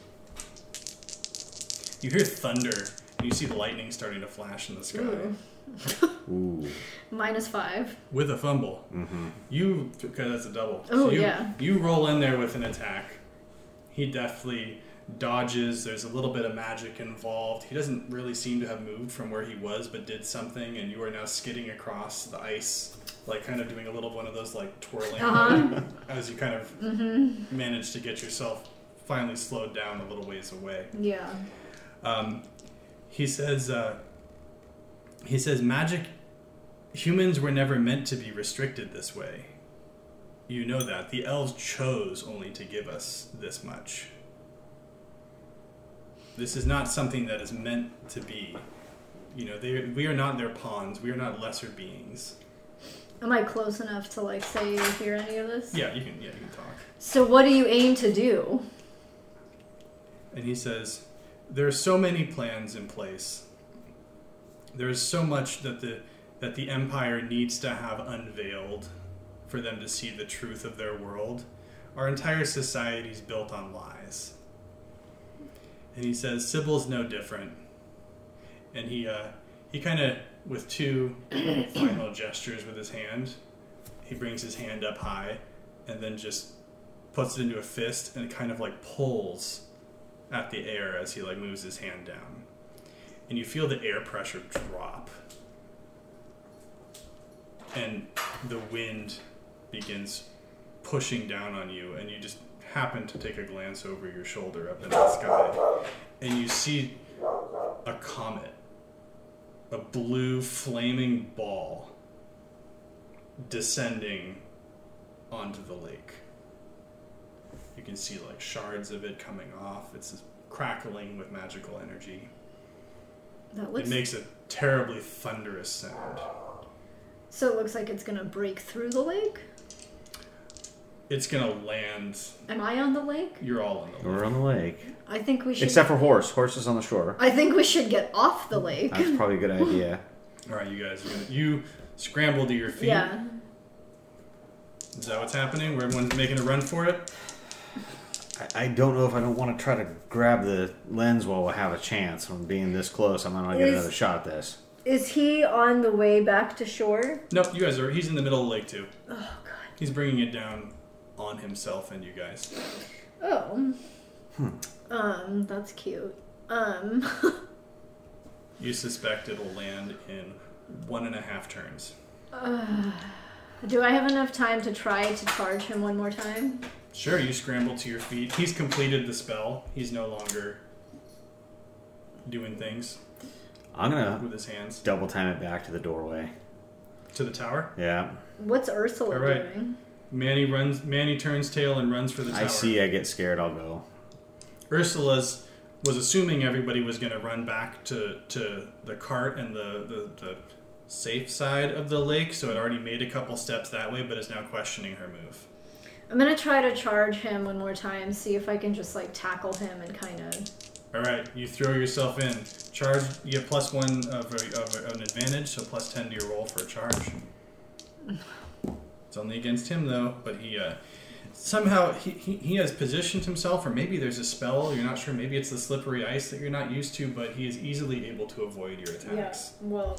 You hear thunder, and you see the lightning starting to flash in the sky. Ooh. Ooh. Minus five. With a fumble. Mm-hmm. You, because that's a double. Oh, you, yeah. You roll in there with an attack. He deftly dodges. There's a little bit of magic involved. He doesn't really seem to have moved from where he was, but did something, and you are now skidding across the ice, like kind of doing a little one of those like twirling Uh-huh. as you kind of Mm-hmm. manage to get yourself finally slowed down a little ways away. Yeah. Um, he says, uh, he says, magic, humans were never meant to be restricted this way. You know that. The elves chose only to give us this much. This is not something that is meant to be. You know, they, we are not their pawns. We are not lesser beings. Am I close enough to like say or hear any of this? Yeah, you can. Yeah, you can talk. So what do you aim to do? And he says, there are so many plans in place. There is so much that the that the Empire needs to have unveiled for them to see the truth of their world. Our entire society is built on lies. And he says, Sybil's no different. And he uh, he kind of, with two final gestures with his hand, he brings his hand up high and then just puts it into a fist and kind of like pulls at the air as he like moves his hand down. And you feel the air pressure drop. And the wind begins pushing down on you, and you just happen to take a glance over your shoulder up in the sky, and you see a comet, a blue flaming ball descending onto the lake. You can see like shards of it coming off. It's just crackling with magical energy. That looks. It makes a terribly thunderous sound. So it looks like it's gonna break through the lake. It's gonna land. Am I on the lake? You're all in the We're lake. on the lake. I think we should. Except for Horse. Horse is on the shore. I think we should get off the lake. That's probably a good idea. All right, you guys are gonna. You scramble to your feet. Yeah. Is that what's happening? Where everyone's making a run for it? I, I don't know if I don't want to try to grab the lens while we have a chance. From being this close, I'm not going to get Is- another shot at this. Is he on the way back to shore? No, you guys are. He's in the middle of the lake too. Oh god. He's bringing it down on himself and you guys. Oh. Hmm. Um, that's cute. Um. You suspect it'll land in one and a half turns. uh, do I have enough time to try to charge him one more time? Sure, you scramble to your feet. He's completed the spell. He's no longer doing things I'm going to with his hands. double time it back to the doorway. To the tower? Yeah. What's Ursula All right. doing? Manny runs. Manny turns tail and runs for the tower. I see. I get scared. I'll go. Ursula's was assuming everybody was going to run back to, to the cart and the, the, the safe side of the lake, so it already made a couple steps that way, but is now questioning her move. I'm going to try to charge him one more time, see if I can just, like, tackle him and kind of... Alright, you throw yourself in. Charge, you get plus one of, a, of a, an advantage, so plus ten to your roll for a charge. It's only against him, though, but he... Uh, Somehow he, he, he has positioned himself, or maybe there's a spell, you're not sure, maybe it's the slippery ice that you're not used to, but he is easily able to avoid your attacks. Yeah, well...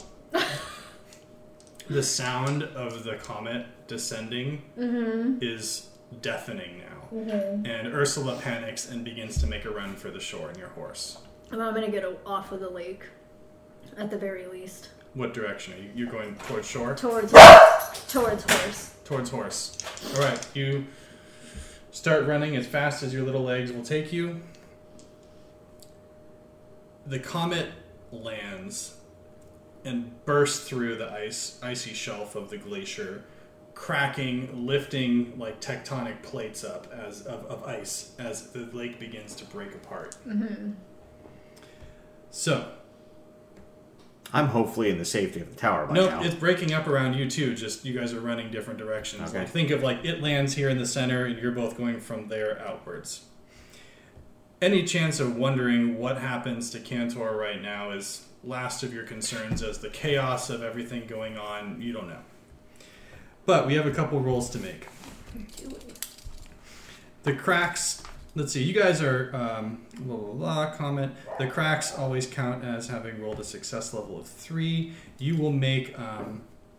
The sound of the comet descending mm-hmm. is deafening now. Mm-hmm. And Ursula panics and begins to make a run for the shore in your horse. And I'm going to get off of the lake, at the very least. What direction? Are you you're going towards shore? Towards towards horse. Towards horse. Alright, you... start running as fast as your little legs will take you. The comet lands and bursts through the ice, icy shelf of the glacier, cracking, lifting like tectonic plates up as of, of ice as the lake begins to break apart. Mm-hmm. So, I'm hopefully in the safety of the tower by nope, now. it's breaking up around you too. Just you guys are running different directions. Okay. Like think of like it lands here in the center, and you're both going from there outwards. Any chance of wondering what happens to Cantor right now is last of your concerns, as the chaos of everything going on, you don't know. But we have a couple rolls to make. The cracks. Let's see, you guys are, um, blah, blah, blah, comment. The cracks always count as having rolled a success level of three. You will make, um,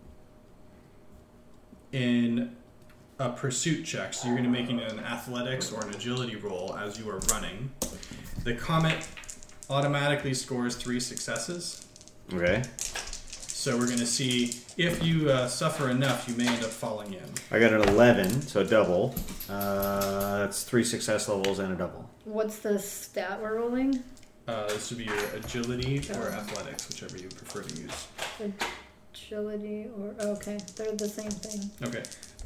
in a pursuit check, so you're going to be making an athletics or an agility roll as you are running. The comet automatically scores three successes. Okay. So we're going to see if you uh, suffer enough, you may end up falling in. I got an eleven, so a double. Uh, that's three success levels and a double. What's the stat we're rolling? Uh, this would be your agility or athletics, whichever you prefer to use. Agility or... Okay, they're the same thing. Okay.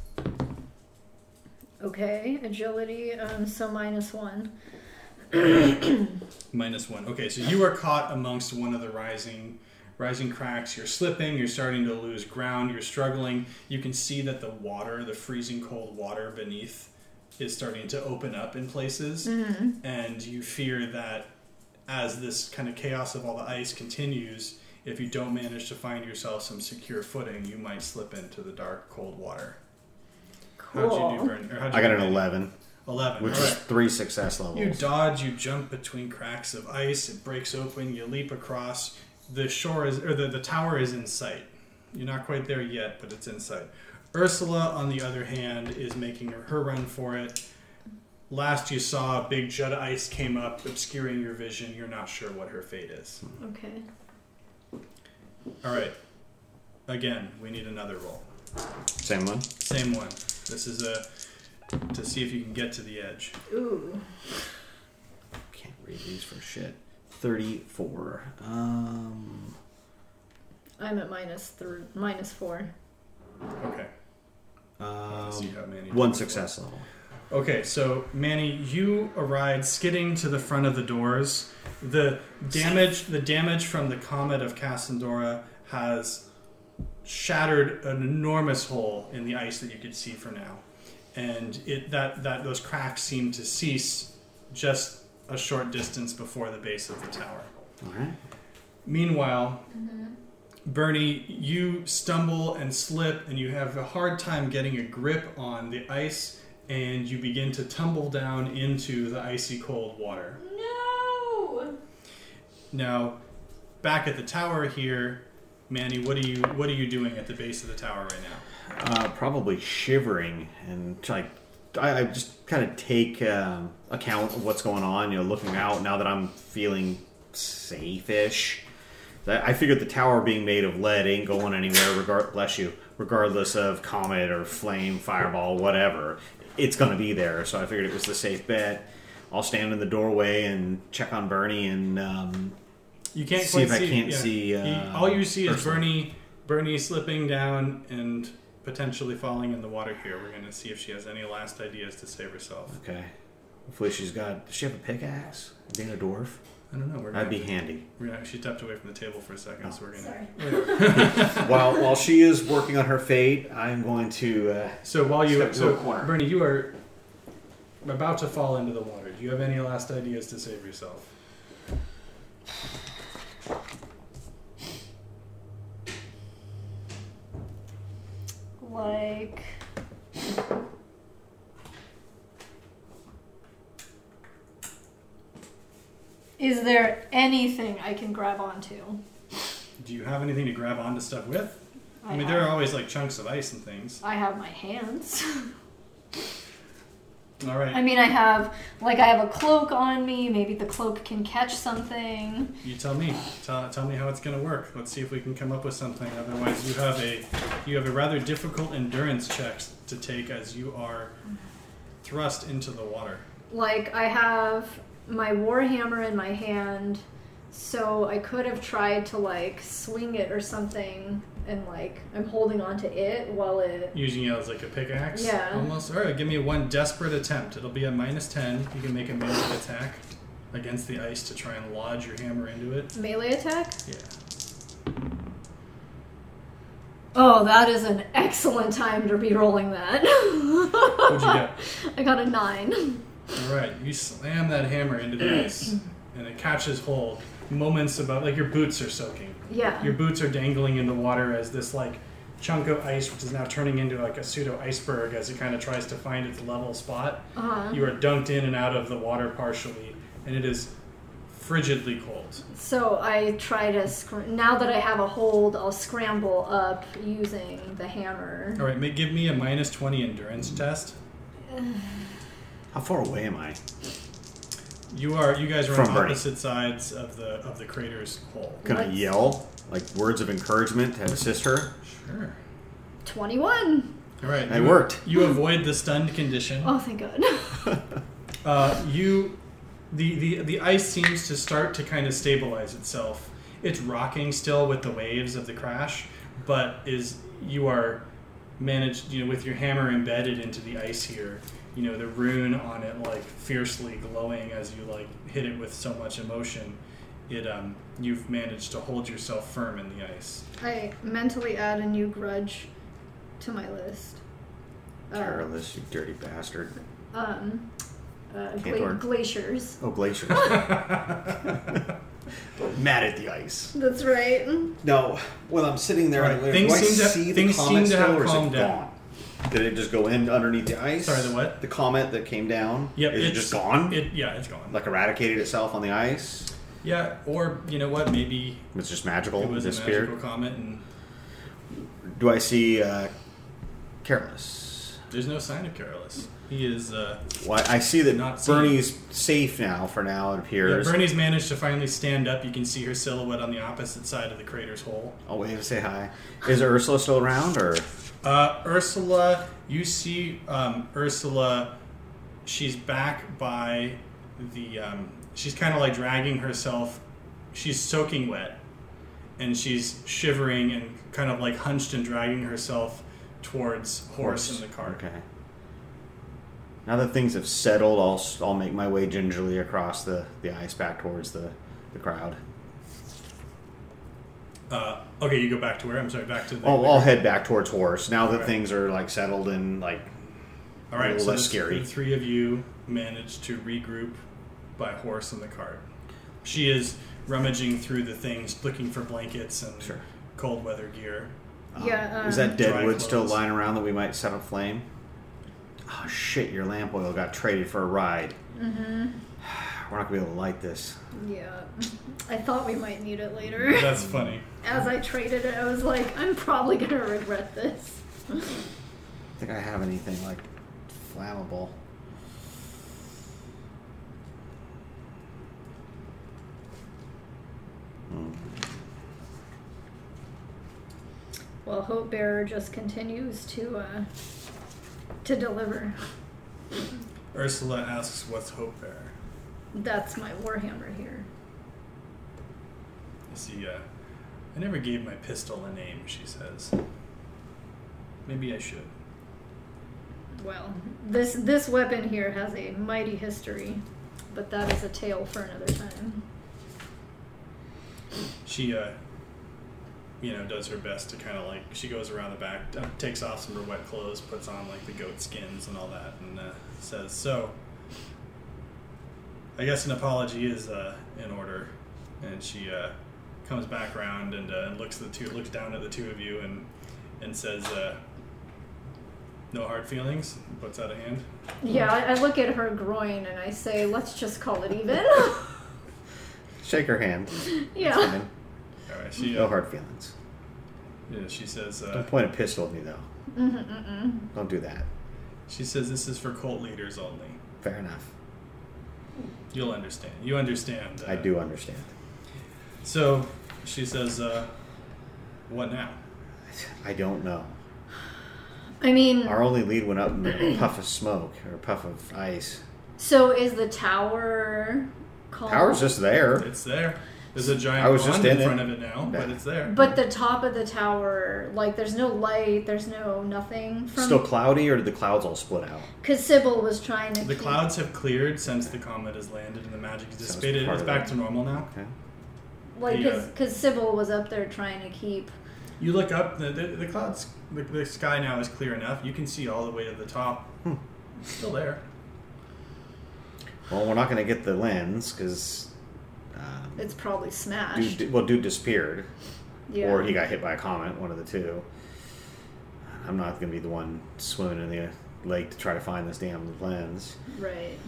Okay, agility, um, so minus one. Minus one. Okay, so you are caught amongst one of the rising... rising cracks. You're slipping, you're starting to lose ground, you're struggling. You can see that the water, the freezing cold water beneath, is starting to open up in places. Mm-hmm. And you fear that as this kind of chaos of all the ice continues, if you don't manage to find yourself some secure footing, you might slip into the dark, cold water. Cool. How'd you do, Vern? Or how'd you I got do, an Manny? eleven. eleven. Which All is right. three success levels. You dodge, you jump between cracks of ice, it breaks open, you leap across. The shore is, or the, the tower is in sight. You're not quite there yet, but it's in sight. Ursula, on the other hand, is making her, her run for it. Last you saw, a big jet of ice came up, obscuring your vision. You're not sure what her fate is. Okay. All right. Again, we need another roll. Same one? Same one. This is a to see if you can get to the edge. Ooh. Can't read these for shit. thirty-four. Um, I'm at minus three, minus four. Okay. um, Let's see how Manny one does. success level. Okay, so Manny, you arrive skidding to the front of the doors. The damage, the damage from the comet of Cassandora has shattered an enormous hole in the ice that you could see for now, and it that that those cracks seem to cease just a short distance before the base of the tower. All right. Meanwhile, mm-hmm. Bernie, you stumble and slip, and you have a hard time getting a grip on the ice, and you begin to tumble down into the icy cold water. No! Now, back at the tower here, Manny, what are you what are you doing at the base of the tower right now? Uh, probably shivering and like I, I just kind of take um, account of what's going on. You know, looking out now that I'm feeling safe-ish. I figured the tower being made of lead ain't going anywhere. Regard, bless you. Regardless of comet or flame, fireball, whatever, it's going to be there. So I figured it was the safe bet. I'll stand in the doorway and check on Bernie and um, you can't see quite if I see, can't yeah. see. Uh, he, all you see is Ursula. Bernie, Bernie slipping down and potentially falling in the water here. We're going to see if she has any last ideas to save herself. Okay. Hopefully she's got... Does she have a pickaxe? Being a dwarf? I don't know. We're That'd gonna, be handy. We're gonna, she stepped away from the table for a second, Oh. so we're going Sorry. while while she is working on her fate, I'm going to... Uh, So while you... Step to So, a corner. Bernie, you are about to fall into the water. Do you have any last ideas to save yourself? Like, is there anything I can grab onto? Do you have anything to grab onto stuff with? I, I mean, have, there are always like chunks of ice and things. I have my hands. All right. I mean, I have, like, I have a cloak on me. Maybe the cloak can catch something. You tell me. Tell, tell me how it's going to work. Let's see if we can come up with something. Otherwise, you have a you have a rather difficult endurance check to take as you are thrust into the water. Like, I have my warhammer in my hand, so I could have tried to, like, swing it or something, and, like, I'm holding onto it while it... Using it as like a pickaxe? Yeah. Almost. All right, give me one desperate attempt. It'll be a minus ten. You can make a melee attack against the ice to try and lodge your hammer into it. Melee attack? Yeah. Oh, that is an excellent time to be rolling that. What'd you get? I got a nine. All right, you slam that hammer into the ice, and it catches hold. Moments above, like your boots are soaking. Yeah. Your boots are dangling in the water as this like chunk of ice, which is now turning into like a pseudo iceberg as it kind of tries to find its level spot. Uh-huh. You are dunked in and out of the water partially, and it is frigidly cold. So I try to, scr- now that I have a hold, I'll scramble up using the hammer. All right, ma- give me a minus twenty endurance test. how far away am I? You are, you guys are From on Bernie. opposite sides of the of the crater's hole. Can I Let's- yell? Like words of encouragement to assist her? Sure. twenty-one. All right, It you, worked. You avoid the stunned condition. Oh, thank God. Uh, you, the, the the ice seems to start to kind of stabilize itself. It's rocking still with the waves of the crash, but is you are managed, you know, with your hammer embedded into the ice here. You know, the rune on it like fiercely glowing as you like hit it with so much emotion. It um, you've managed to hold yourself firm in the ice. I mentally add a new grudge to my list. Uh, Careless, you dirty bastard. um, uh, gla- Cantor. glaciers. Oh, glaciers. Mad at the ice. That's right. No, when I'm sitting there, Right, do things I seem to- see the things comet seem to have still, or is calmed it down. gone? Did it just go in underneath the ice? Sorry, the what? The comet that came down. Yep, Is it it's just gone? It yeah, it's gone. like eradicated itself on the ice? Yeah, or you know what? Maybe It's just magical. it was a disappeared. magical comet, and Do I see uh, Careless? there's no sign of Careless. He is. Uh, Well, I see that Not seen. Bernie's safe now. For now, it yeah, appears. Bernie's managed to finally stand up. You can see her silhouette on the opposite side of the crater's hole. I'll wave to say hi. Is Ursula still around, or Uh, Ursula, you see um, Ursula. She's back by the. Um, she's kind of like dragging herself. She's soaking wet, and she's shivering and kind of like hunched and dragging herself towards horse, in the cart. Okay. Now that things have settled, I'll I'll make my way gingerly across the, the ice back towards the, the crowd. Uh, okay, you go back to where? I'm sorry, back to the. I'll, I'll head back towards horse now that Okay. things are like settled and like All right, a little so less the- scary. the three of you managed to regroup by horse in the cart. She is rummaging through the things, looking for blankets and Sure. cold weather gear. Um, Yeah, is um, that dead Dry wood still clothes. lying around that we might set a flame? Oh shit! Your lamp oil got traded for a ride. Mm-hmm. We're not gonna be able to light this. Yeah. I thought we might need it later. That's funny. As I traded it, I was like, I'm probably going to regret this. I don't think I have anything like flammable. Hmm. Well, Hope Bearer just continues to uh, to deliver. Ursula asks, "What's Hope Bearer?" That's my warhammer here. You see, uh, I never gave my pistol a name. She says, Maybe I should. Well, this this weapon here has a mighty history, but that is a tale for another time. She, uh, you know, does her best to kind of like, she goes around the back, uh, takes off some of her wet clothes, puts on like the goat skins and all that, and uh, says, so, I guess an apology is uh, in order. And she uh, comes back around and uh, looks at the two, looks down at the two of you and and says, uh, no hard feelings, puts out a hand. Yeah, I, I look at her groin and I say, let's just call it even. Shake her hand. Yeah. That's fine. All right, she, No uh, hard feelings. yeah, she says, uh, Don't point a pistol at me, though. Mm-mm, mm-mm. Don't do that. she says this is for cult leaders only. Fair enough. You'll understand. You understand. Uh, I do understand. So she says, uh, what now? I don't know. I mean, Our only lead went up in a puff of smoke, or a puff of ice. so is the tower called? Tower's just there. It's there. There's a giant I was pond just in in it. front of it now, but Yeah. it's there. But the top of the tower, like, there's no light, there's no nothing from. Still cloudy, or did the clouds all split out? Because Sybil was trying to. The keep- clouds have cleared since the comet has landed and the magic is Sounds dissipated. part It's of back it. to normal now. Okay. Like, the, uh, because Sybil was up there trying to keep. You look up, the, the, the clouds, the, the sky now is clear enough. You can see all the way to the top. Hmm. It's still there. Well, we're not going to get the lens, because... Um, It's probably smashed. dude, well, dude disappeared. yeah. Or he got hit by a comet, one of the two. I'm not going to be the one swimming in the lake to try to find this damn lens. Right.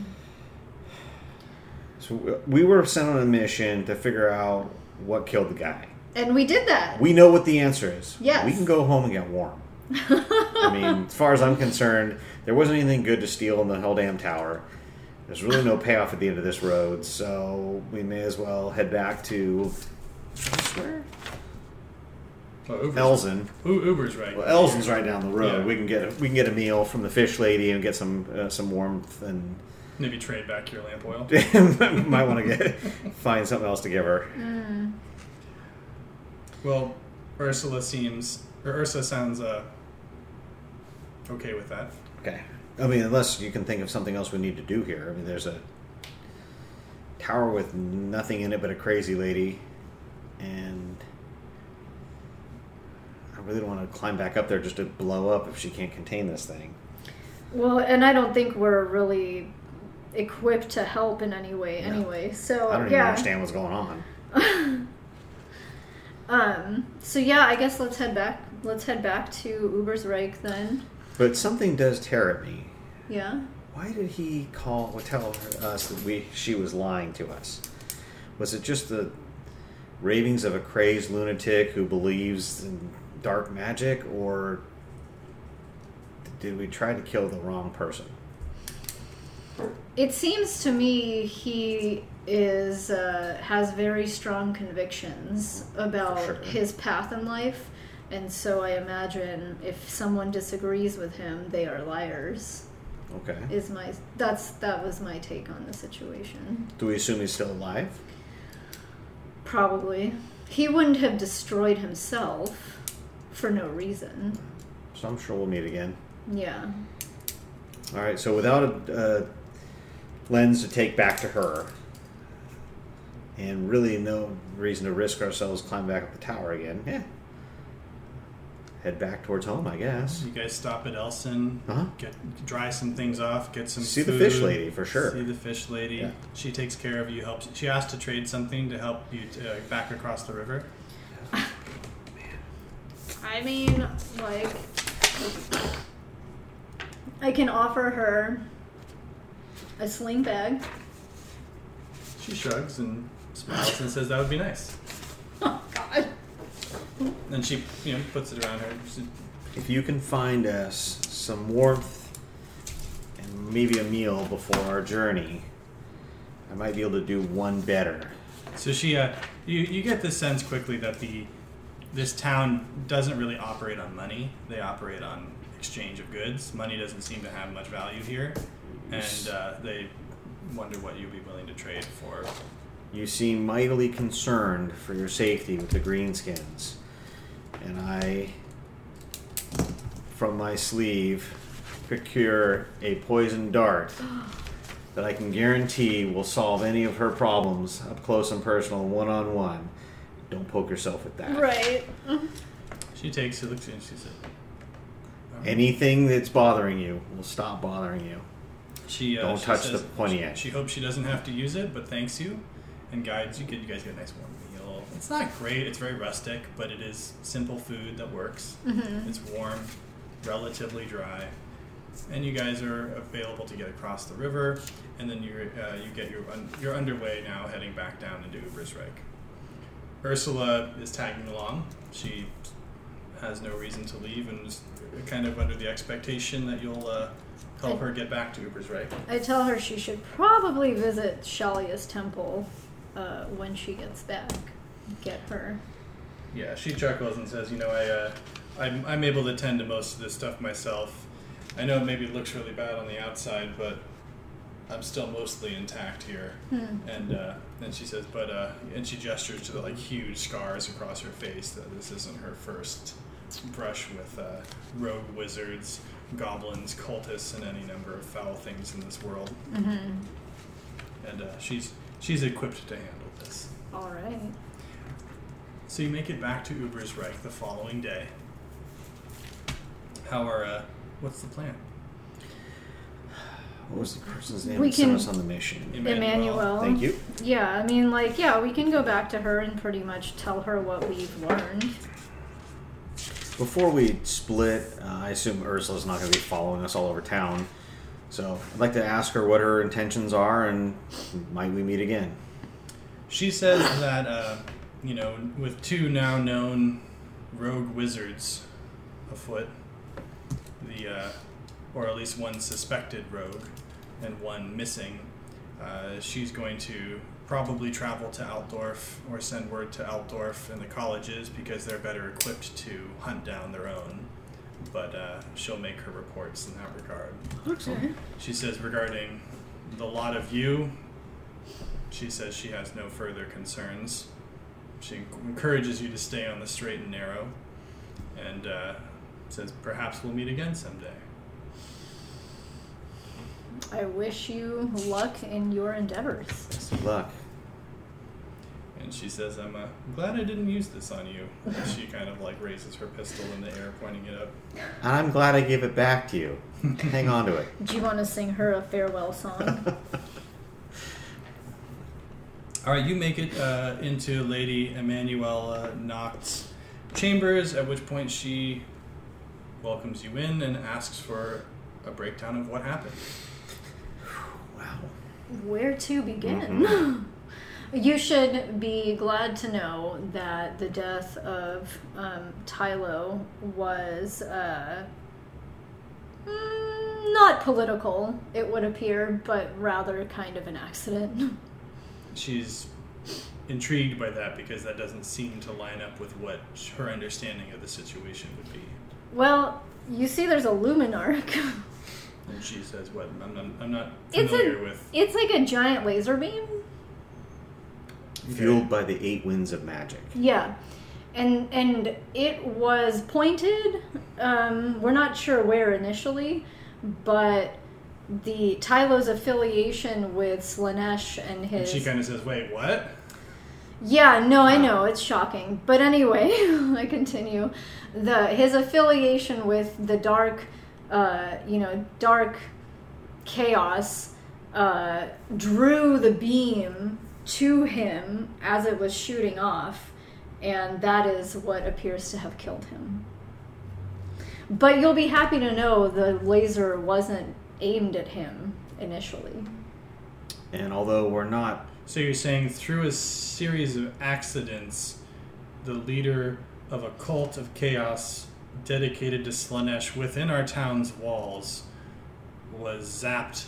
So we were sent on a mission to figure out what killed the guy. And we did that. We know what the answer is. Yes. We can go home and get warm. I mean, as far as I'm concerned, there wasn't anything good to steal in the whole damn tower. There's really no payoff at the end of this road, so we may as well head back to... Where? Oh, Uber's, Elzen. U- Uber's right. Well, Elzen's right down the road. Yeah. We can get a, we can get a meal from the fish lady and get some uh, some warmth, and Maybe trade back your lamp oil. might want to get find something else to give her. Mm. Well, Ursula seems, or Ursula sounds uh, okay with that. Okay. I mean, unless you can think of something else we need to do here. I mean, there's a tower with nothing in it but a crazy lady, and I really don't want to climb back up there just to blow up if she can't contain this thing. Well, and I don't think we're really equipped to help in any way No. anyway. So I don't even yeah. understand what's going on. Um. So yeah, I guess let's head back. Let's head back to Uber's Reich then. But something does tear at me. Yeah. Why did he call tell us that we she was lying to us? Was it just the ravings of a crazed lunatic who believes in dark magic, or did we try to kill the wrong person? It seems to me he is uh, has very strong convictions about For sure. his path in life, and so I imagine if someone disagrees with him, they are liars. Okay. Is my that's that was my take on the situation. Do we assume he's still alive? Probably. He wouldn't have destroyed himself for no reason. So I'm sure we'll meet again. Yeah. All right. So without a, a lens to take back to her, and really no reason to risk ourselves climbing back up the tower again, yeah. Head back towards home, I guess. You guys stop at Elson, Uh-huh. get dry some things off, get some See the food, fish lady, for sure. See the fish lady. Yeah. She takes care of you. Helps. She asked to trade something to help you to, uh, back across the river. I mean, like, I can offer her a sling bag. She shrugs and smiles and says that would be nice. Oh, God. Then she, you know, puts it around her. She- If you can find us some warmth and maybe a meal before our journey, I might be able to do one better. So she, uh, you, you get the sense quickly that the this town doesn't really operate on money. They operate on exchange of goods. Money doesn't seem to have much value here, and uh, they wonder what you'd be willing to trade for. You seem mightily concerned for your safety with the greenskins, and I from my sleeve procure a poison dart that I can guarantee will solve any of her problems up close and personal, one-on-one. Don't poke yourself with that. Right. She takes it, looks at it, and she said, Anything that's bothering you will stop bothering you. She, uh, Don't she touch says the pointy edge. She hopes she doesn't have to use it, but thanks you and guides you. You guys get a nice warm meal. It's not great. It's very rustic, but it is simple food that works. Mm-hmm. It's warm, relatively dry, and you guys are available to get across the river. And then you uh, you get your un- you're underway now, heading back down into Ubersreich. Ursula is tagging along. She has no reason to leave and is kind of under the expectation that you'll uh, help her get back to Ubersreich. I tell her she should probably visit Shalia's temple uh, when she gets back. Get her. Yeah, she chuckles and says, you know, I, uh, I'm, I'm able to tend to most of this stuff myself. I know maybe it looks really bad on the outside, but I'm still mostly intact here. Hmm. And uh, then she says, but, uh, and she gestures to the, like, huge scars across her face that this isn't her first brush with uh, rogue wizards, goblins, cultists, and any number of foul things in this world. Mm-hmm. And uh, she's she's equipped to handle this. All right. So you make it back to Ubersreich the following day. How are, uh, what's the plan? What was the person's name We that sent can- us on the mission? Emmanuel. Thank you. Yeah, I mean, like, yeah, we can go back to her and pretty much tell her what we've learned. Before we split, uh, I assume Ursula's not going to be following us all over town. So I'd like to ask her what her intentions are, and might we meet again? She says that, uh, you know, with two now known rogue wizards afoot, the, uh, or at least one suspected rogue and one missing, uh, she's going to probably travel to Altdorf or send word to Altdorf and the colleges because they're better equipped to hunt down their own. But uh, she'll make her reports in that regard. Excellent. She says regarding the lot of you, she says she has no further concerns. She encourages you to stay on the straight and narrow, and uh, says perhaps we'll meet again someday. I wish you luck in your endeavors. Best of luck. And she says, I'm uh, glad I didn't use this on you. And she kind of like raises her pistol in the air, pointing it up. And I'm glad I gave it back to you. Hang on to it. Do you want to sing her a farewell song? All right, you make it uh, into Lady Emanuela Nacht's chambers, at which point she welcomes you in and asks for a breakdown of what happened. Wow. Where to begin? Mm-hmm. You should be glad to know that the death of um, Tylo was uh, mm, not political, it would appear, but rather kind of an accident. She's intrigued by that because that doesn't seem to line up with what her understanding of the situation would be. Well, you see there's a Luminarch. And she says, what? I'm not, I'm not It's familiar a, with... it's like a giant laser beam. Fueled by the eight winds of magic. Yeah. And and it was pointed, um, we're not sure where initially, but the Tylo's affiliation with Slaanesh and And his... she kind of says, wait, what? Yeah, no, I know, it's shocking. But anyway, I continue. The his affiliation with the dark, uh, you know, dark chaos uh, drew the beam to him as it was shooting off, and that is what appears to have killed him. But you'll be happy to know the laser wasn't aimed at him initially. And although we're not... So you're saying through a series of accidents, the leader of a cult of chaos dedicated to Slaanesh within our town's walls was zapped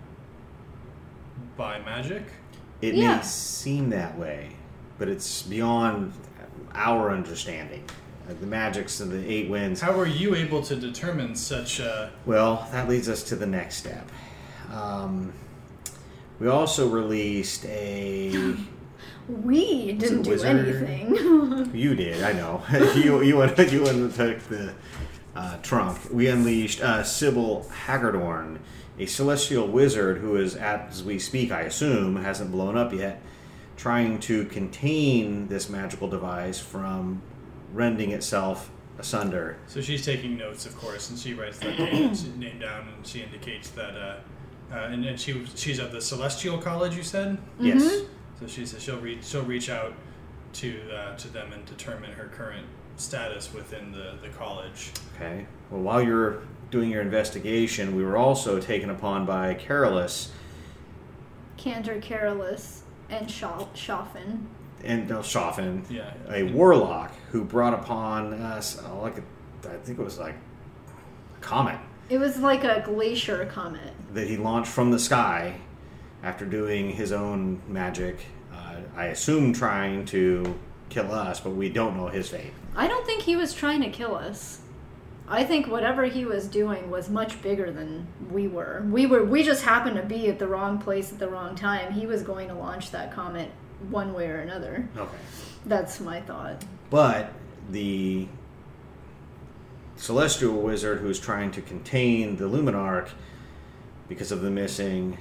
by magic? It Yeah. may seem that way, but it's beyond our understanding. Uh, the magics of the eight winds. How were you able to determine such a... Well, that leads us to the next step. Um, we also released a... We didn't do wizard? anything. You did, I know. you you went you went and took the uh, trunk, we unleashed uh, Sybil Hagerdorn, a celestial wizard who is, as we speak, I assume, hasn't blown up yet, trying to contain this magical device from rending itself asunder. So she's taking notes, of course, and she writes that name, name down, and she indicates that, uh, uh, and, and she she's at the Celestial College, you said? Mm-hmm. Yes. So she says she'll reach she'll reach out to uh, to them and determine her current status within the, the college. Okay. Well, while you're doing your investigation, we were also taken upon by Carolus. Cantor Carolus and Scha- Shoffin. And no, Shoffin, Yeah. a warlock who brought upon us, uh, like a, I think it was like a comet It was like a glacier comet. that he launched from the sky after doing his own magic. Uh, I assume trying to kill us, but we don't know his fate. I don't think he was trying to kill us. I think whatever he was doing was much bigger than we were. We were we just happened to be at the wrong place at the wrong time. He was going to launch that comet one way or another. Okay. That's my thought. But the celestial wizard who's trying to contain the Luminarch because of the missing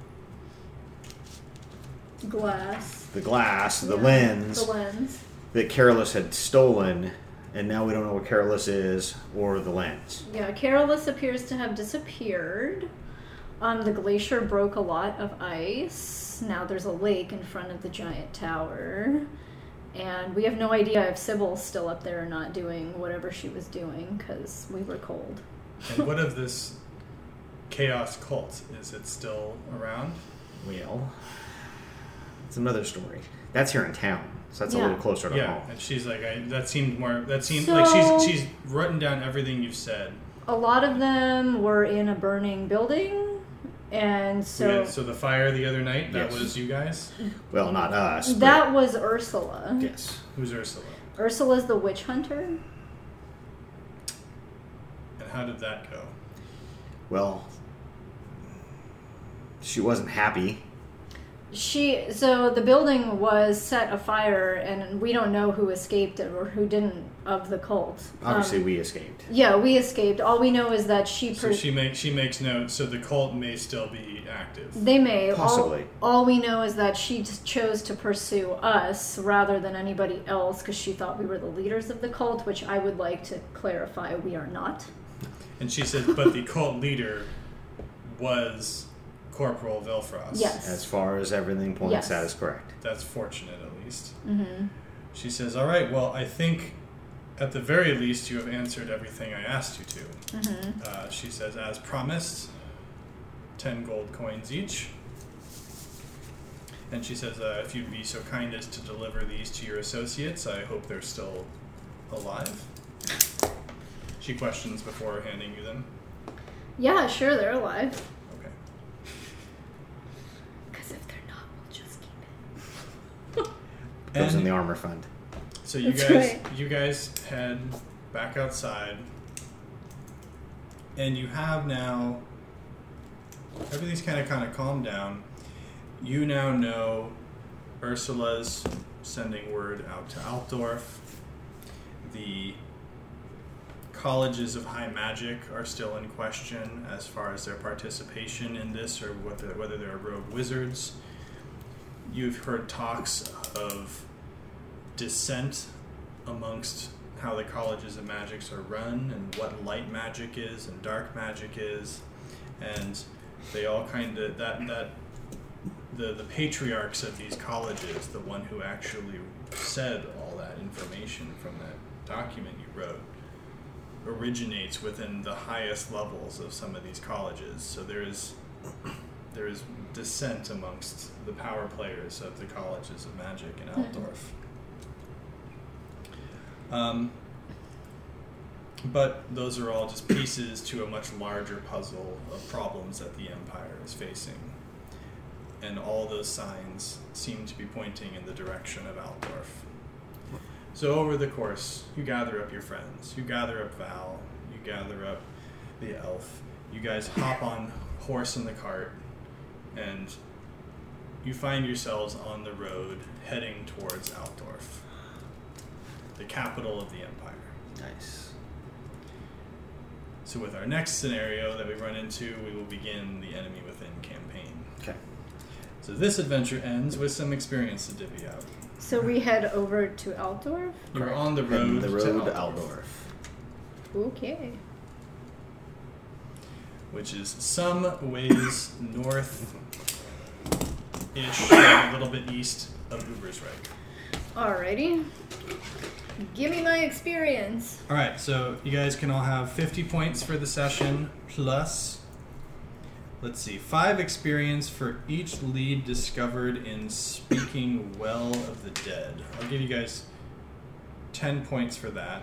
Glass. the glass, the Yeah, lens The lens. that Carolus had stolen, and now we don't know what Carolus is or the lens. Yeah, Carolus appears to have disappeared. Um, the glacier broke a lot of ice. Now there's a lake in front of the giant tower. And we have no idea if Sybil's still up there or not doing whatever she was doing, because we were cold. And what of this chaos cult? Is it still around? Well, it's another story. That's here in town, so that's Yeah. a little closer to Yeah, home. and she's like, I, that seemed more. That seemed So- like she's she's written down everything you've said. A lot of them were in a burning building, and so So, so the fire the other night, that Yes. was you guys. Well, not us. but- that was Ursula. yes. Who's Ursula? Ursula's the witch hunter. And how did that go? Well, she wasn't happy. She so the building was set afire, and we don't know who escaped it or who didn't of the cult. Obviously, Um, we escaped. yeah, we escaped. All we know is that she. So Per- she makes she makes note. So the cult may still be active. they may Possibly. All, all we know is that she just chose to pursue us rather than anybody else because she thought we were the leaders of the cult, which I would like to clarify we are not. And she said, but the cult leader was Corporal Vilfrost. Yes. As far as everything points, Yes. that is correct. That's fortunate, at least. Mm-hmm. She says, all right, well, I think at the very least you have answered everything I asked you to. Mm-hmm. Uh, she says, as promised, ten gold coins each. And she says, uh, if you'd be so kind as to deliver these to your associates, I hope they're still alive. She questions before handing you them. Yeah, sure, they're alive. Okay. Because if they're not, we'll just keep it. Goes in And the armor fund. so you That's guys, right. you guys head back outside, and you have now. Everything's kind of kind of calmed down. You now know Ursula's sending word out to Altdorf. The colleges of high magic are still in question as far as their participation in this, or whether whether they're rogue wizards. You've heard talks of dissent amongst how the colleges of magics are run and what light magic is and dark magic is, and they all kind of that that the the patriarchs of these colleges, the one who actually said all that information from that document you wrote, originates within the highest levels of some of these colleges. So there is there is dissent amongst the power players of the colleges of magic in Altdorf. Um, but those are all just pieces to a much larger puzzle of problems that the Empire is facing. And all those signs seem to be pointing in the direction of Altdorf. So over the course, you gather up your friends. You gather up Val. You gather up the elf. You guys hop on horse and the cart, and you find yourselves on the road heading towards Altdorf, the capital of the Empire. Nice. So with our next scenario that we run into, we will begin the Enemy Within campaign. Okay. So this adventure ends with some experience to divvy out. So we head over to Altdorf? You're on the road, And the road to to Altdorf, Altdorf. Okay. which is some ways north-ish, a little bit east of Ubersreich. Alrighty. Give me my experience. All right, so you guys can all have fifty points for the session, plus, let's see, five experience for each lead discovered in speaking well of the dead. I'll give you guys ten points for that.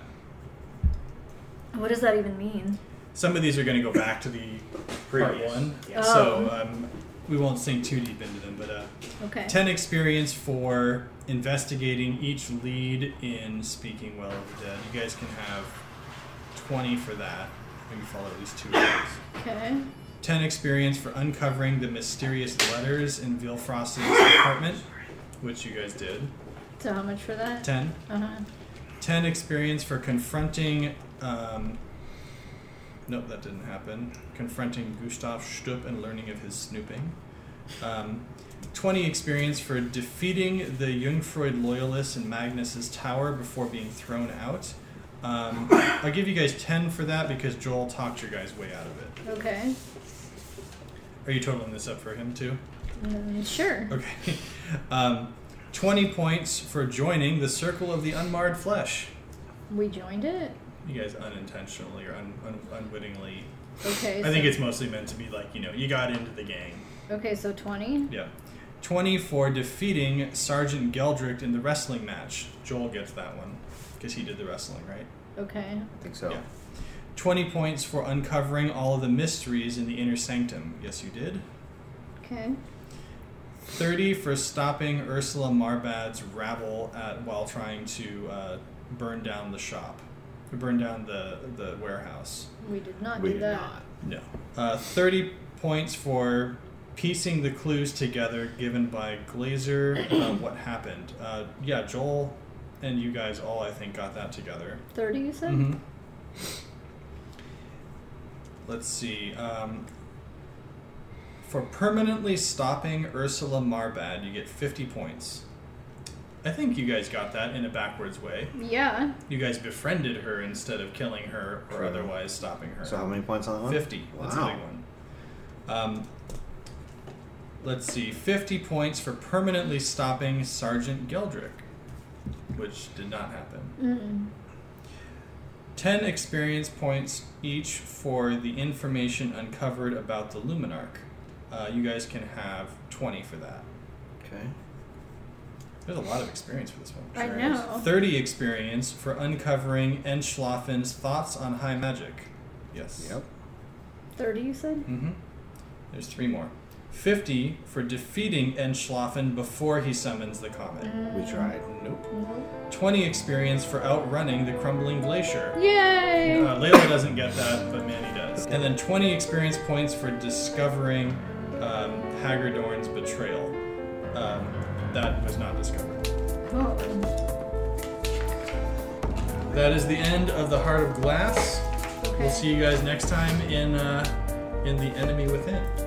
What does that even mean? Some of these are going to go back to the part Previous. one, Yeah. so Oh. um, we won't sink too deep into them, but uh, Okay. ten experience for investigating each lead in speaking well of the dead. You guys can have twenty for that. Maybe follow at least two of those. Okay. ten experience for uncovering the mysterious letters in Vilfrost's apartment, which you guys did. So how much for that? ten. Uh-huh. ten experience for confronting... Um, nope, that didn't happen. Confronting Gustav Stupp and learning of his snooping. Um, twenty experience for defeating the Jungfreud loyalists in Magnus's tower before being thrown out. Um, I'll give you guys ten for that because Joel talked your guys way out of it. Okay. Are you totaling this up for him too? Mm, sure. Okay. Um, twenty points for joining the Circle of the Unmarred Flesh. We joined it? You guys unintentionally or un- un- unwittingly. Okay. I so, think it's mostly meant to be like, you know, you got into the gang. Okay, so twenty? Yeah. twenty for defeating Sergeant Geldrick in the wrestling match. Joel gets that one because he did the wrestling, right? Okay. I think so. Yeah. twenty points for uncovering all of the mysteries in the inner sanctum. Yes, you did. Okay. thirty for stopping Ursula Marbad's rabble at while trying to uh, burn down the shop. Burn down the, the warehouse. We did not We do did that. not. No. Uh, thirty points for piecing the clues together given by Glazer. Uh, what happened? Uh, yeah, Joel and you guys all, I think, got that together. thirty, you said? Mm-hmm. Let's see. Um, for permanently stopping Ursula Marbad, you get fifty points. I think you guys got that in a backwards way. Yeah. You guys befriended her instead of killing her or True. otherwise stopping her. So how many points on that one? fifty. That's a Wow. big one. Um, let's see. fifty points for permanently stopping Sergeant Geldrick, which did not happen. Mm. ten experience points each for the information uncovered about the Luminarch. Uh, you guys can have twenty for that. Okay. There's a lot of experience for this one. I Sure know. thirty experience for uncovering Enschlafen's thoughts on high magic. Yes. Yep. thirty, you said? Mm-hmm. There's three more. fifty for defeating Enschlafen before he summons the comet. We tried. Nope. Nope. twenty experience for outrunning the crumbling glacier. Yay! Uh, Layla doesn't get that, but Manny does. And then twenty experience points for discovering um, Hagerdorn's betrayal. Um, that was not discovered. Oh. That is the end of the Heart of Glass. Okay. We'll see you guys next time in uh, in the Enemy Within.